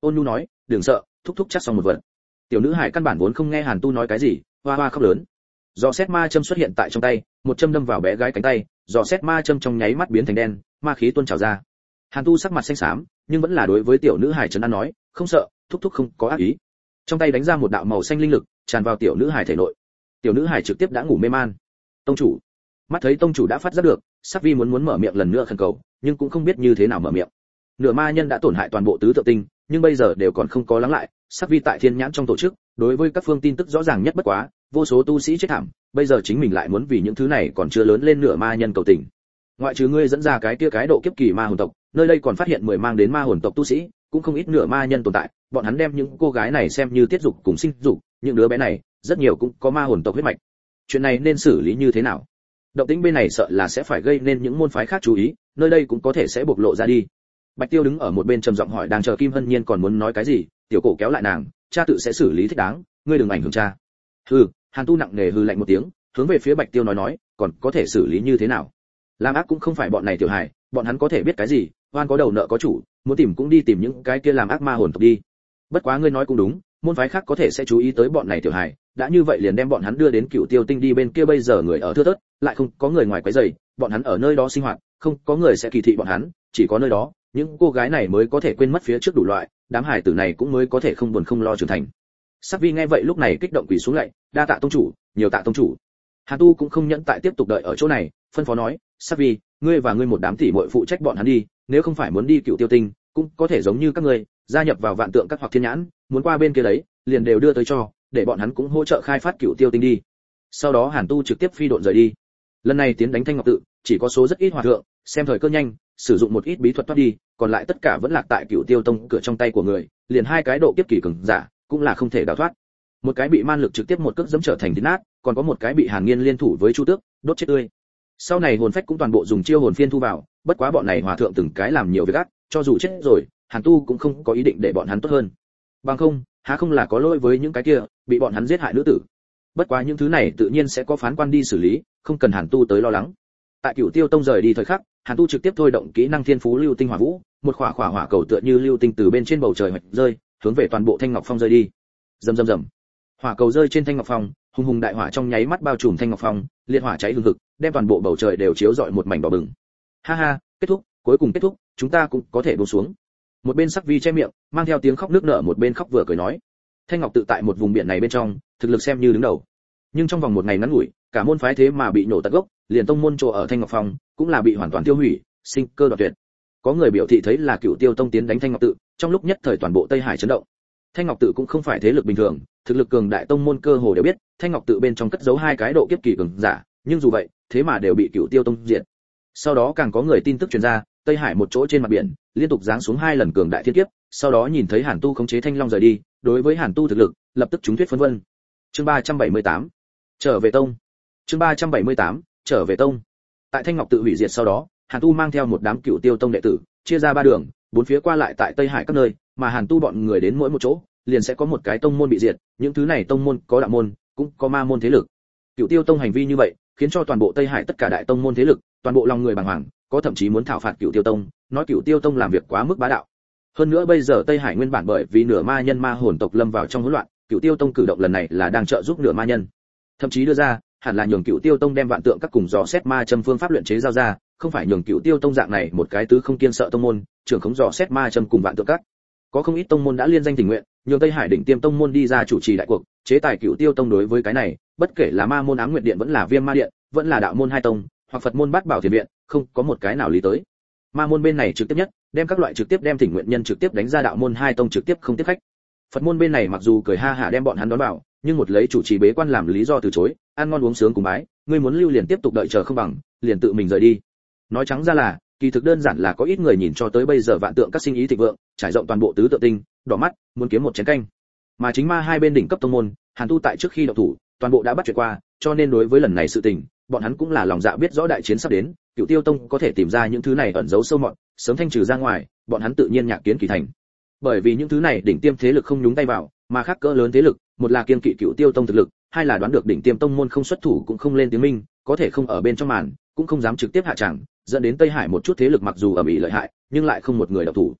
ôn nhu nói, đừng sợ, thúc thúc chắc xong một vật. Tiểu nữ hải căn bản vốn không nghe Hàn Tu nói cái gì, hoa hoa khóc lớn. Giò xét ma châm xuất hiện tại trong tay, một châm đâm vào bé gái cánh tay, giò xét ma châm trong nháy mắt biến thành đen, ma khí tuôn trào ra. Hàn Tu sắc mặt xanh xám, nhưng vẫn là đối với tiểu nữ hải trấn an nói, không sợ, thúc thúc không có ác ý. Trong tay đánh ra một đạo màu xanh linh lực, tràn vào tiểu nữ hải thể nội. Tiểu nữ hải trực tiếp đã ngủ mê man. Tông chủ, mắt thấy tông chủ đã phát giác được, Sắc Vi muốn mở miệng lần nữa khẩn cầu, nhưng cũng không biết như thế nào mở miệng. Nửa ma nhân đã tổn hại toàn bộ tứ tự tinh, nhưng bây giờ đều còn không có lắng lại. Sắc Vi tại Thiên Nhãn trong tổ chức, đối với các phương tin tức rõ ràng nhất bất quá, vô số tu sĩ chết thảm, bây giờ chính mình lại muốn vì những thứ này còn chưa lớn lên nửa ma nhân cầu tình. Ngoại trừ ngươi dẫn ra cái kia cái độ kiếp kỳ ma hồn tộc, nơi đây còn phát hiện 10 mang đến ma hồn tộc tu sĩ, cũng không ít nửa ma nhân tồn tại, bọn hắn đem những cô gái này xem như tiết dục cùng sinh dục, những đứa bé này, rất nhiều cũng có ma hồn tộc huyết mạch. Chuyện này nên xử lý như thế nào? Động tĩnh bên này sợ là sẽ phải gây nên những môn phái khác chú ý, nơi đây cũng có thể sẽ bộc lộ ra đi. Bạch Tiêu đứng ở một bên trầm giọng hỏi, đang chờ Kim Hân Nhiên còn muốn nói cái gì, tiểu cổ kéo lại nàng, cha tự sẽ xử lý thích đáng, ngươi đừng ảnh hưởng cha. Hừ, Hàn Tu nặng nề hừ lạnh một tiếng, hướng về phía Bạch Tiêu nói, còn có thể xử lý như thế nào? Làm ác cũng không phải bọn này tiểu hài, bọn hắn có thể biết cái gì, oan có đầu nợ có chủ, muốn tìm cũng đi tìm những cái kia làm ác ma hồn tộc đi. Bất quá ngươi nói cũng đúng, môn phái khác có thể sẽ chú ý tới bọn này tiểu hài, đã như vậy liền đem bọn hắn đưa đến Cửu Tiêu Tinh đi, bên kia bây giờ người ở thưa thớt, lại không có người ngoài quấy rầy, bọn hắn ở nơi đó sinh hoạt, không có người sẽ kỳ thị bọn hắn, chỉ có nơi đó, những cô gái này mới có thể quên mất phía trước đủ loại, đám hài tử này cũng mới có thể không buồn không lo trưởng thành. Sắc Vi nghe vậy lúc này kích động quỳ xuống lạy, đa tạ tông chủ, nhiều tạ tông chủ. Hàn Tu cũng không nhẫn tại tiếp tục đợi ở chỗ này, phân phó nói, Sắc Vi, ngươi và ngươi một đám tỷ muội phụ trách bọn hắn đi, nếu không phải muốn đi Cửu Tiêu Tinh, cũng có thể giống như các ngươi, gia nhập vào Vạn Tượng các hoặc Thiên Nhãn, muốn qua bên kia đấy, liền đều đưa tới cho, để bọn hắn cũng hỗ trợ khai phát Cửu Tiêu Tinh đi. Sau đó Hàn Tu trực tiếp phi độn rời đi. Lần này tiến đánh Thanh Ngọc Tự, chỉ có số rất ít hòa thượng, xem thời cơ nhanh, sử dụng một ít bí thuật thoát đi, còn lại tất cả vẫn lạc tại Cửu Tiêu Tông cửa trong tay của người, liền hai cái độ kiếp kỳ cường giả, cũng là không thể đào thoát. Một cái bị man lực trực tiếp một cước giẫm trở thành thịt nát, còn có một cái bị Hàn Nghiên liên thủ với Chu Tước đốt chết tươi. Sau này hồn phách cũng toàn bộ dùng chiêu hồn phiên thu vào, bất quá bọn này hòa thượng từng cái làm nhiều việc ác, cho dù chết rồi, Hàn Tu cũng không có ý định để bọn hắn tốt hơn. Bằng không, há không là có lỗi với những cái kia bị bọn hắn giết hại nữ tử. Bất quá những thứ này tự nhiên sẽ có phán quan đi xử lý, không cần Hàn Tu tới lo lắng. Tại Cửu Tiêu Tông rời đi thời khắc, Hàn Tu trực tiếp thôi động kỹ năng Thiên Phú Lưu Tinh Hỏa Vũ, một khỏa hỏa cầu tựa như lưu tinh từ bên trên bầu trời hoạch rơi, hướng về toàn bộ Thanh Ngọc Phong rơi đi. Rầm rầm rầm. Hỏa cầu rơi trên Thanh Ngọc Phong, hùng hùng đại hỏa trong nháy mắt bao trùm Thanh Ngọc Phong, liệt hỏa cháy hừng hực, đem toàn bộ bầu trời đều chiếu rọi một mảnh đỏ bừng. Ha ha, kết thúc, cuối cùng kết thúc, chúng ta cũng có thể buông xuống. Một bên Sắc Vi che miệng, mang theo tiếng khóc nước nở, một bên khóc vừa cười nói. Thanh Ngọc Tự tại một vùng biển này bên trong, thực lực xem như đứng đầu. Nhưng trong vòng một ngày ngắn ngủi, cả môn phái thế mà bị nổ tận gốc, liền tông môn chỗ ở Thanh Ngọc Phong cũng là bị hoàn toàn tiêu hủy, sinh cơ đoạn tuyệt. Có người biểu thị thấy là Cửu Tiêu Tông tiến đánh Thanh Ngọc Tự, trong lúc nhất thời toàn bộ Tây Hải chấn động. Thanh Ngọc Tự cũng không phải thế lực bình thường, thực lực cường đại tông môn cơ hồ đều biết, Thanh Ngọc Tự bên trong cất giấu hai cái độ kiếp kỳ cường giả, nhưng dù vậy, thế mà đều bị Cửu Tiêu Tông diệt. Sau đó càng có người tin tức truyền ra, Tây Hải một chỗ trên mặt biển, liên tục giáng xuống hai lần cường đại thiên kiếp, sau đó nhìn thấy Hàn Tu khống chế Thanh Long rời đi, đối với Hàn Tu thực lực, lập tức chúng thuyết phân vân. Chương 378, trở về tông. Chương 378, trở về tông. Tại Thanh Ngọc Tự hủy diệt sau đó, Hàn Tu mang theo một đám Cửu Tiêu Tông đệ tử, chia ra ba đường, bốn phía qua lại tại Tây Hải các nơi, mà Hàn Tu bọn người đến mỗi một chỗ, liền sẽ có một cái tông môn bị diệt, những thứ này tông môn có đạo môn, cũng có ma môn thế lực. Cửu Tiêu Tông hành vi như vậy, khiến cho toàn bộ Tây Hải tất cả đại tông môn thế lực, toàn bộ lòng người bàng hoàng, có thậm chí muốn thảo phạt Cửu Tiêu Tông, nói Cửu Tiêu Tông làm việc quá mức bá đạo. Hơn nữa bây giờ Tây Hải nguyên bản bởi vì nửa ma nhân ma hồn tộc lâm vào trong hỗn loạn, Cửu Tiêu Tông cử động lần này là đang trợ giúp nửa ma nhân. Thậm chí đưa ra, hẳn là nhường Cửu Tiêu Tông đem Vạn Tượng các cùng dò xét ma châm phương pháp luyện chế giao ra, không phải nhường Cửu Tiêu Tông dạng này một cái tứ không kiên sợ tông môn, trưởng khống dò xét ma châm cùng Vạn Tượng các. Có không ít tông môn đã liên danh tình nguyện, nhường Tây Hải đỉnh tiêm tông môn đi ra chủ trì đại cuộc, chế tài Cửu Tiêu Tông. Đối với cái này, bất kể là ma môn Ám Nguyệt Điện vẫn là Viêm Ma Điện, vẫn là đạo môn hai tông, hoặc Phật môn Bát Bảo Thiền Viện, không có một cái nào lý tới. Ma môn bên này trực tiếp nhất, đem các loại trực tiếp đem thỉnh nguyện nhân trực tiếp đánh ra, đạo môn hai tông trực tiếp không tiếp khách. Phật môn bên này mặc dù cười ha hả đem bọn hắn đón vào, nhưng một lấy chủ trì bế quan làm lý do từ chối, ăn ngon uống sướng cùng bái, ngươi muốn lưu liền tiếp tục đợi chờ không bằng, liền tự mình rời đi. Nói trắng ra là, kỳ thực đơn giản là có ít người nhìn cho tới bây giờ Vạn Tượng các sinh ý thịnh vượng, trải rộng toàn bộ tứ tượng tinh, đỏ mắt, muốn kiếm một chén canh. Mà chính ma hai bên đỉnh cấp tông môn, Hàn Tu tại trước khi động thủ, toàn bộ đã bắt chuyện qua, cho nên đối với lần này sự tình, bọn hắn cũng là lòng dạ biết rõ đại chiến sắp đến, Cửu Tiêu Tông có thể tìm ra những thứ này ẩn giấu sâu mọt, sớm thanh trừ ra ngoài, bọn hắn tự nhiên nhạc kiến kỳ thành. Bởi vì những thứ này đỉnh tiêm thế lực không nhúng tay vào, mà khác cỡ lớn thế lực, một là kiêng kỵ Cửu Tiêu Tông thực lực, hai là đoán được đỉnh tiêm tông môn không xuất thủ cũng không lên tiếng minh, có thể không ở bên trong màn, cũng không dám trực tiếp hạ tràng, dẫn đến Tây Hải một chút thế lực mặc dù ầm ĩ lợi hại, nhưng lại không một người động thủ.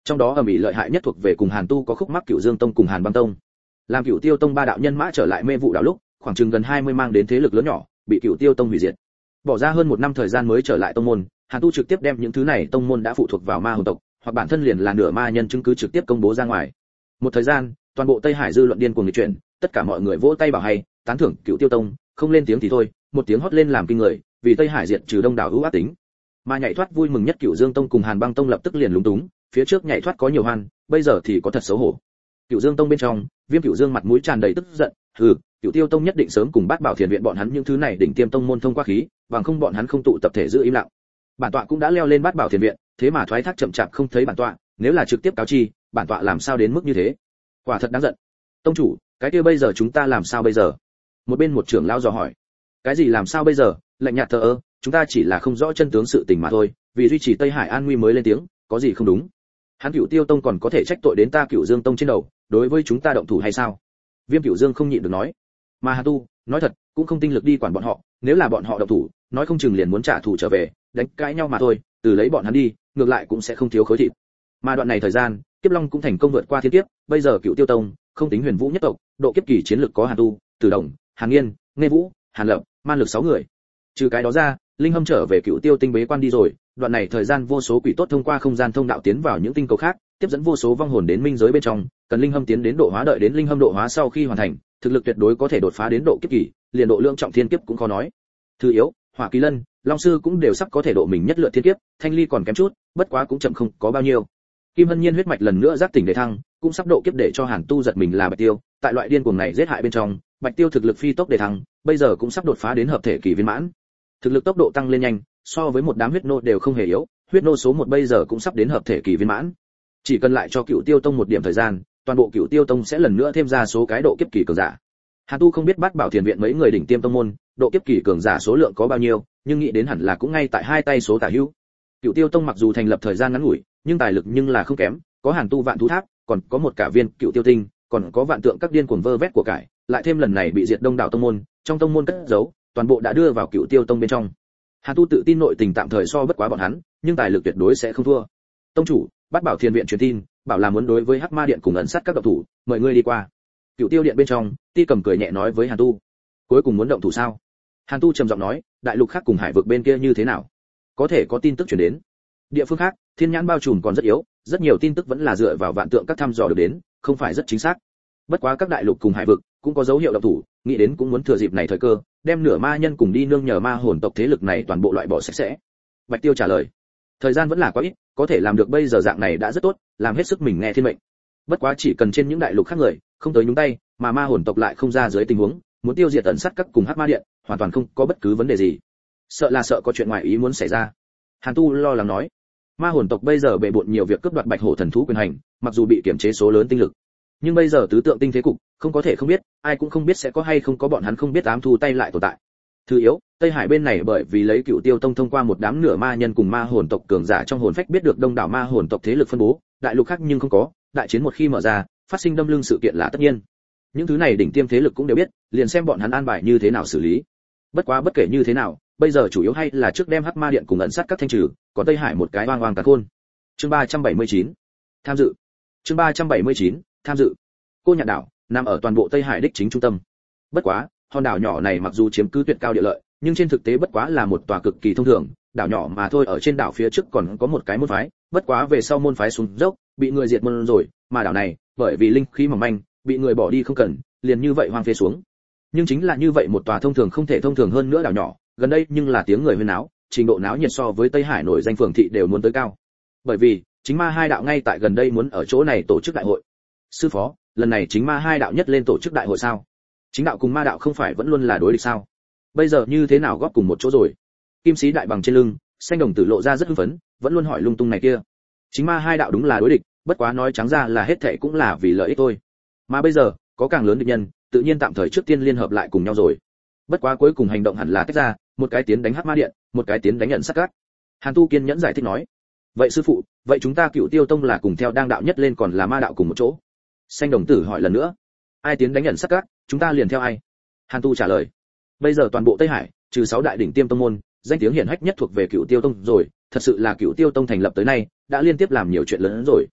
Trong đó ầm ĩ lợi hại nhất thuộc về cùng Hàn Tu có khúc mắc Cửu Dương Tông cùng Hàn Băng Tông. Làm Cửu Tiêu Tông ba đạo nhân mã trở lại Mê Vụ đảo lúc, khoảng chừng gần 20 mang đến thế lực lớn nhỏ, bị Cửu Tiêu Tông hủy diệt. Bỏ ra hơn 1 năm thời gian mới trở lại tông môn, Hàn Tu trực tiếp đem những thứ này tông môn đã phụ thuộc vào ma hồn tộc, hoặc bản thân liền là nửa ma nhân chứng cứ trực tiếp công bố ra ngoài. Một thời gian, toàn bộ Tây Hải dư luận điên cuồng nghịch chuyển, tất cả mọi người vỗ tay bảo hay, tán thưởng Cửu Tiêu Tông, không lên tiếng thì thôi, một tiếng hót lên làm kinh người, vì Tây Hải diệt trừ đông đảo ưu ác tính. Mà nhảy thoát vui mừng nhất Cửu Dương Tông cùng Hàn Băng Tông lập tức liền lúng túng, phía trước nhảy thoát có nhiều hoan, bây giờ thì có thật xấu hổ. Cửu Dương Tông bên trong, Viêm Cửu Dương mặt mũi tràn đầy tức giận, hừ, Cửu Tiêu Tông nhất định sớm cùng Bát Bảo Thiền viện bọn hắn những thứ này đỉnh tiêm tông môn thông qua khí, bằng không bọn hắn không tụ tập thể giữ im lặng. Bản tọa cũng đã leo lên Bát Bảo Thiền viện, thế mà thoái thác chậm chạp không thấy bản tọa, nếu là trực tiếp cáo chi, bản tọa làm sao đến mức như thế? Quả thật đáng giận. Tông chủ, cái kia bây giờ chúng ta làm sao bây giờ? Một bên một trưởng lão dò hỏi. Cái gì làm sao bây giờ? Lạnh nhạt thờ ơ, chúng ta chỉ là không rõ chân tướng sự tình mà thôi, vì duy trì Tây Hải an nguy mới lên tiếng, có gì không đúng? Hắn Cửu Tiêu Tông còn có thể trách tội đến ta Cửu Dương Tông trên đầu, đối với chúng ta động thủ hay sao? Viêm Cửu Dương không nhịn được nói. Mà Hà Tu, nói thật, cũng không tinh lực đi quản bọn họ, nếu là bọn họ động thủ, nói không chừng liền muốn trả thù trở về, đánh cãi nhau mà thôi, từ lấy bọn hắn đi, ngược lại cũng sẽ không thiếu khối thịt. Mà đoạn này thời gian, Kiếp Long cũng thành công vượt qua thiên kiếp, bây giờ Cửu Tiêu Tông, không tính Huyền Vũ nhất tộc, độ kiếp kỳ chiến lực có Hàn Tu, Từ Đồng, Hàn Nghiên, Nghe Vũ, Hàn Lập, Man Lực 6 người. Trừ cái đó ra, Linh Hâm trở về Cửu Tiêu Tinh bế quan đi rồi, đoạn này thời gian vô số quỷ tốt thông qua không gian thông đạo tiến vào những tinh cầu khác, tiếp dẫn vô số vong hồn đến minh giới bên trong, cần Linh Hâm tiến đến độ hóa, đợi đến Linh Hâm độ hóa sau khi hoàn thành, thực lực tuyệt đối có thể đột phá đến độ kiếp kỳ, liền độ lượng trọng thiên kiếp cũng khó nói. Thứ yếu, Hỏa Kỳ Lân, Long Sư cũng đều sắp có thể độ mình nhất lượt thiên kiếp, Thanh Ly còn kém chút, bất quá cũng chậm không có bao nhiêu. Kim Hân Nhiên huyết mạch lần nữa giác tỉnh để thăng, cũng sắp độ kiếp để cho Hàn Tu giật mình là Bạch Tiêu, tại loại điên cuồng này giết hại bên trong, Bạch Tiêu thực lực phi tốc để thăng, bây giờ cũng sắp đột phá đến hợp thể kỳ viên mãn. Thực lực tốc độ tăng lên nhanh, so với một đám huyết nô đều không hề yếu, huyết nô số 1 bây giờ cũng sắp đến hợp thể kỳ viên mãn. Chỉ cần lại cho Cửu Tiêu Tông một điểm thời gian, toàn bộ Cửu Tiêu Tông sẽ lần nữa thêm ra số cái độ kiếp kỳ cường giả. Hàn Tu không biết Bát Bảo Thiền viện mấy người đỉnh tiêm tông môn, độ kiếp kỳ cường giả số lượng có bao nhiêu, nhưng nghĩ đến hẳn là cũng ngay tại hai tay số tả hữu. Cửu Tiêu Tông mặc dù thành lập thời gian ngắn ngủi, nhưng tài lực nhưng là không kém, có Hàn Tu Vạn Thú Tháp, còn có một cả viên Cửu Tiêu Tinh, còn có vạn tượng các điên cuồng vơ vét của cải, lại thêm lần này bị diệt đông đảo tông môn, trong tông môn cất giấu, toàn bộ đã đưa vào Cửu Tiêu Tông bên trong. Hàn Tu tự tin nội tình tạm thời so bất quá bọn hắn, nhưng tài lực tuyệt đối sẽ không thua. Tông chủ, Bát Bảo Thiền viện truyền tin, bảo là muốn đối với Hắc Ma Điện cùng ẩn sát các độc thủ, mời ngươi đi qua. Cửu Tiêu Điện bên trong, Ti Cầm cười nhẹ nói với Hàn Tu. Cuối cùng muốn động thủ sao? Hàn Tu trầm giọng nói, đại lục khác cùng hải vực bên kia như thế nào? Có thể có tin tức truyền đến. Địa phương khác, thiên nhãn bao trùm còn rất yếu, rất nhiều tin tức vẫn là dựa vào vạn tượng các thăm dò được đến, không phải rất chính xác. Bất quá các đại lục cùng hải vực cũng có dấu hiệu động thủ, nghĩ đến cũng muốn thừa dịp này thời cơ, đem nửa ma nhân cùng đi nương nhờ ma hồn tộc thế lực này toàn bộ loại bỏ sạch sẽ. Bạch Tiêu trả lời. Thời gian vẫn là quá ít, có thể làm được bây giờ dạng này đã rất tốt, làm hết sức mình nghe thiên mệnh. Bất quá chỉ cần trên những đại lục khác người không tới nhúng tay, mà ma hồn tộc lại không ra dưới tình huống, muốn tiêu diệt ẩn sát các cùng Hắc Ma Điện, hoàn toàn không có bất cứ vấn đề gì. Sợ là sợ có chuyện ngoài ý muốn xảy ra. Hàn Tu lo lắng nói. Ma hồn tộc bây giờ bệ bội nhiều việc cướp đoạt Bạch Hổ thần thú quyền hành, mặc dù bị kiểm chế số lớn tinh lực, nhưng bây giờ tứ tượng tinh thế cục, không có thể không biết, ai cũng không biết sẽ có hay không có bọn hắn không biết ám thu tay lại tồn tại. Thứ yếu, Tây Hải bên này bởi vì lấy Cửu Tiêu Tông thông qua một đám nửa ma nhân cùng ma hồn tộc cường giả trong hồn phách biết được đông đảo ma hồn tộc thế lực phân bố, đại lục khác nhưng không có, đại chiến một khi mở ra, phát sinh đâm lưng sự kiện là tất nhiên. Những thứ này đỉnh tiêm thế lực cũng đều biết, liền xem bọn hắn an bài như thế nào xử lý. Bất quá bất kể như thế nào, bây giờ chủ yếu hay là trước đem Hắc Ma Điện cùng ẩn sát các thanh trừ, còn Tây Hải một cái oang oang tàn khôn. Chương 379. Tham dự. Chương 379. Tham dự. Cô Nhạn đảo nằm ở toàn bộ Tây Hải đích chính trung tâm. Bất quá, hòn đảo nhỏ này mặc dù chiếm cứ tuyệt cao địa lợi, nhưng trên thực tế bất quá là một tòa cực kỳ thông thường đảo nhỏ mà thôi. Ở trên đảo phía trước còn có một cái môn phái, bất quá về sau môn phái xuống dốc, bị người diệt môn rồi, mà đảo này bởi vì linh khí mỏng manh, bị người bỏ đi không cần, liền như vậy hoang phế xuống. Nhưng chính là như vậy một tòa thông thường không thể thông thường hơn nữa đảo nhỏ, gần đây nhưng là tiếng người huyên náo, trình độ náo nhiệt so với Tây Hải nổi danh phường thị đều muốn tới cao. Bởi vì chính ma hai đạo ngay tại gần đây muốn ở chỗ này tổ chức đại hội. Sư phó, lần này chính ma hai đạo nhất lên tổ chức đại hội sao? Chính đạo cùng ma đạo không phải vẫn luôn là đối địch sao? Bây giờ như thế nào góp cùng một chỗ rồi? Kim sĩ đại bằng trên lưng, xanh đồng tử lộ ra rất hưng phấn, vẫn luôn hỏi lung tung này kia. Chính ma hai đạo đúng là đối địch, bất quá nói trắng ra là hết thảy cũng là vì lợi ích thôi. Mà bây giờ, có càng lớn địch nhân, tự nhiên tạm thời trước tiên liên hợp lại cùng nhau rồi. Bất quá cuối cùng hành động hẳn là tách ra, một cái tiến đánh Hắc Ma Điện, một cái tiến đánh nhận sát các. Hàn Tu kiên nhẫn giải thích nói. Vậy sư phụ, vậy chúng ta Cửu Tiêu Tông là cùng theo đang đạo nhất lên còn là ma đạo cùng một chỗ? Xanh đồng tử hỏi lần nữa. Ai tiến đánh nhận sát các, chúng ta liền theo ai? Hàn Tu trả lời. Bây giờ toàn bộ Tây Hải, trừ 6 đại đỉnh tiêm tông môn, danh tiếng hiển hách nhất thuộc về Cửu Tiêu Tông rồi, thật sự là Cửu Tiêu Tông thành lập tới nay, đã liên tiếp làm nhiều chuyện lớn hơn rồi.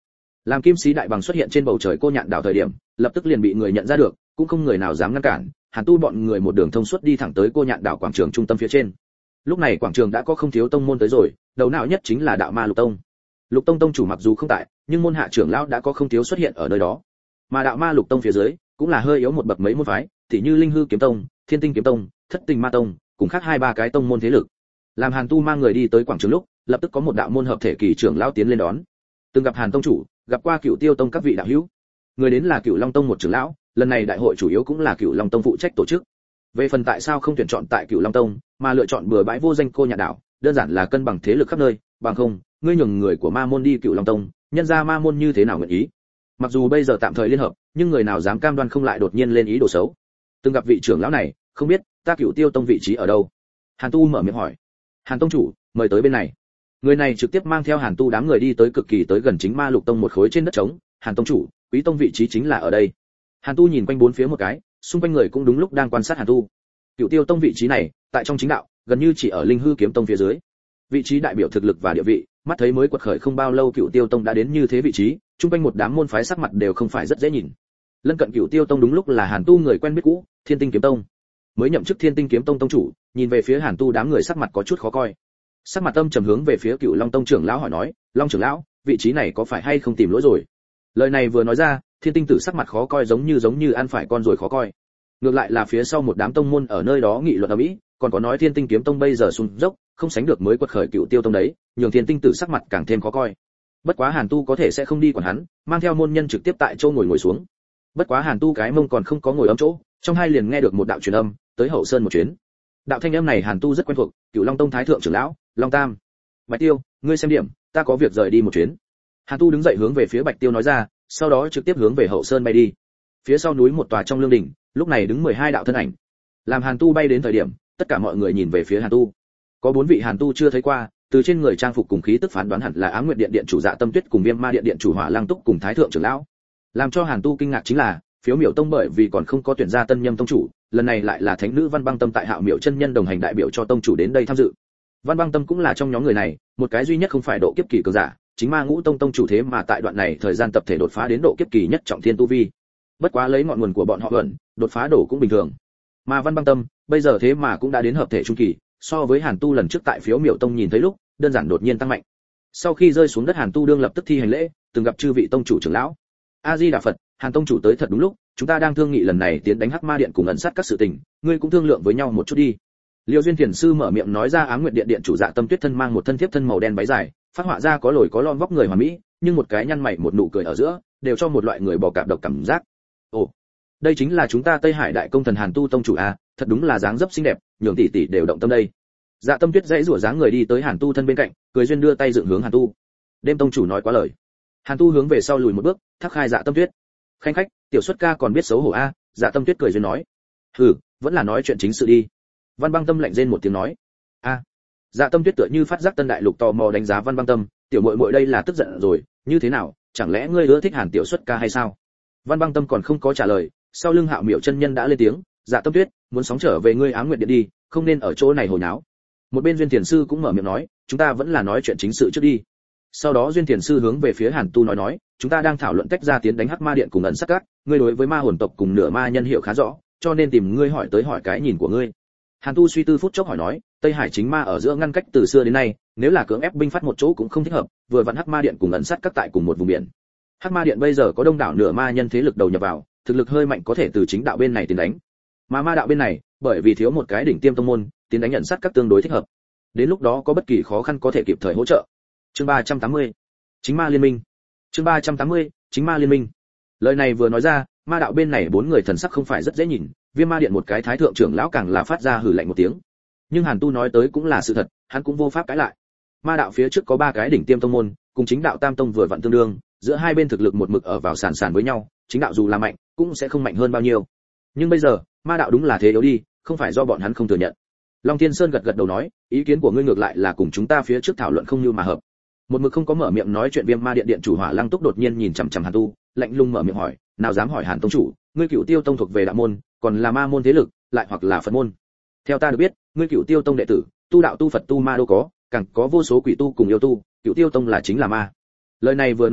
Làm kim sĩ đại bằng xuất hiện trên bầu trời cô nhạn đảo thời điểm, lập tức liền bị người nhận ra được, cũng không người nào dám ngăn cản. Hàn Tu bọn người một đường thông suốt đi thẳng tới cô nhạn đảo quảng trường trung tâm phía trên. Lúc này quảng trường đã có không thiếu tông môn tới rồi, đầu não nhất chính là đạo ma Lục Tông. Lục Tông tông chủ mặc dù không tại, nhưng môn hạ trưởng lão đã có không thiếu xuất hiện ở nơi đó. Mà đạo ma Lục Tông phía dưới cũng là hơi yếu một bậc mấy môn phái, tỉ như Linh Hư Kiếm Tông, Thiên Tinh Kiếm Tông, Thất Tình Ma Tông, cùng khác hai ba cái tông môn thế lực. Làm Hàn Tu mang người đi tới quảng trường lúc, lập tức có một đạo môn hợp thể kỳ trưởng lão tiến lên đón. Từng gặp Hàn tông chủ, gặp qua Cửu Tiêu Tông các vị đạo hữu. Người đến là Cửu Long Tông một trưởng lão, lần này đại hội chủ yếu cũng là Cửu Long Tông phụ trách tổ chức. Về phần tại sao không tuyển chọn tại Cửu Long Tông, mà lựa chọn bừa bãi vô danh cô nhạn đảo, đơn giản là cân bằng thế lực khắp nơi, bằng không, ngươi nhường người của Ma môn đi Cửu Long Tông, nhân ra Ma môn như thế nào nguyện ý? Mặc dù bây giờ tạm thời liên hợp, nhưng người nào dám cam đoan không lại đột nhiên lên ý đồ xấu. Từng gặp vị trưởng lão này, không biết ta Cửu Tiêu Tông vị trí ở đâu? Hàn Tu mở miệng hỏi. Hàn tông chủ, mời tới bên này. Người này trực tiếp mang theo Hàn Tu đám người đi tới cực kỳ tới gần chính Ma Lục Tông một khối trên đất trống. Hàn tông chủ, Quý Tông vị trí chính là ở đây. Hàn Tu nhìn quanh bốn phía một cái, xung quanh người cũng đúng lúc đang quan sát Hàn Tu. Cửu Tiêu Tông vị trí này, tại trong chính đạo, gần như chỉ ở Linh Hư Kiếm Tông phía dưới. Vị trí đại biểu thực lực và địa vị, mắt thấy mới quật khởi không bao lâu Cửu Tiêu Tông đã đến như thế vị trí, trung quanh một đám môn phái sắc mặt đều không phải rất dễ nhìn. Lân cận Cửu Tiêu Tông đúng lúc là Hàn Tu người quen biết cũ, Thiên Tinh Kiếm Tông. Mới nhậm chức Thiên Tinh Kiếm Tông tông chủ, nhìn về phía Hàn Tu đám người sắc mặt có chút khó coi. Sắc mặt âm trầm hướng về phía Cửu Long Tông trưởng lão hỏi nói, Long trưởng lão, vị trí này có phải hay không tìm lỗi rồi? Lời này vừa nói ra, Thiên Tinh tử sắc mặt khó coi giống như ăn phải con rồi khó coi. Ngược lại là phía sau một đám tông môn ở nơi đó nghị luận ầm ĩ, còn có nói Thiên Tinh Kiếm Tông bây giờ sụn dốc, không sánh được mới quật khởi Cửu Tiêu Tông đấy, nhường Thiên Tinh tử sắc mặt càng thêm khó coi. Bất quá Hàn Tu có thể sẽ không đi quản hắn, mang theo môn nhân trực tiếp tại chỗ ngồi xuống. Bất quá Hàn Tu cái mông còn không có ngồi ấm chỗ, trong hai liền nghe được một đạo truyền âm, tới Hậu Sơn một chuyến. Đạo thanh âm này Hàn Tu rất quen thuộc, Cửu Long Tông thái thượng trưởng lão, Long Tam. Bạch Tiêu, ngươi xem điểm, ta có việc rời đi một chuyến. Hàn Tu đứng dậy hướng về phía Bạch Tiêu nói ra, sau đó trực tiếp hướng về Hậu Sơn bay đi. Phía sau núi một tòa trong lương đỉnh, lúc này đứng 12 đạo thân ảnh. Làm Hàn Tu bay đến thời điểm, tất cả mọi người nhìn về phía Hàn Tu. Có 4 vị Hàn Tu chưa thấy qua, từ trên người trang phục cùng khí tức phán đoán hẳn là Ám Nguyệt Điện điện chủ Dạ Tâm Tuyết cùng Viêm Ma Điện điện chủ Hỏa Lăng Túc cùng thái thượng trưởng lão. Làm cho Hàn Tu kinh ngạc chính là, Phiếu Miểu Tông bởi vì còn không có tuyển ra tân nhâm tông chủ, lần này lại là thánh nữ Văn Băng Tâm tại Hạo Miểu chân nhân đồng hành đại biểu cho tông chủ đến đây tham dự. Văn Băng Tâm cũng là trong nhóm người này, một cái duy nhất không phải độ kiếp kỳ cường giả, chính Ma Ngũ Tông tông chủ thế mà tại đoạn này thời gian tập thể đột phá đến độ kiếp kỳ nhất trọng thiên tu vi. Bất quá lấy ngọn nguồn của bọn họ ẩn, đột phá đổ cũng bình thường. Mà Văn Băng Tâm, bây giờ thế mà cũng đã đến hợp thể trung kỳ, so với Hàn Tu lần trước tại Phiếu Miểu Tông nhìn thấy lúc, đơn giản đột nhiên tăng mạnh. Sau khi rơi xuống đất Hàn Tu đương lập tức thi hành lễ, từng gặp chư vị tông chủ trưởng lão. A Di Đà Phật, Hàn tông chủ tới thật đúng lúc, chúng ta đang thương nghị lần này tiến đánh Hắc Ma Điện cùng ẩn sát các sự tình, ngươi cũng thương lượng với nhau một chút đi. Liêu Duyên Thiền sư mở miệng nói ra. Ám Nguyệt Điện điện chủ Dạ Tâm Tuyết thân mang một thân thiếp thân màu đen váy dài, phát họa ra có lồi có lõm vóc người hoàn mỹ, nhưng một cái nhăn mày một nụ cười ở giữa, đều cho một loại người bò cạp độc cảm giác. Ồ, đây chính là chúng ta Tây Hải đại công thần Hàn Tu tông chủ a, thật đúng là dáng dấp xinh đẹp, nhường tỷ tỷ đều động tâm đây. Dạ Tâm Tuyết dãy rủa dáng người đi tới Hàn Tu thân bên cạnh, cười duyên đưa tay dựng hướng Hàn Tu. Đêm tông chủ nói quá lời. Hàn Tu hướng về sau lùi một bước, thắc khai Dạ Tâm Tuyết. Khanh khách, tiểu xuất ca còn biết xấu hổ a. Dạ Tâm Tuyết cười duyên nói. Hừ, vẫn là nói chuyện chính sự đi. Văn Băng Tâm lạnh rên một tiếng nói. A. Dạ Tâm Tuyết tựa như phát giác Tân Đại Lục tò mò đánh giá Văn Băng Tâm, tiểu muội muội đây là tức giận rồi, như thế nào, chẳng lẽ ngươi ưa thích Hàn tiểu xuất ca hay sao? Văn Băng Tâm còn không có trả lời, sau lưng Hạo Miểu chân nhân đã lên tiếng, Dạ Tâm Tuyết, muốn sóng trở về ngươi Ám Nguyệt Điện đi, không nên ở chỗ này hồi náo. Một bên Duyên Thiền sư cũng mở miệng nói, chúng ta vẫn là nói chuyện chính sự trước đi. Sau đó Duyên Thiền sư hướng về phía Hàn Tu nói, chúng ta đang thảo luận cách ra tiến đánh Hắc Ma Điện cùng ẩn sát các, ngươi đối với ma hồn tộc cùng nửa ma nhân hiệu khá rõ, cho nên tìm ngươi hỏi tới hỏi cái nhìn của ngươi. Hàn Tu suy tư phút chốc hỏi nói, Tây Hải chính ma ở giữa ngăn cách từ xưa đến nay, nếu là cưỡng ép binh phát một chỗ cũng không thích hợp, vừa vặn Hắc Ma Điện cùng ẩn sát các tại cùng một vùng biển. Hắc Ma Điện bây giờ có đông đảo nửa ma nhân thế lực đầu nhập vào, thực lực hơi mạnh có thể từ chính đạo bên này tiến đánh. Mà ma đạo bên này, bởi vì thiếu một cái đỉnh tiêm tông môn, tiến đánh ẩn sát các tương đối thích hợp. Đến lúc đó có bất kỳ khó khăn có thể kịp thời hỗ trợ. Chương 380. Chính ma liên minh. Chương 380. Chính ma liên minh. Lời này vừa nói ra, ma đạo bên này 4 người thần sắc không phải rất dễ nhìn, Viêm Ma Điện một cái thái thượng trưởng lão càng là phát ra hừ lạnh một tiếng. Nhưng Hàn Tu nói tới cũng là sự thật, hắn cũng vô pháp cãi lại. Ma đạo phía trước có 3 cái đỉnh tiêm tông môn, cùng chính đạo tam tông vừa vặn tương đương, giữa hai bên thực lực một mực ở vào sàn sàn với nhau, chính đạo dù là mạnh, cũng sẽ không mạnh hơn bao nhiêu. Nhưng bây giờ, ma đạo đúng là thế yếu đi, không phải do bọn hắn không thừa nhận. Long Thiên Sơn gật gật đầu nói, ý kiến của ngươi ngược lại là cùng chúng ta phía trước thảo luận không như mà hợp. Một mực không có mở miệng nói chuyện Viêm Ma Điện điện chủ Hỏa Lăng Túc đột nhiên nhìn chằm chằm Hàn Tu, lạnh lùng mở miệng hỏi, nào dám hỏi Hàn tông chủ, ngươi Cửu Tiêu Tông thuộc về đạo môn, còn là ma môn thế lực, lại hoặc là Phật môn? Theo ta được biết, ngươi Cửu Tiêu Tông đệ tử, tu đạo tu Phật tu ma đâu có, càng có vô số quỷ tu cùng yêu tu, Cửu Tiêu Tông là chính là ma. Lời này vừa nói ra,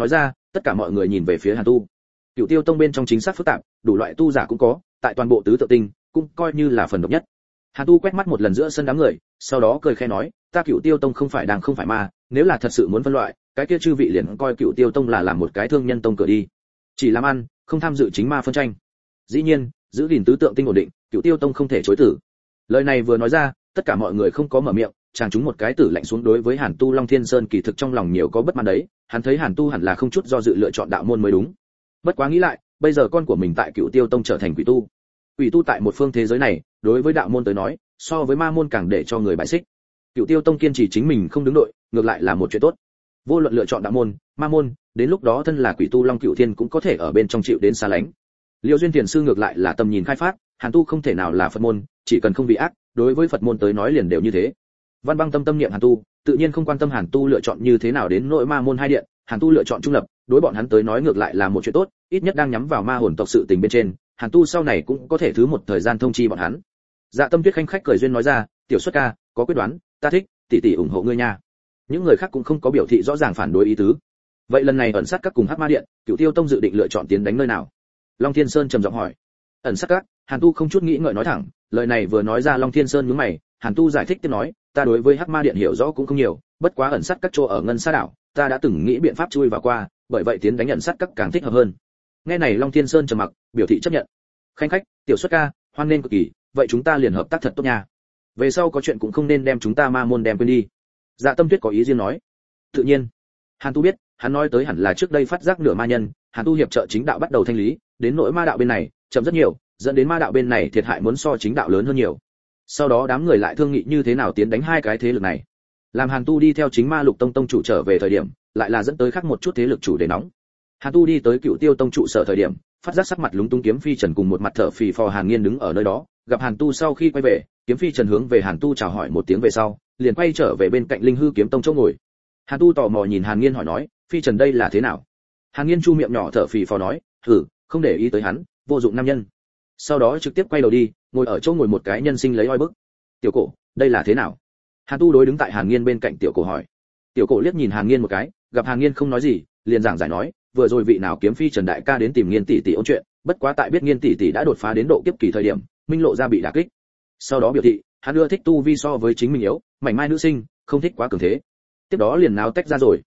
tất cả mọi người nhìn về phía Hàn Tu. Cửu Tiêu Tông bên trong chính xác phức tạp, đủ loại tu giả cũng có, tại toàn bộ tứ tự tinh cũng coi như là phần độc nhất. Hàn Tu quét mắt một lần giữa sân đám người, sau đó cười khẽ nói, ta Cửu Tiêu Tông không phải đang không phải ma, nếu là thật sự muốn phân loại, cái kia chư vị liền coi Cửu Tiêu Tông là làm một cái thương nhân tông cửa đi, chỉ làm ăn, không tham dự chính ma phân tranh. Dĩ nhiên, giữ gìn tứ tượng tinh ổn định, Cửu Tiêu Tông không thể chối từ. Lời này vừa nói ra, tất cả mọi người không có mở miệng, chàng chúng một cái tử lạnh xuống. Đối với Hàn Tu, Long Thiên Sơn kỳ thực trong lòng nhiều có bất mãn đấy, hắn thấy Hàn Tu hẳn là không chút do dự lựa chọn đạo môn mới đúng. Bất quá nghĩ lại, bây giờ con của mình tại Cửu Tiêu Tông trở thành quỷ tu. Quỷ tu tại một phương thế giới này, đối với đạo môn tới nói, so với ma môn càng để cho người bài xích. Cửu Tiêu Tông kiên trì chính mình không đứng đội, ngược lại là một chuyện tốt. Vô luận lựa chọn đạo môn, ma môn, đến lúc đó thân là quỷ tu Long Cửu Thiên cũng có thể ở bên trong chịu đến xa lánh. Liêu Duyên Tiền sư ngược lại là tầm nhìn khai phát, Hàn Tu không thể nào là Phật môn, chỉ cần không bị ác, đối với Phật môn tới nói liền đều như thế. Văn Băng tâm niệm Hàn Tu, tự nhiên không quan tâm Hàn Tu lựa chọn như thế nào đến nội ma môn hai điện, Hàn Tu lựa chọn trung lập, đối bọn hắn tới nói ngược lại là một chuyện tốt, ít nhất đang nhắm vào ma hồn tộc sự tình bên trên, Hàn Tu sau này cũng có thể thứ một thời gian thông chi bọn hắn. Dạ Tâm Tuyết khanh khách cười duyên nói ra, tiểu xuất ca, có quyết đoán, ta thích, tỷ tỷ ủng hộ ngươi nha. Những người khác cũng không có biểu thị rõ ràng phản đối ý tứ. Vậy lần này ẩn sát các cùng Hắc Ma điện, Cửu Tiêu Tông dự định lựa chọn tiến đánh nơi nào? Long Thiên Sơn trầm giọng hỏi. Ẩn sát các, Hàn Tu không chút nghĩ ngợi nói thẳng, lời này vừa nói ra Long Thiên Sơn nhướng mày, Hàn Tu giải thích tiếp nói, ta đối với Hắc Ma điện hiểu rõ cũng không nhiều, bất quá ẩn sát các chỗ ở Ngân Sa đảo, ta đã từng nghĩ biện pháp chui vào qua, bởi vậy tiến đánh ẩn sát các càng thích hợp hơn. Nghe này Long Thiên Sơn trầm mặc, biểu thị chấp nhận. Khanh khách, tiểu xuất ca, hoan nên cực kỳ, vậy chúng ta liền hợp tác thật tốt nha. Về sau có chuyện cũng không nên đem chúng ta ma môn đem quên đi. Dạ Tâm Tuyết có ý riêng nói. Tự nhiên, Hàn Tu biết, hắn nói tới hẳn là trước đây phát giác nửa ma nhân, Hàn Tu hiệp trợ chính đạo bắt đầu thanh lý, đến nỗi ma đạo bên này, chậm rất nhiều, dẫn đến ma đạo bên này thiệt hại muốn so chính đạo lớn hơn nhiều. Sau đó đám người lại thương nghị như thế nào tiến đánh hai cái thế lực này. Làm Hàn Tu đi theo chính ma Lục Tông tông chủ trở về thời điểm, lại là dẫn tới khác một chút thế lực chủ đề nóng. Hàn Tu đi tới Cửu Tiêu Tông trụ sở thời điểm, phát giác sắc mặt lúng túng Kiếm Phi Trần cùng một mặt thở phì phò Hàn Nghiên đứng ở nơi đó, gặp Hàn Tu sau khi quay về, Kiếm Phi Trần hướng về Hàn Tu chào hỏi một tiếng về sau, liền quay trở về bên cạnh Linh Hư Kiếm Tông chỗ ngồi. Hàn Tu tò mò nhìn Hàn Nghiên hỏi nói, Phi Trần đây là thế nào? Hàn Nghiên chu miệng nhỏ thở phì phò nói, không để ý tới hắn, vô dụng nam nhân. Sau đó trực tiếp quay đầu đi, ngồi ở chỗ ngồi một cái nhân sinh lấy oi bức. Tiểu Cổ, đây là thế nào? Hàn Tu đối đứng tại Hàn Nghiên bên cạnh Tiểu Cổ hỏi. Tiểu Cổ liếc nhìn Hàn Nghiên một cái, gặp Hàn Nghiên không nói gì, liền giảng giải nói, vừa rồi vị nào Kiếm Phi Trần đại ca đến tìm Nghiên tỷ tỷ ôn chuyện, bất quá tại biết Nghiên tỷ tỷ đã đột phá đến độ kiếp kỳ thời điểm, minh lộ ra bị đả kích. Sau đó biểu thị, hắn ưa thích tu vi so với chính mình yếu, mảnh mai nữ sinh, không thích quá cường thế. Tiếp đó liền náo tách ra rồi.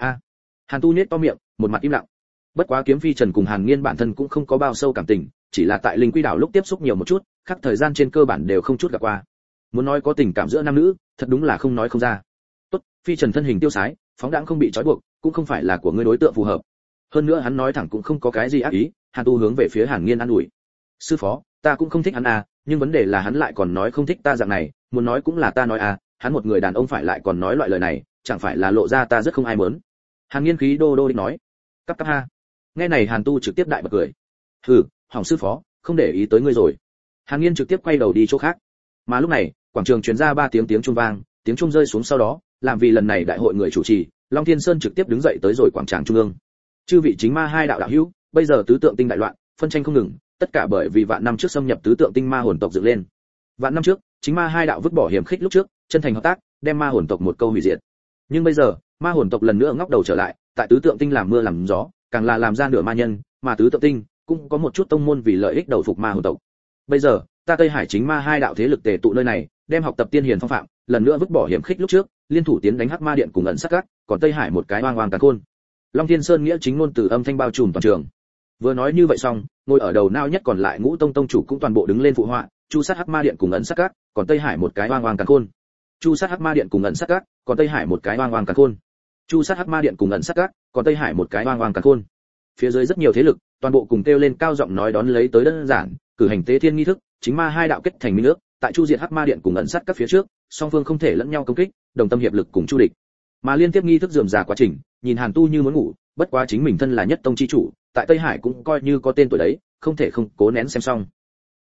Hàn Tu nhếch to miệng, một mặt im lặng. Bất quá Kiếm Phi Trần cùng Hàn Nghiên bản thân cũng không có bao sâu cảm tình, chỉ là tại Linh Quy đảo lúc tiếp xúc nhiều một chút, khác thời gian trên cơ bản đều không chút gặp qua. Muốn nói có tình cảm giữa nam nữ, thật đúng là không nói không ra. Tốt, Phi Trần thân hình tiêu sái, phóng đãng không bị trói buộc, cũng không phải là của ngươi đối tượng phù hợp. Hơn nữa hắn nói thẳng cũng không có cái gì ác ý, Hàn Tu hướng về phía Hàn Nghiên an ủi. Sư phó, ta cũng không thích hắn nhưng vấn đề là hắn lại còn nói không thích ta dạng này, muốn nói cũng là ta nói hắn một người đàn ông phải lại còn nói loại lời này, chẳng phải là lộ ra ta rất không ai muốn. Hàn Nghiên khí đô đô định nói, cắp cắp ha. Nghe này Hàn Tu trực tiếp đại bật cười. Hỏng sư phó, không để ý tới ngươi rồi. Hàn Nghiên trực tiếp quay đầu đi chỗ khác. Mà lúc này, quảng trường truyền ra 3 tiếng chuông vang, tiếng chuông rơi xuống sau đó, làm vì lần này đại hội người chủ trì, Long Thiên Sơn trực tiếp đứng dậy tới rồi quảng trường trung ương. Chư vị chính ma hai đạo đạo hữu, bây giờ tứ tượng tinh đại loạn, phân tranh không ngừng, tất cả bởi vì vạn năm trước xâm nhập tứ tượng tinh ma hồn tộc dựng lên. Vạn năm trước, chính ma hai đạo vứt bỏ hiểm khích lúc trước, chân thành hợp tác, đem ma hồn tộc một câu hủy diệt. Nhưng bây giờ, ma hồn tộc lần nữa ngóc đầu trở lại, tại tứ tượng tinh làm mưa làm gió, càng là làm ra nửa ma nhân, mà tứ tượng tinh cũng có một chút tông môn vì lợi ích đầu phục ma hồn tộc. Bây giờ, ta Tây Hải chính ma hai đạo thế lực tề tụ nơi này, đem học tập tiên hiền phong phạm, lần nữa vứt bỏ hiểm khích lúc trước, liên thủ tiến đánh Hắc Ma điện cùng ẩn sát các, còn Tây Hải một cái oang oang càn khôn. Long Thiên Sơn nghĩa chính ngôn từ âm thanh bao trùm toàn trường. Vừa nói như vậy xong, ngồi ở đầu nao nhất còn lại Ngũ Tông tông chủ cũng toàn bộ đứng lên phụ họa, chu sát Hắc Ma điện cùng ẩn sát các, còn Tây Hải một cái oang oang càn khôn. Chu sát Hắc Ma điện cùng ẩn sát các, còn Tây Hải một cái oang oang càn khôn. Chu sát Hắc Ma điện cùng ẩn sát các, còn Tây Hải một cái oang oang càn khôn. Phía dưới rất nhiều thế lực, toàn bộ cùng kêu lên cao giọng nói đón lấy tới đơn giản, cử hành tế thiên nghi thức, chính ma hai đạo kết thành minh ước, tại chu diệt Hắc Ma điện cùng ẩn sát các phía trước, song phương không thể lẫn nhau công kích, đồng tâm hiệp lực cùng chu địch. Mà liên tiếp nghi thức rườm rà quá trình, nhìn Hàn Tu như muốn ngủ, bất quá chính mình thân là nhất tông chi chủ, tại Tây Hải cũng coi như có tên tuổi đấy, không thể không cố nén xem xong.